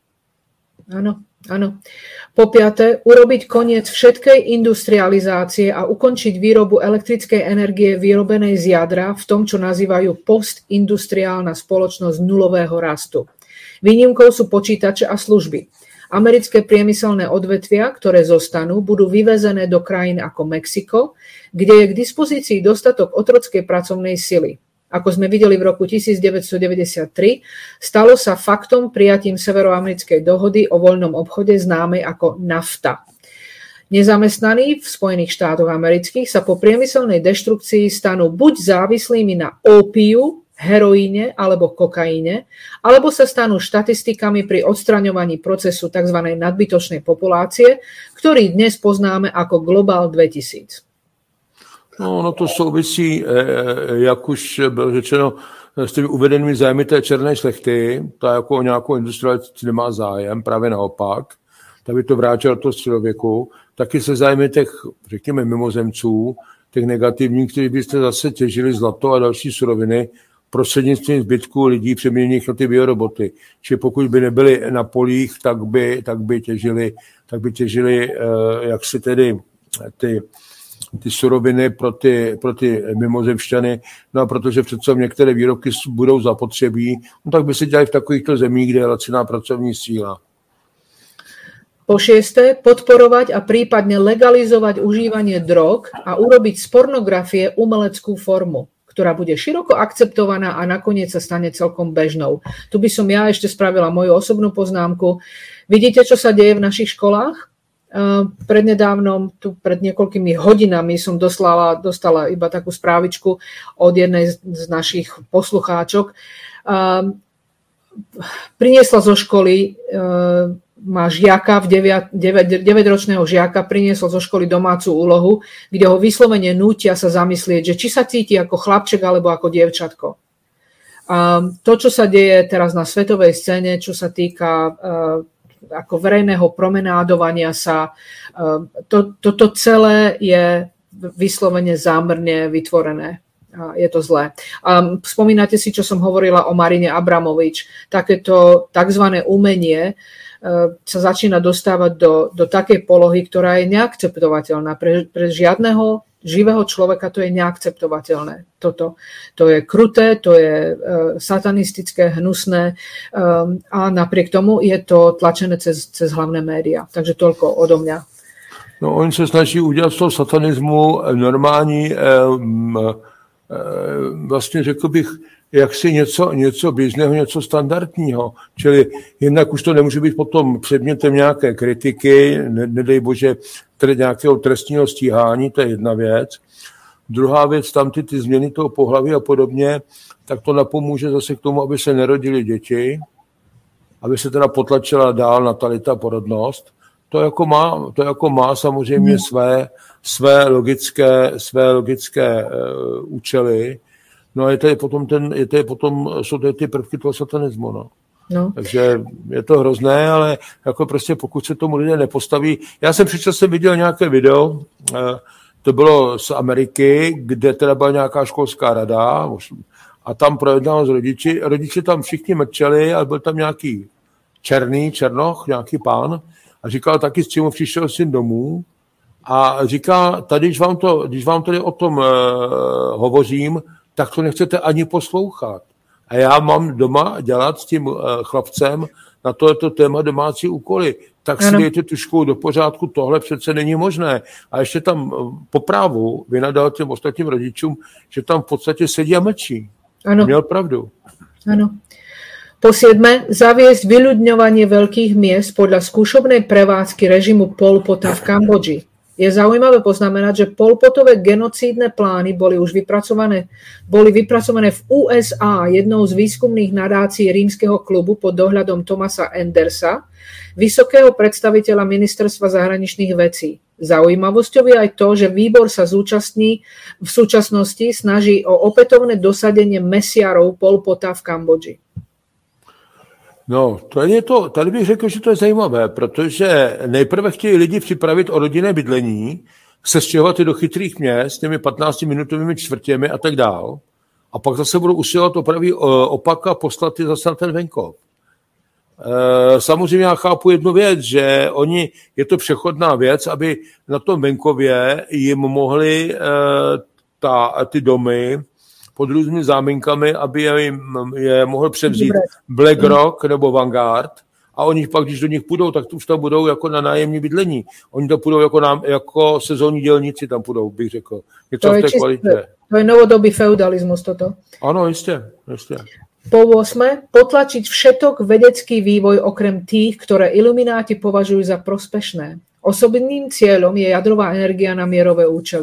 Áno. Po piate, urobiť koniec všetkej industrializácie a ukončiť výrobu elektrickej energie vyrobenej z jadra v tom, čo nazývajú postindustriálna spoločnosť nulového rastu. Výnimkou sú počítače a služby. Americké priemyselné odvetvia, ktoré zostanú, budú vyvezené do krajín ako Mexiko, kde je k dispozícii dostatok otrockej pracovnej sily. Ako sme videli v roku 1993, stalo sa faktom prijatím Severoamerickej dohody o voľnom obchode známej ako NAFTA. Nezamestnaní v Spojených štátoch amerických sa po priemyselnej deštrukcii stanú buď závislými na ópiu heroíne alebo kokaine, alebo sa stanú štatistikami pri odstraňovaní procesu tzv. Nadbytočnej populácie, ktorý dnes poznáme ako Global 2000. No, ono to souvisí, jak už bylo řečeno, s těmi uvedenými zájmy té černé šlechty, ta jako o nějakou industrializaci nemá zájem, právě naopak, tak by to vrátilo do toho středověku, taky se zájmy těch, řekněme, mimozemců, těch negativních, kteří byste zase těžili zlato a další suroviny prostřednictvím zbytků lidí přeměněných na ty bioroboty. Čili pokud by nebyli na polích, tak by těžili jak si tedy ty suroviny pro ty mimozemšťany, no a protože přece některé výrobky budou zapotřebí, no tak by se dělali v takovýchto zemích, kde je laciná pracovní síla. Po šieste, podporovať a prípadne legalizovať užívanie drog a urobiť z pornografie umeleckú formu, ktorá bude široko akceptovaná a nakoniec sa stane celkom bežnou. Tu by som ja ešte spravila moju osobnú poznámku. Vidíte, čo sa deje v našich školách? Prednedávnom, tu pred niekoľkými hodinami som dostala iba takú správičku od jednej z našich poslucháčok. Priniesla zo školy, má žiaka, 9-ročného žiaka, priniesol zo školy domácu úlohu, kde ho vyslovene nútia sa zamyslieť, že či sa cíti ako chlapček alebo ako dievčatko. To, čo sa deje teraz na svetovej scéne, čo sa týka ako verejného promenádovania sa, toto celé je vyslovene zámerne vytvorené. Je to zlé. Spomínate si, čo som hovorila o Marine Abramovič. Takéto takzvané umenie sa začína dostávať do takej polohy, ktorá je neakceptovateľná. Pre žiadneho živého človeka to je neakceptovateľné. To je kruté, to je satanistické, hnusné a napriek tomu je to tlačené cez hlavné média. Takže toľko odo mňa. No, oni se snaží udělat z toho satanismu normální, vlastně řekl bych, jaksi něco běžného, něco standardního. Čili jednak už to nemůže být potom předmětem nějaké kritiky, nedej bože nějakého trestního stíhání, to je jedna věc. Druhá věc, tam ty změny toho pohlaví a podobně, tak to napomůže zase k tomu, aby se nerodily děti, aby se teda potlačila dál natalita a porodnost. To jako má samozřejmě své logické účely. No a jsou tady ty prvky toho satanismu, no. Takže je to hrozné, ale jako prostě pokud se tomu lidé nepostaví. Já jsem před časem viděl nějaké video, to bylo z Ameriky, kde teda byla nějaká školská rada a tam projednal s rodiči. Rodiči tam všichni mlčeli, ale byl tam nějaký černoch, nějaký pán a říkal taky, s čím přišel syn domů a říká, tady, když vám tady o tom hovořím, tak to nechcete ani poslouchat. A já mám doma dělat s tím chlapcem na tohleto téma domácí úkoly. Tak si dejte tu školu do pořádku, tohle přece není možné. A ještě tam po právu vynadal těm ostatním rodičům, že tam v podstatě sedí a mlčí. Ano. Měl pravdu. Ano. Po 7. zaviesť vyľudňovanie veľkých miest podľa skúšobnej prevádzky režimu Pol Pota v Kambodži. Je zaujímavé poznamenať, že Pol Potové genocídne plány boli vypracované v USA jednou z výskumných nadácií Rímskeho klubu pod dohľadom Thomasa Andersa, vysokého predstaviteľa ministerstva zahraničných vecí. Zaujímavosťou je aj to, že výbor sa zúčastní v súčasnosti snaží o opätovné dosadenie mesiarov Pol Pota v Kambodži. No, tady bych řekl, že to je zajímavé, protože nejprve chtějí lidi připravit o rodinné bydlení, sestěhovat je do chytrých měst, těmi 15-minutovými čtvrtěmi a tak dál. A pak zase budou usilovat opravdu opak a poslat je zase na ten venkov. Samozřejmě já chápu jednu věc, že je to přechodná věc, aby na tom venkově jim mohli ty domy pod různými záminkami, aby je mohl převzít BlackRock nebo Vanguard a oni pak, když do nich půjdou, tak už tam budou jako na nájemní bydlení. Oni tam půjdou jako sezónní dělníci, tam půjdou, bych řekl. To je novodobý feudalismus toto. Ano, jistě. Po 8. potlačiť všetok vedecký vývoj okrem tých, ktoré ilumináti považujú za prospešné. Osobným cieľom je jadrová energia na mierové účely.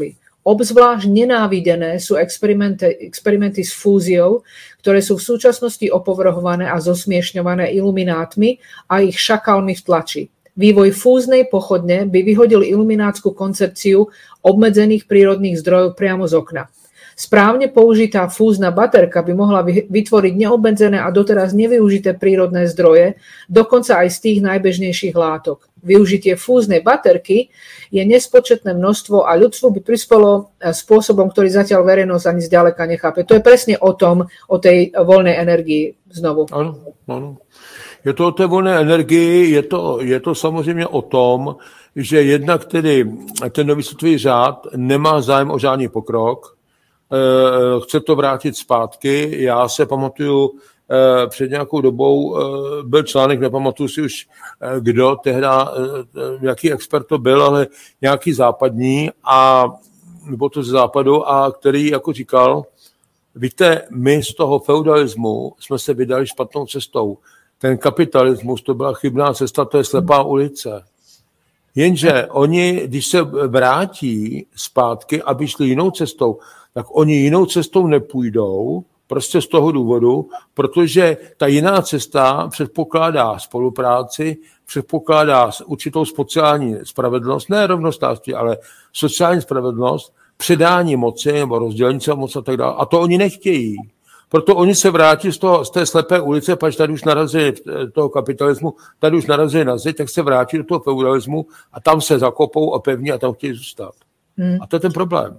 Obzvlášť nenávidené sú experimenty s fúziou, ktoré sú v súčasnosti opovrhované a zosmiešňované iluminátmi a ich šakalmi v tlači. Vývoj fúznej pochodne by vyhodil iluminátsku koncepciu obmedzených prírodných zdrojov priamo z okna. Správne použitá fúzna baterka by mohla vytvoriť neobmedzené a doteraz nevyužité prírodné zdroje, dokonca aj z tých najbežnejších látok. Využitie fúznej baterky je nespočetné množstvo a ľudstvu by prispelo spôsobom, ktorý zatiaľ verejnosť ani zďaleka nechápe. To je presne o tom, o tej voľnej energii znovu. Ano. Je to o té volné energii, je to samozřejmě o tom, že jednak tedy ten nový světový řád nemá zájem o žádný pokrok, chce to vrátit zpátky. Já se pamatuju, před nějakou dobou byl článek, nepamatuju si už kdo, tehda, jaký expert to byl, ale nějaký západní, nebo to ze západu, a který jako říkal, víte, my z toho feudalismu jsme se vydali špatnou cestou. Ten kapitalismus, to byla chybná cesta, to je slepá ulice. Jenže oni, když se vrátí zpátky, aby šli jinou cestou, tak oni jinou cestou nepůjdou, prostě z toho důvodu, protože ta jiná cesta předpokládá spolupráci, předpokládá určitou sociální spravedlnost, ne rovnostářství, ale sociální spravedlnost, předání moci nebo rozdělení se moci a tak dále. A to oni nechtějí. Proto oni se vrátí z té slepé ulice, pač tady už narazili toho kapitalismu, tady už narazili na zeď, tak se vrátí do toho feudalismu a tam se zakopou a pevní a tam chtějí zůstat. A to je ten problém.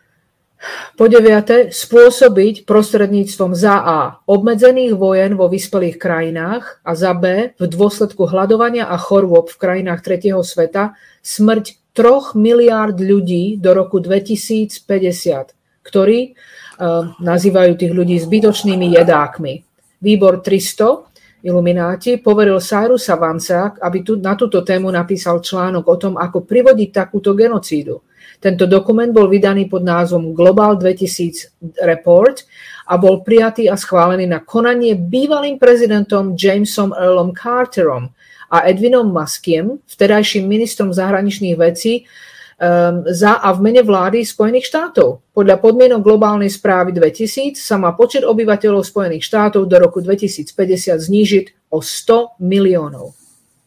Po 9. spôsobiť prostredníctvom za A obmedzených vojen vo vyspelých krajinách a za B v dôsledku hladovania a chorôb v krajinách tretieho sveta smrť 3 miliárd ľudí do roku 2050, ktorí nazývajú tých ľudí zbytočnými jedákmi. Výbor 300 Ilumináti poveril Cyrusa Vancea, aby na túto tému napísal článok o tom, ako privodiť takúto genocídu. Tento dokument bol vydaný pod názvom Global 2000 Report a bol prijatý a schválený na konanie bývalým prezidentom Jamesom Earlom Carterom a Edwinom Muskiem, vtedajším ministrom zahraničných vecí za a v mene vlády Spojených štátov. Podľa podmienok globálnej správy 2000 sa má počet obyvateľov Spojených štátov do roku 2050 znížiť o 100 miliónov.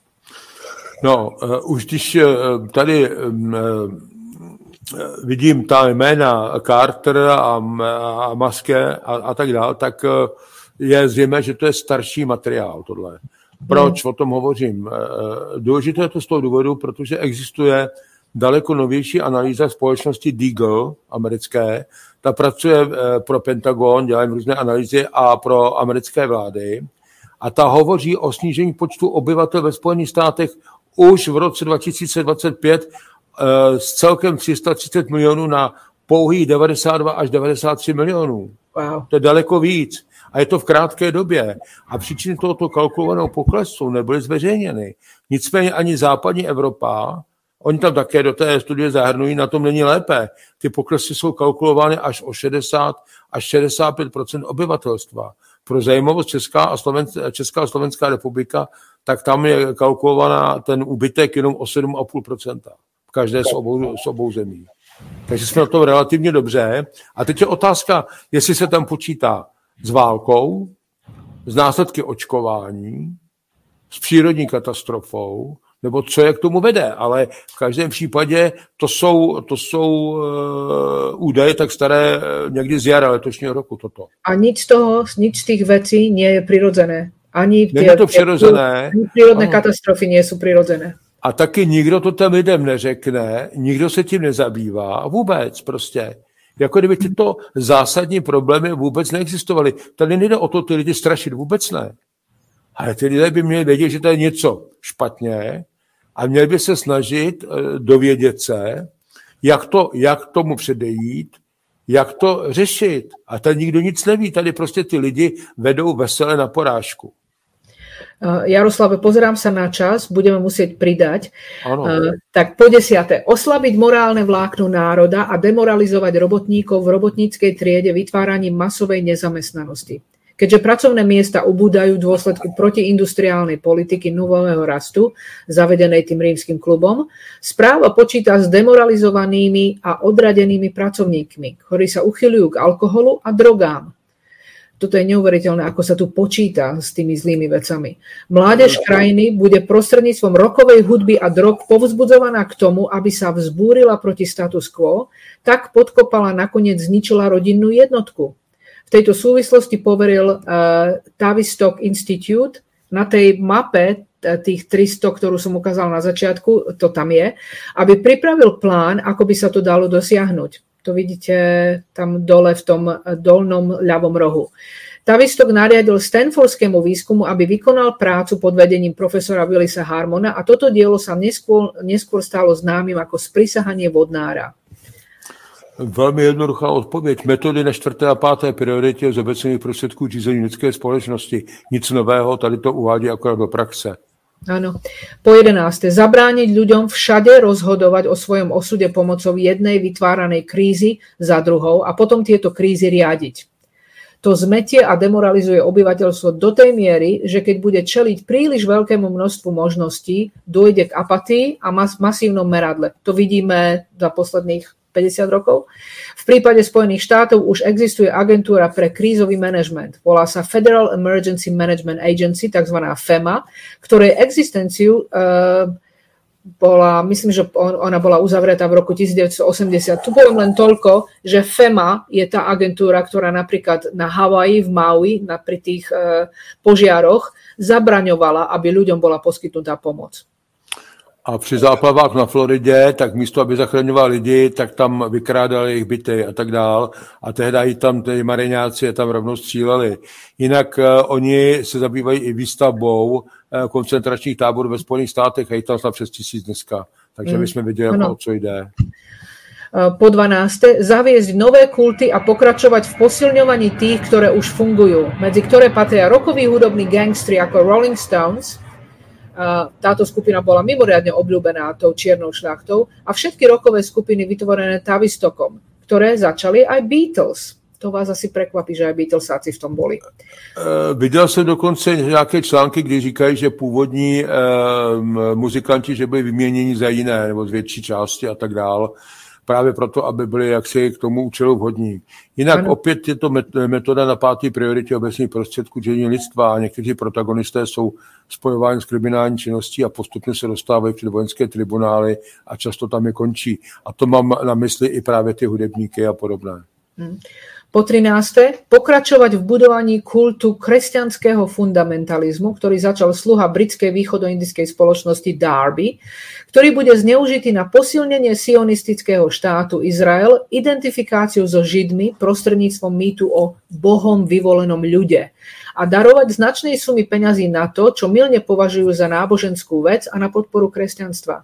No, už když tady vidím ta jména Carter a Muske a tak dále, tak je zřejmé, že to je starší materiál tohle. Proč o tom hovořím? Důležité je to z toho důvodu, protože existuje daleko novější analýza společnosti Deagle americké. Ta pracuje pro Pentagon, dělají různé analýzy a pro americké vlády. A ta hovoří o snížení počtu obyvatel ve Spojených státech už v roce 2025 s celkem 330 milionů na pouhých 92 až 93 milionů. Wow. To je daleko víc. A je to v krátké době. A příčiny tohoto kalkulovaného poklesu nebyly zveřejněny. Nicméně ani západní Evropa, oni tam také do té studie zahrnují, na tom není lépe. Ty poklesy jsou kalkulovány až o 60 až 65% obyvatelstva. Pro zajímavost Česká a Slovenská republika, tak tam je kalkulovaná ten úbytek jenom o 7,5%. Každé z obou zemí. Takže jsme na tom relativně dobře. A teď je otázka, jestli se tam počítá s válkou, s následky očkování, s přírodní katastrofou, nebo co je k tomu vede. Ale v každém případě to jsou údaje tak staré někdy z jara letošního roku toto. A nič z tých vecí nie je prirodzené. Ani prírodné katastrofy nie sú prirodzené. A taky nikdo to tam lidem neřekne, nikdo se tím nezabývá, vůbec prostě. Jako kdyby tyto zásadní problémy vůbec neexistovaly. Tady nejde o to ty lidi strašit, vůbec ne. Ale ty lidé by měli vědět, že to je něco špatně a měli by se snažit dovědět se, jak tomu předejít, jak to řešit. A tady nikdo nic neví, tady prostě ty lidi vedou vesele na porážku. Jaroslave, pozerám sa na čas, budeme musieť pridať. Tak po 10. Oslabiť morálne vlákno národa a demoralizovať robotníkov v robotníckej triede vytváraním masovej nezamestnanosti. Keďže pracovné miesta ubúdajú v dôsledku protiindustriálnej politiky nulového rastu, zavedenej tým rímskym klubom, správa počíta s demoralizovanými a odradenými pracovníkmi, ktorí sa uchyľujú k alkoholu a drogám. Toto je neuveriteľné, ako sa tu počíta s tými zlými vecami. Mládež krajiny bude prostredníctvom rokovej hudby a drog povzbudzovaná k tomu, aby sa vzbúrila proti status quo, tak podkopala nakoniec zničila rodinnú jednotku. V tejto súvislosti poveril Tavistock Institute na tej mape tých 300, ktorú som ukázal na začiatku, to tam je, aby pripravil plán, ako by sa to dalo dosiahnuť. To vidíte tam dole v tom dolnom ľavom rohu. Tavistock nariadil Stanfordskému výskumu, aby vykonal prácu pod vedením profesora Willisa Harmona a toto dielo sa neskôr stalo známym ako sprisahanie vodnára. Velmi jednoduchá odpověď. Metody na 4. a 5. prioritě z obecných prostředků řízení lidské společnosti. Nic nového, tady to uvádí akorát do praxe. Áno. Po 11. Zabrániť ľuďom všade rozhodovať o svojom osude pomocou jednej vytváranej krízy za druhou a potom tieto krízy riadiť. To zmetie a demoralizuje obyvateľstvo do tej miery, že keď bude čeliť príliš veľkému množstvu možností, dôjde k apatii a masívnom meradle. To vidíme za posledných 50 rokov. V prípade Spojených štátov už existuje agentúra pre krízový manažment. Volá sa Federal Emergency Management Agency, takzvaná FEMA, ktorej existenciu myslím, že ona bola uzavretá v roku 1980. Tu poviem len toľko, že FEMA je tá agentúra, ktorá napríklad na Havaji, v Maui, pri tých požiaroch zabraňovala, aby ľuďom bola poskytnutá pomoc. A při záplavách na Floridě, tak místo, aby zachraňovali lidi, tak tam vykrádali jejich byty a tak dál. A tehdy tam ty mariňáci tam rovnou stříleli. Jinak oni se zabývají i výstavbou koncentračních táborů ve Spojených státech a je tam přes 1000 dneska. Takže my jsme viděli, o co jde. Po 12. Zaviesť nové kulty a pokračovať v posilňovaní tých, ktoré už fungujú. Medzi ktoré patria rokoví hudobní gangstri ako Rolling Stones. Táto skupina bola mimoriadne obľúbená tou čiernou šľachtou a všetky rokové skupiny vytvorené Tavistockom, ktoré začali aj Beatles. To vás asi prekvapí, že aj Beatlesáci v tom boli. Viděl jsem dokonce nějaké články, kdy říkají, že původní muzikanti, že byli vyměněni za jiné nebo z větší části a tak dál. Právě proto, aby byli jaksi k tomu účelu vhodní. Jinak opět je to metoda na 5. prioritě obecných prostředků dění lidstva a někteří protagonisté jsou spojováni s kriminální činností a postupně se dostávají před vojenské tribunály a často tam je končí. A to mám na mysli i právě ty hudebníky a podobné. Po 13. Pokračovať v budovaní kultu kresťanského fundamentalizmu, ktorý začal sluha britskej východoindickej spoločnosti Darby, ktorý bude zneužitý na posilnenie sionistického štátu Izrael, identifikáciu so Židmi prostredníctvom mýtu o Bohom vyvolenom ľude a darovať značnej sumy peňazí na to, čo mylne považujú za náboženskú vec a na podporu kresťanstva.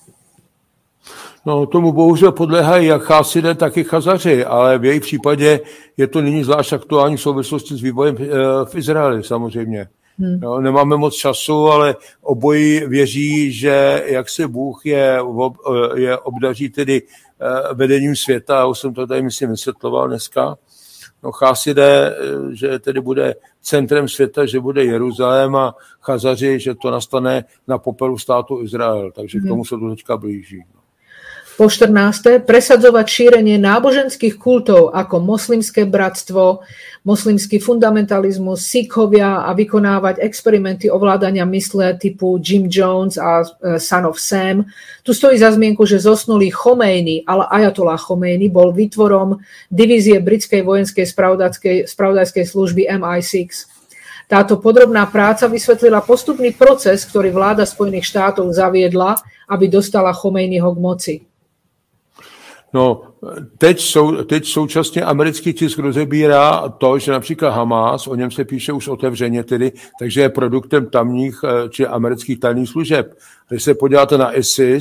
No, tomu bohužel podléhají jak chásidé, tak i chazaři, ale v jejich případě je to nyní zvlášť aktuální v souvislosti s vývojem v Izraeli samozřejmě. No, nemáme moc času, ale obojí věří, že jak se Bůh je obdaří tedy vedením světa, já už jsem to tady myslím vysvětloval dneska. No, chásidé, že tedy bude centrem světa, že bude Jeruzalém a chazaři, že to nastane na popelu státu Izrael, takže k tomu se to teďka blíží. Po 14. Presadzovať šírenie náboženských kultov ako moslimské bratstvo, moslimský fundamentalizmus, Sikhovia a vykonávať experimenty ovládania mysle typu Jim Jones a Son of Sam. Tu stojí za zmienku, že zosnulý Chomeini, ale Ajatollah Chomeini bol výtvorom divízie britskej vojenskej spravodajskej služby MI6. Táto podrobná práca vysvetlila postupný proces, ktorý vláda Spojených štátov zaviedla, aby dostala Chomeiniho k moci. No, teď současně americký tisk rozebírá to, že například Hamas, o něm se píše už otevřeně tedy, takže je produktem tamních či amerických tajných služeb. Když se podíváte na ISIS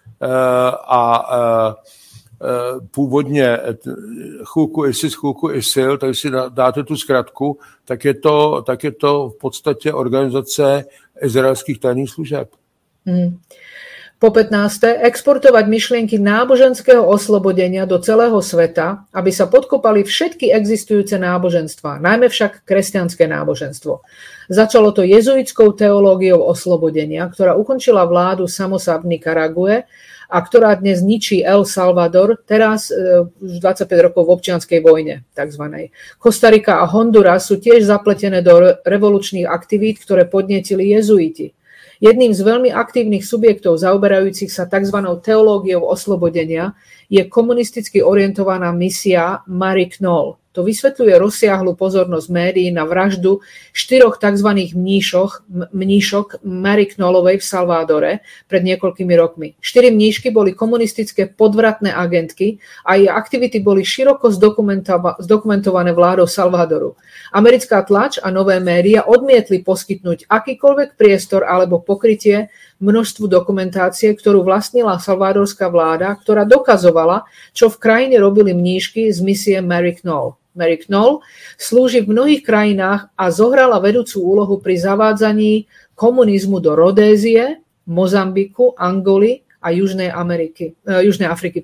původně chůlku ISIS, chůlku ISIL, tak si dáte tu zkratku, tak je to v podstatě organizace izraelských tajných služeb. Po 15. exportovať myšlienky náboženského oslobodenia do celého sveta, aby sa podkopali všetky existujúce náboženstvá, najmä však kresťanské náboženstvo. Začalo to jezuitskou teológiou oslobodenia, ktorá ukončila vládu Somoza v Nikarague a ktorá dnes ničí El Salvador, teraz už 25 rokov v občianskej vojne, takzvanej. Kostarika a Honduras sú tiež zapletené do revolučných aktivít, ktoré podnietili jezuiti. Jedným z veľmi aktívnych subjektov zaoberajúcich sa tzv. Teológiou oslobodenia je komunisticky orientovaná misia Marie Knoll. To vysvetľuje rozsiahlu pozornosť médií na vraždu 4 tzv. mníšok Marie Knollovej v Salvadore pred niekoľkými rokmi. 4 mníšky boli komunistické podvratné agentky a jej aktivity boli široko zdokumentované vládou Salvadoru. Americká tlač a nové médiá odmietli poskytnúť akýkoľvek priestor alebo pokrytie množstvu dokumentácie, ktorú vlastnila salvadorská vláda, ktorá dokazovala, čo v krajine robili mníšky z misie Marie Knoll. Marie Knoll slúži v mnohých krajinách a zohrala vedúcu úlohu pri zavádzaní komunizmu do Rodézie, Mozambiku, Angoly a Južnej Afriky.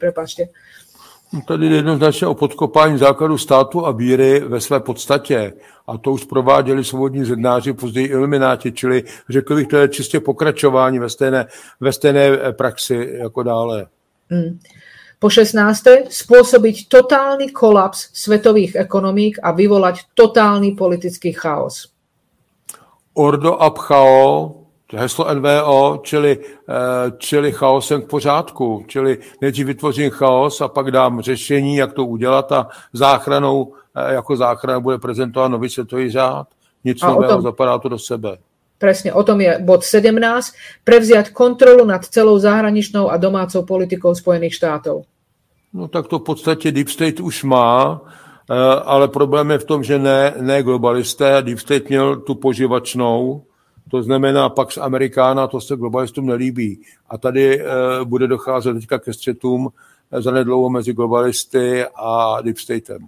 Tady jde jednoznačně o podkopání základu státu a víry ve své podstatě. A to už prováděli svobodní zednáři, později ilumináti, čili řekl bych, to je čistě pokračování ve stejné praxi jako dále. Po 16. spôsobiť totálny kolaps svetových ekonomík a vyvolať totálny politický chaos. Ordo ab chao, heslo NVO, čili chaosem k pořádku. Čili nejdřív vytvořím chaos a pak dám řešení, jak to udělat a záchranou, jako záchrana bude prezentován nový světový řád. Nic nového, zapadá to do sebe. Presne, o tom je bod 17. Prevziať kontrolu nad celou zahraničnou a domácou politikou Spojených štátov. No tak to v podstatě Deep State už má, ale problém je v tom, že ne globalisté. Deep State měl tu poživačnou, to znamená pak z Amerikána, to se globalistům nelíbí. A tady bude docházet teďka ke střetům zanedlouho mezi globalisty a Deep Statem.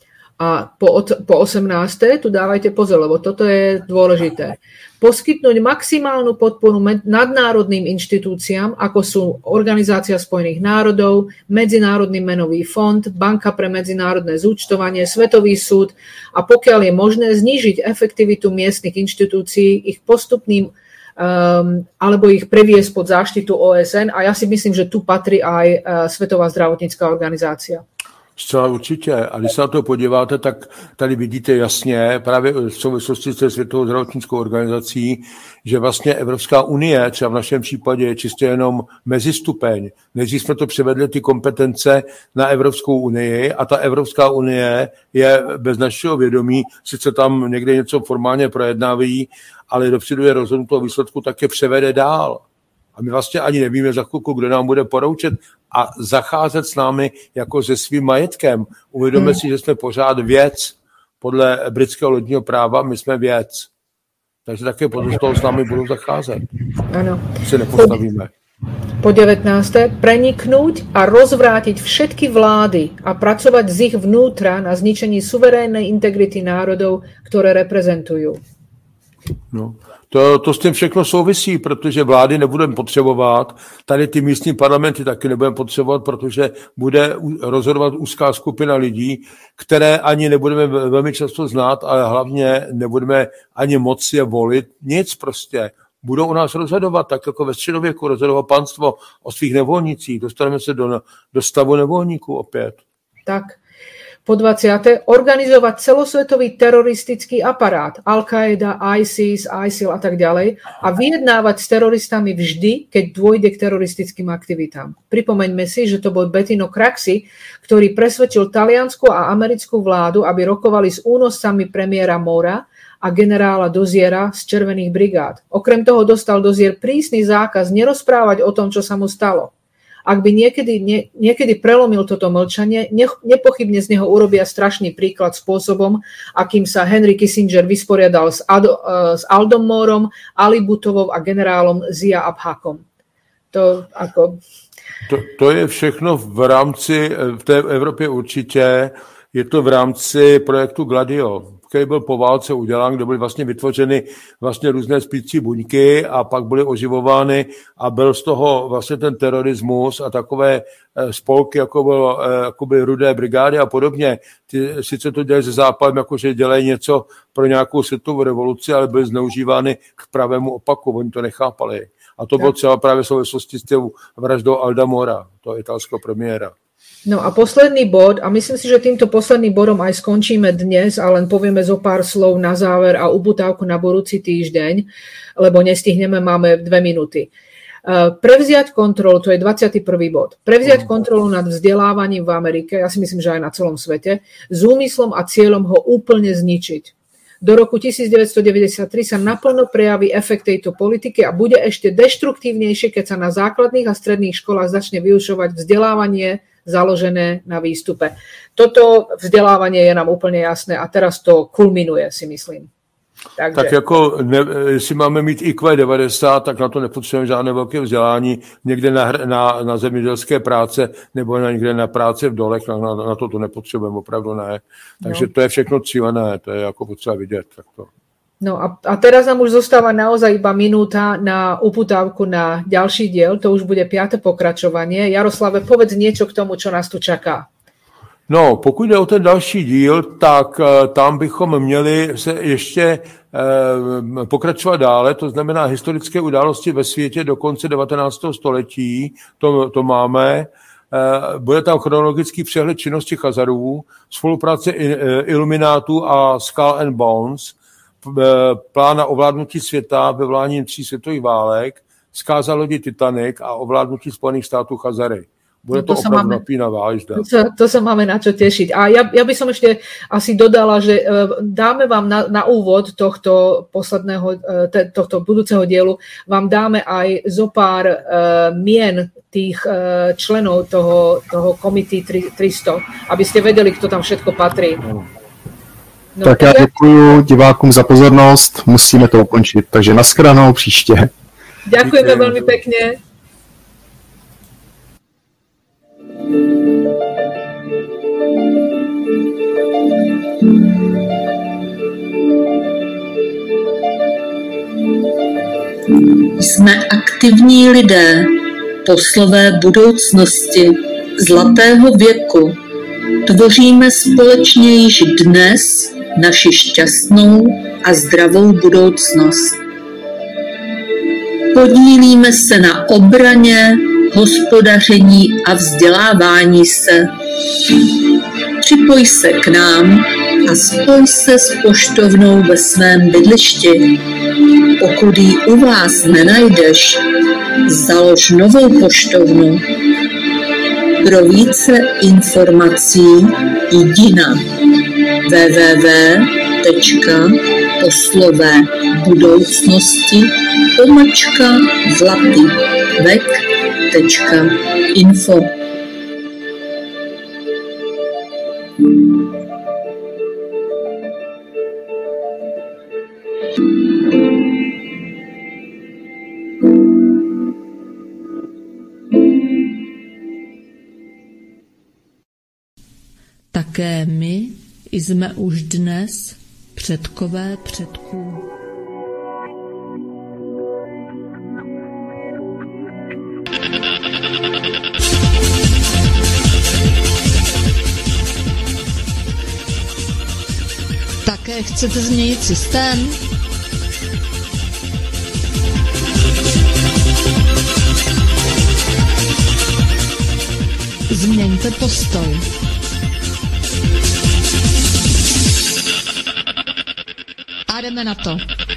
A po 18. tu dávajte pozor, lebo toto je dôležité. Poskytnúť maximálnu podporu nadnárodným inštitúciám, ako sú Organizácia spojených národov, Medzinárodný menový fond, Banka pre medzinárodné zúčtovanie, Svetový súd a pokiaľ je možné znížiť efektivitu miestnych inštitúcií, ich postupným alebo ich previesť pod záštitu OSN a ja si myslím, že tu patrí aj Svetová zdravotnícká organizácia. Zcela určitě. A když se na to podíváte, tak tady vidíte jasně právě v souvislosti se Světovou zdravotnickou organizací, že vlastně Evropská unie, třeba v našem případě, je čistě jenom mezistupeň. Nejdřív jsme to převedli ty kompetence na Evropskou unii a ta Evropská unie je bez našeho vědomí, sice tam někde něco formálně projednávají, ale dopředu je rozhodnuto o výsledku, tak je převede dál. A my vlastně ani nevíme za chvilku, kdo nám bude poroučet a zacházet s námi jako se svým majetkem. Uvědomme si, že jsme pořád věc. Podle britského lodního práva my jsme věc. Takže také podle toho s námi budou zacházet. Ano. Se nepostavíme. Po 19. preniknúť a rozvrátiť všetky vlády a pracovať z ich vnútra na zničení suverénnej integrity národov, ktoré reprezentujú. No. To s tím všechno souvisí, protože vlády nebudeme potřebovat, tady ty místní parlamenty taky nebudeme potřebovat, protože bude rozhodovat úzká skupina lidí, které ani nebudeme velmi často znát, ale hlavně nebudeme ani moci je volit. Nic prostě. Budou u nás rozhodovat, tak jako ve středověku rozhodovat panstvo o svých nevolnicích. Dostaneme se do stavu nevolníků opět. Tak. Po 20. organizovať celosvetový teroristický aparát Al-Qaida, ISIS, ISIL a tak ďalej a vyjednávať s teroristami vždy, keď dôjde k teroristickým aktivitám. Pripomeňme si, že to bol Bettino Craxi, ktorý presvedčil taliansku a americkú vládu, aby rokovali s únoscami premiéra Mora a generála Doziera z Červených brigád. Okrem toho dostal Dozier prísny zákaz nerozprávať o tom, čo sa mu stalo. Ak by niekedy prelomil toto mlčanie, nepochybne z neho urobia strašný príklad spôsobom, akým sa Henry Kissinger vysporiadal s Aldom Moorom, Ali Bhutovou a generálom Zia Abhakom. To je všechno v rámci, v té Evropě určitě, Je to v rámci projektu Gladio, který byl po válce udělán, kde byly vlastně vytvořeny vlastně různé spící buňky a pak byly oživovány a byl z toho vlastně ten terorismus a takové spolky, jako byly Rudé brigády a podobně. Ty sice to dělají se Západem, jakože dělají něco pro nějakou světovou revoluci, ale byly zneužívány k pravému opaku, oni to nechápali. A to bylo třeba právě v souvislosti s tou vraždou Alda Mora, toho italského premiéra. No a posledný bod, a myslím si, že týmto posledným bodom aj skončíme dnes a len povieme zo pár slov na záver a ubutávku na budúci týždeň, lebo nestihneme, máme 2 minúty. Prevziať kontrolu, to je 21. bod, prevziať kontrolu nad vzdelávaním v Amerike, ja si myslím, že aj na celom svete, s úmyslom a cieľom ho úplne zničiť. Do roku 1993 sa naplno prejaví efekt tejto politiky a bude ešte deštruktívnejšie, keď sa na základných a stredných školách začne vyučovať vzdelávanie založené na výstupe. Toto vzdelávanie je nám úplne jasné a teraz to kulminuje, si myslím. Takže. Tak jako, jestli máme mít IQ 90, tak na to nepotřebujeme žádné velké vzdělání někde na zemědělské práce nebo někde na práci v dolech, na to nepotřebujeme, opravdu ne. Takže to je všechno cílené, to je jako potřeba vidět. Tak to. No a teraz nám už zostáva naozaj iba minúta na uputávku na ďalší diel, to už bude 5. pokračovanie. Jaroslave, povedz niečo k tomu, čo nás tu čaká. No, pokud jde o ten další díl, tak tam bychom měli se ještě pokračovat dále, to znamená historické události ve světě do konce 19. století, to máme. Bude tam chronologický přehled činnosti Chazarů, spolupráce iluminátů a Skull and Bones, plán na ovládnutí světa ve vládním 3 světových válek, zkáza lodi Titanic a ovládnutí Spojených států Chazary. Bude to opravdu napínavá jízda. To sa máme na čo tešiť. A ja by som ešte asi dodala, že dáme vám na úvod tohto posledného, tohto budúceho dielu, vám dáme aj zo pár mien tých členov toho komity 300, aby ste vedeli, kto tam všetko patrí. No, tak já děkuji divákům za pozornost, musíme to ukončit, takže nashledanou příště. Ďakujeme veľmi pekne. Jsme aktivní lidé, poslové budoucnosti, zlatého věku. Tvoříme společně již dnes naši šťastnou a zdravou budoucnost. Podílíme se na obraně, hospodaření a vzdělávání se. Připoj se k nám a spoj se s poštovnou ve svém bydlišti. Pokud ji u vás nenajdeš, založ novou poštovnu. Pro více informací jdi na www.zlatývek.info. Také my jsme už dnes předkové předků. Také chcete změnit systém? Změňte postoj. A jdeme na to.